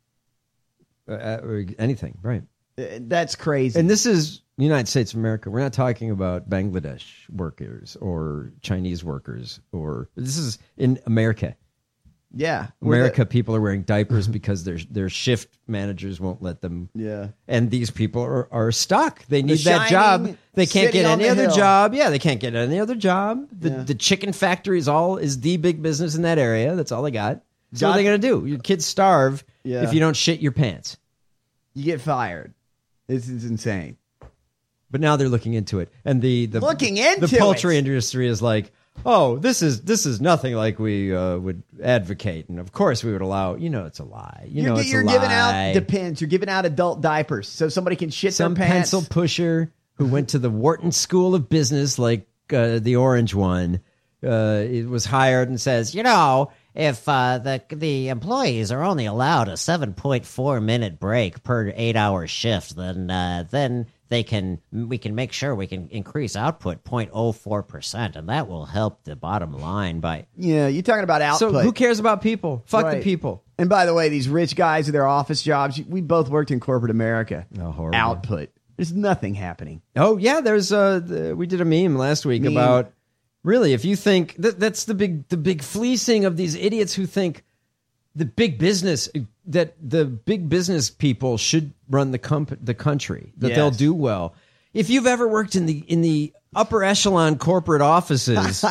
Uh, or anything, right? Uh, That's crazy. And this is United States of America. We're not talking about Bangladesh workers or Chinese workers, or this is in America. Yeah, We're America, people are wearing diapers because their their shift managers won't let them. Yeah. And these people are, are stuck. They The need that shining job. They can't city get on any the other hill. job. Yeah, they can't get any other job. The Yeah. the chicken factory is all is the big business in that area. That's all they got. So what God- are they going to do? Your kids starve Yeah. if you don't shit your pants. You get fired. This is insane. But now they're looking into it, and the the Looking into the poultry it. industry is like, oh, this is this is nothing like we uh, would advocate, and of course we would allow. You know, it's a lie. You You're, know, it's you're a giving lie. out depends. You're giving out adult diapers so somebody can shit Some their pants. pencil pusher who went to the Wharton School of Business, like uh, the orange one, uh, it was hired and says, You know, if uh, the the employees are only allowed a seven point four minute break per eight hour shift, then uh, then they can we can make sure we can increase output zero point zero four percent, and that will help the bottom line by. Yeah, you're talking about output. so who cares about people? Fuck Right. the people. And by the way, these rich guys with their office jobs, we both worked in corporate America. Oh, horrible. Output. There's nothing happening. Oh yeah, there's uh the, we did a meme last week Meme. about really if you think that that's the big the big fleecing of these idiots who think the big business that the big business people should run the comp- the country, that Yes. they'll do well. If you've ever worked in the in the upper echelon corporate offices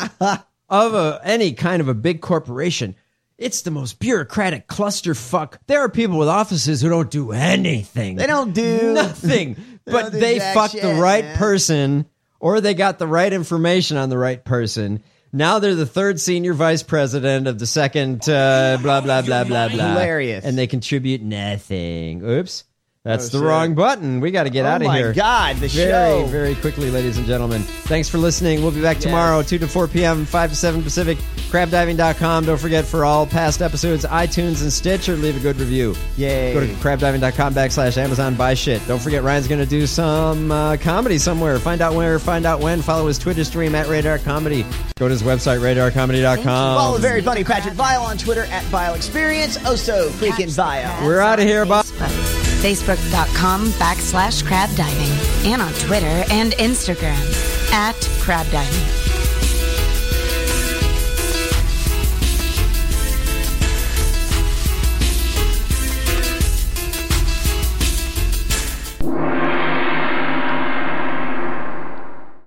of a any kind of a big corporation, it's the most bureaucratic clusterfuck. There are people with offices who don't do anything. They don't do nothing, They but don't do they jack fuck shit, the right man. person, or they got the right information on the right person. Now they're the third senior vice president of the second uh, blah blah blah blah blah. Hilarious. And they contribute nothing. Oops. That's Oh, the shit. wrong button. We got to get Oh out of my here. God, the very, show. very quickly, ladies and gentlemen. Thanks for listening. We'll be back Yes. tomorrow, two to four p.m., five to seven Pacific. crab diving dot com. Don't forget, for all past episodes, iTunes and Stitcher, leave a good review. Yay. Go to crab diving dot com backslash Amazon. Buy shit. Don't forget, Ryan's going to do some uh, comedy somewhere. Find out where, find out when. Follow his Twitter stream at Radar Comedy. Go to his website, radar comedy dot com. Follow very funny Patrick Vile on Twitter at Vile Experience. Oh, so freaking Vile. We're out of here, Bob. Facebook.com backslash crab diving. And on Twitter and Instagram at crab diving.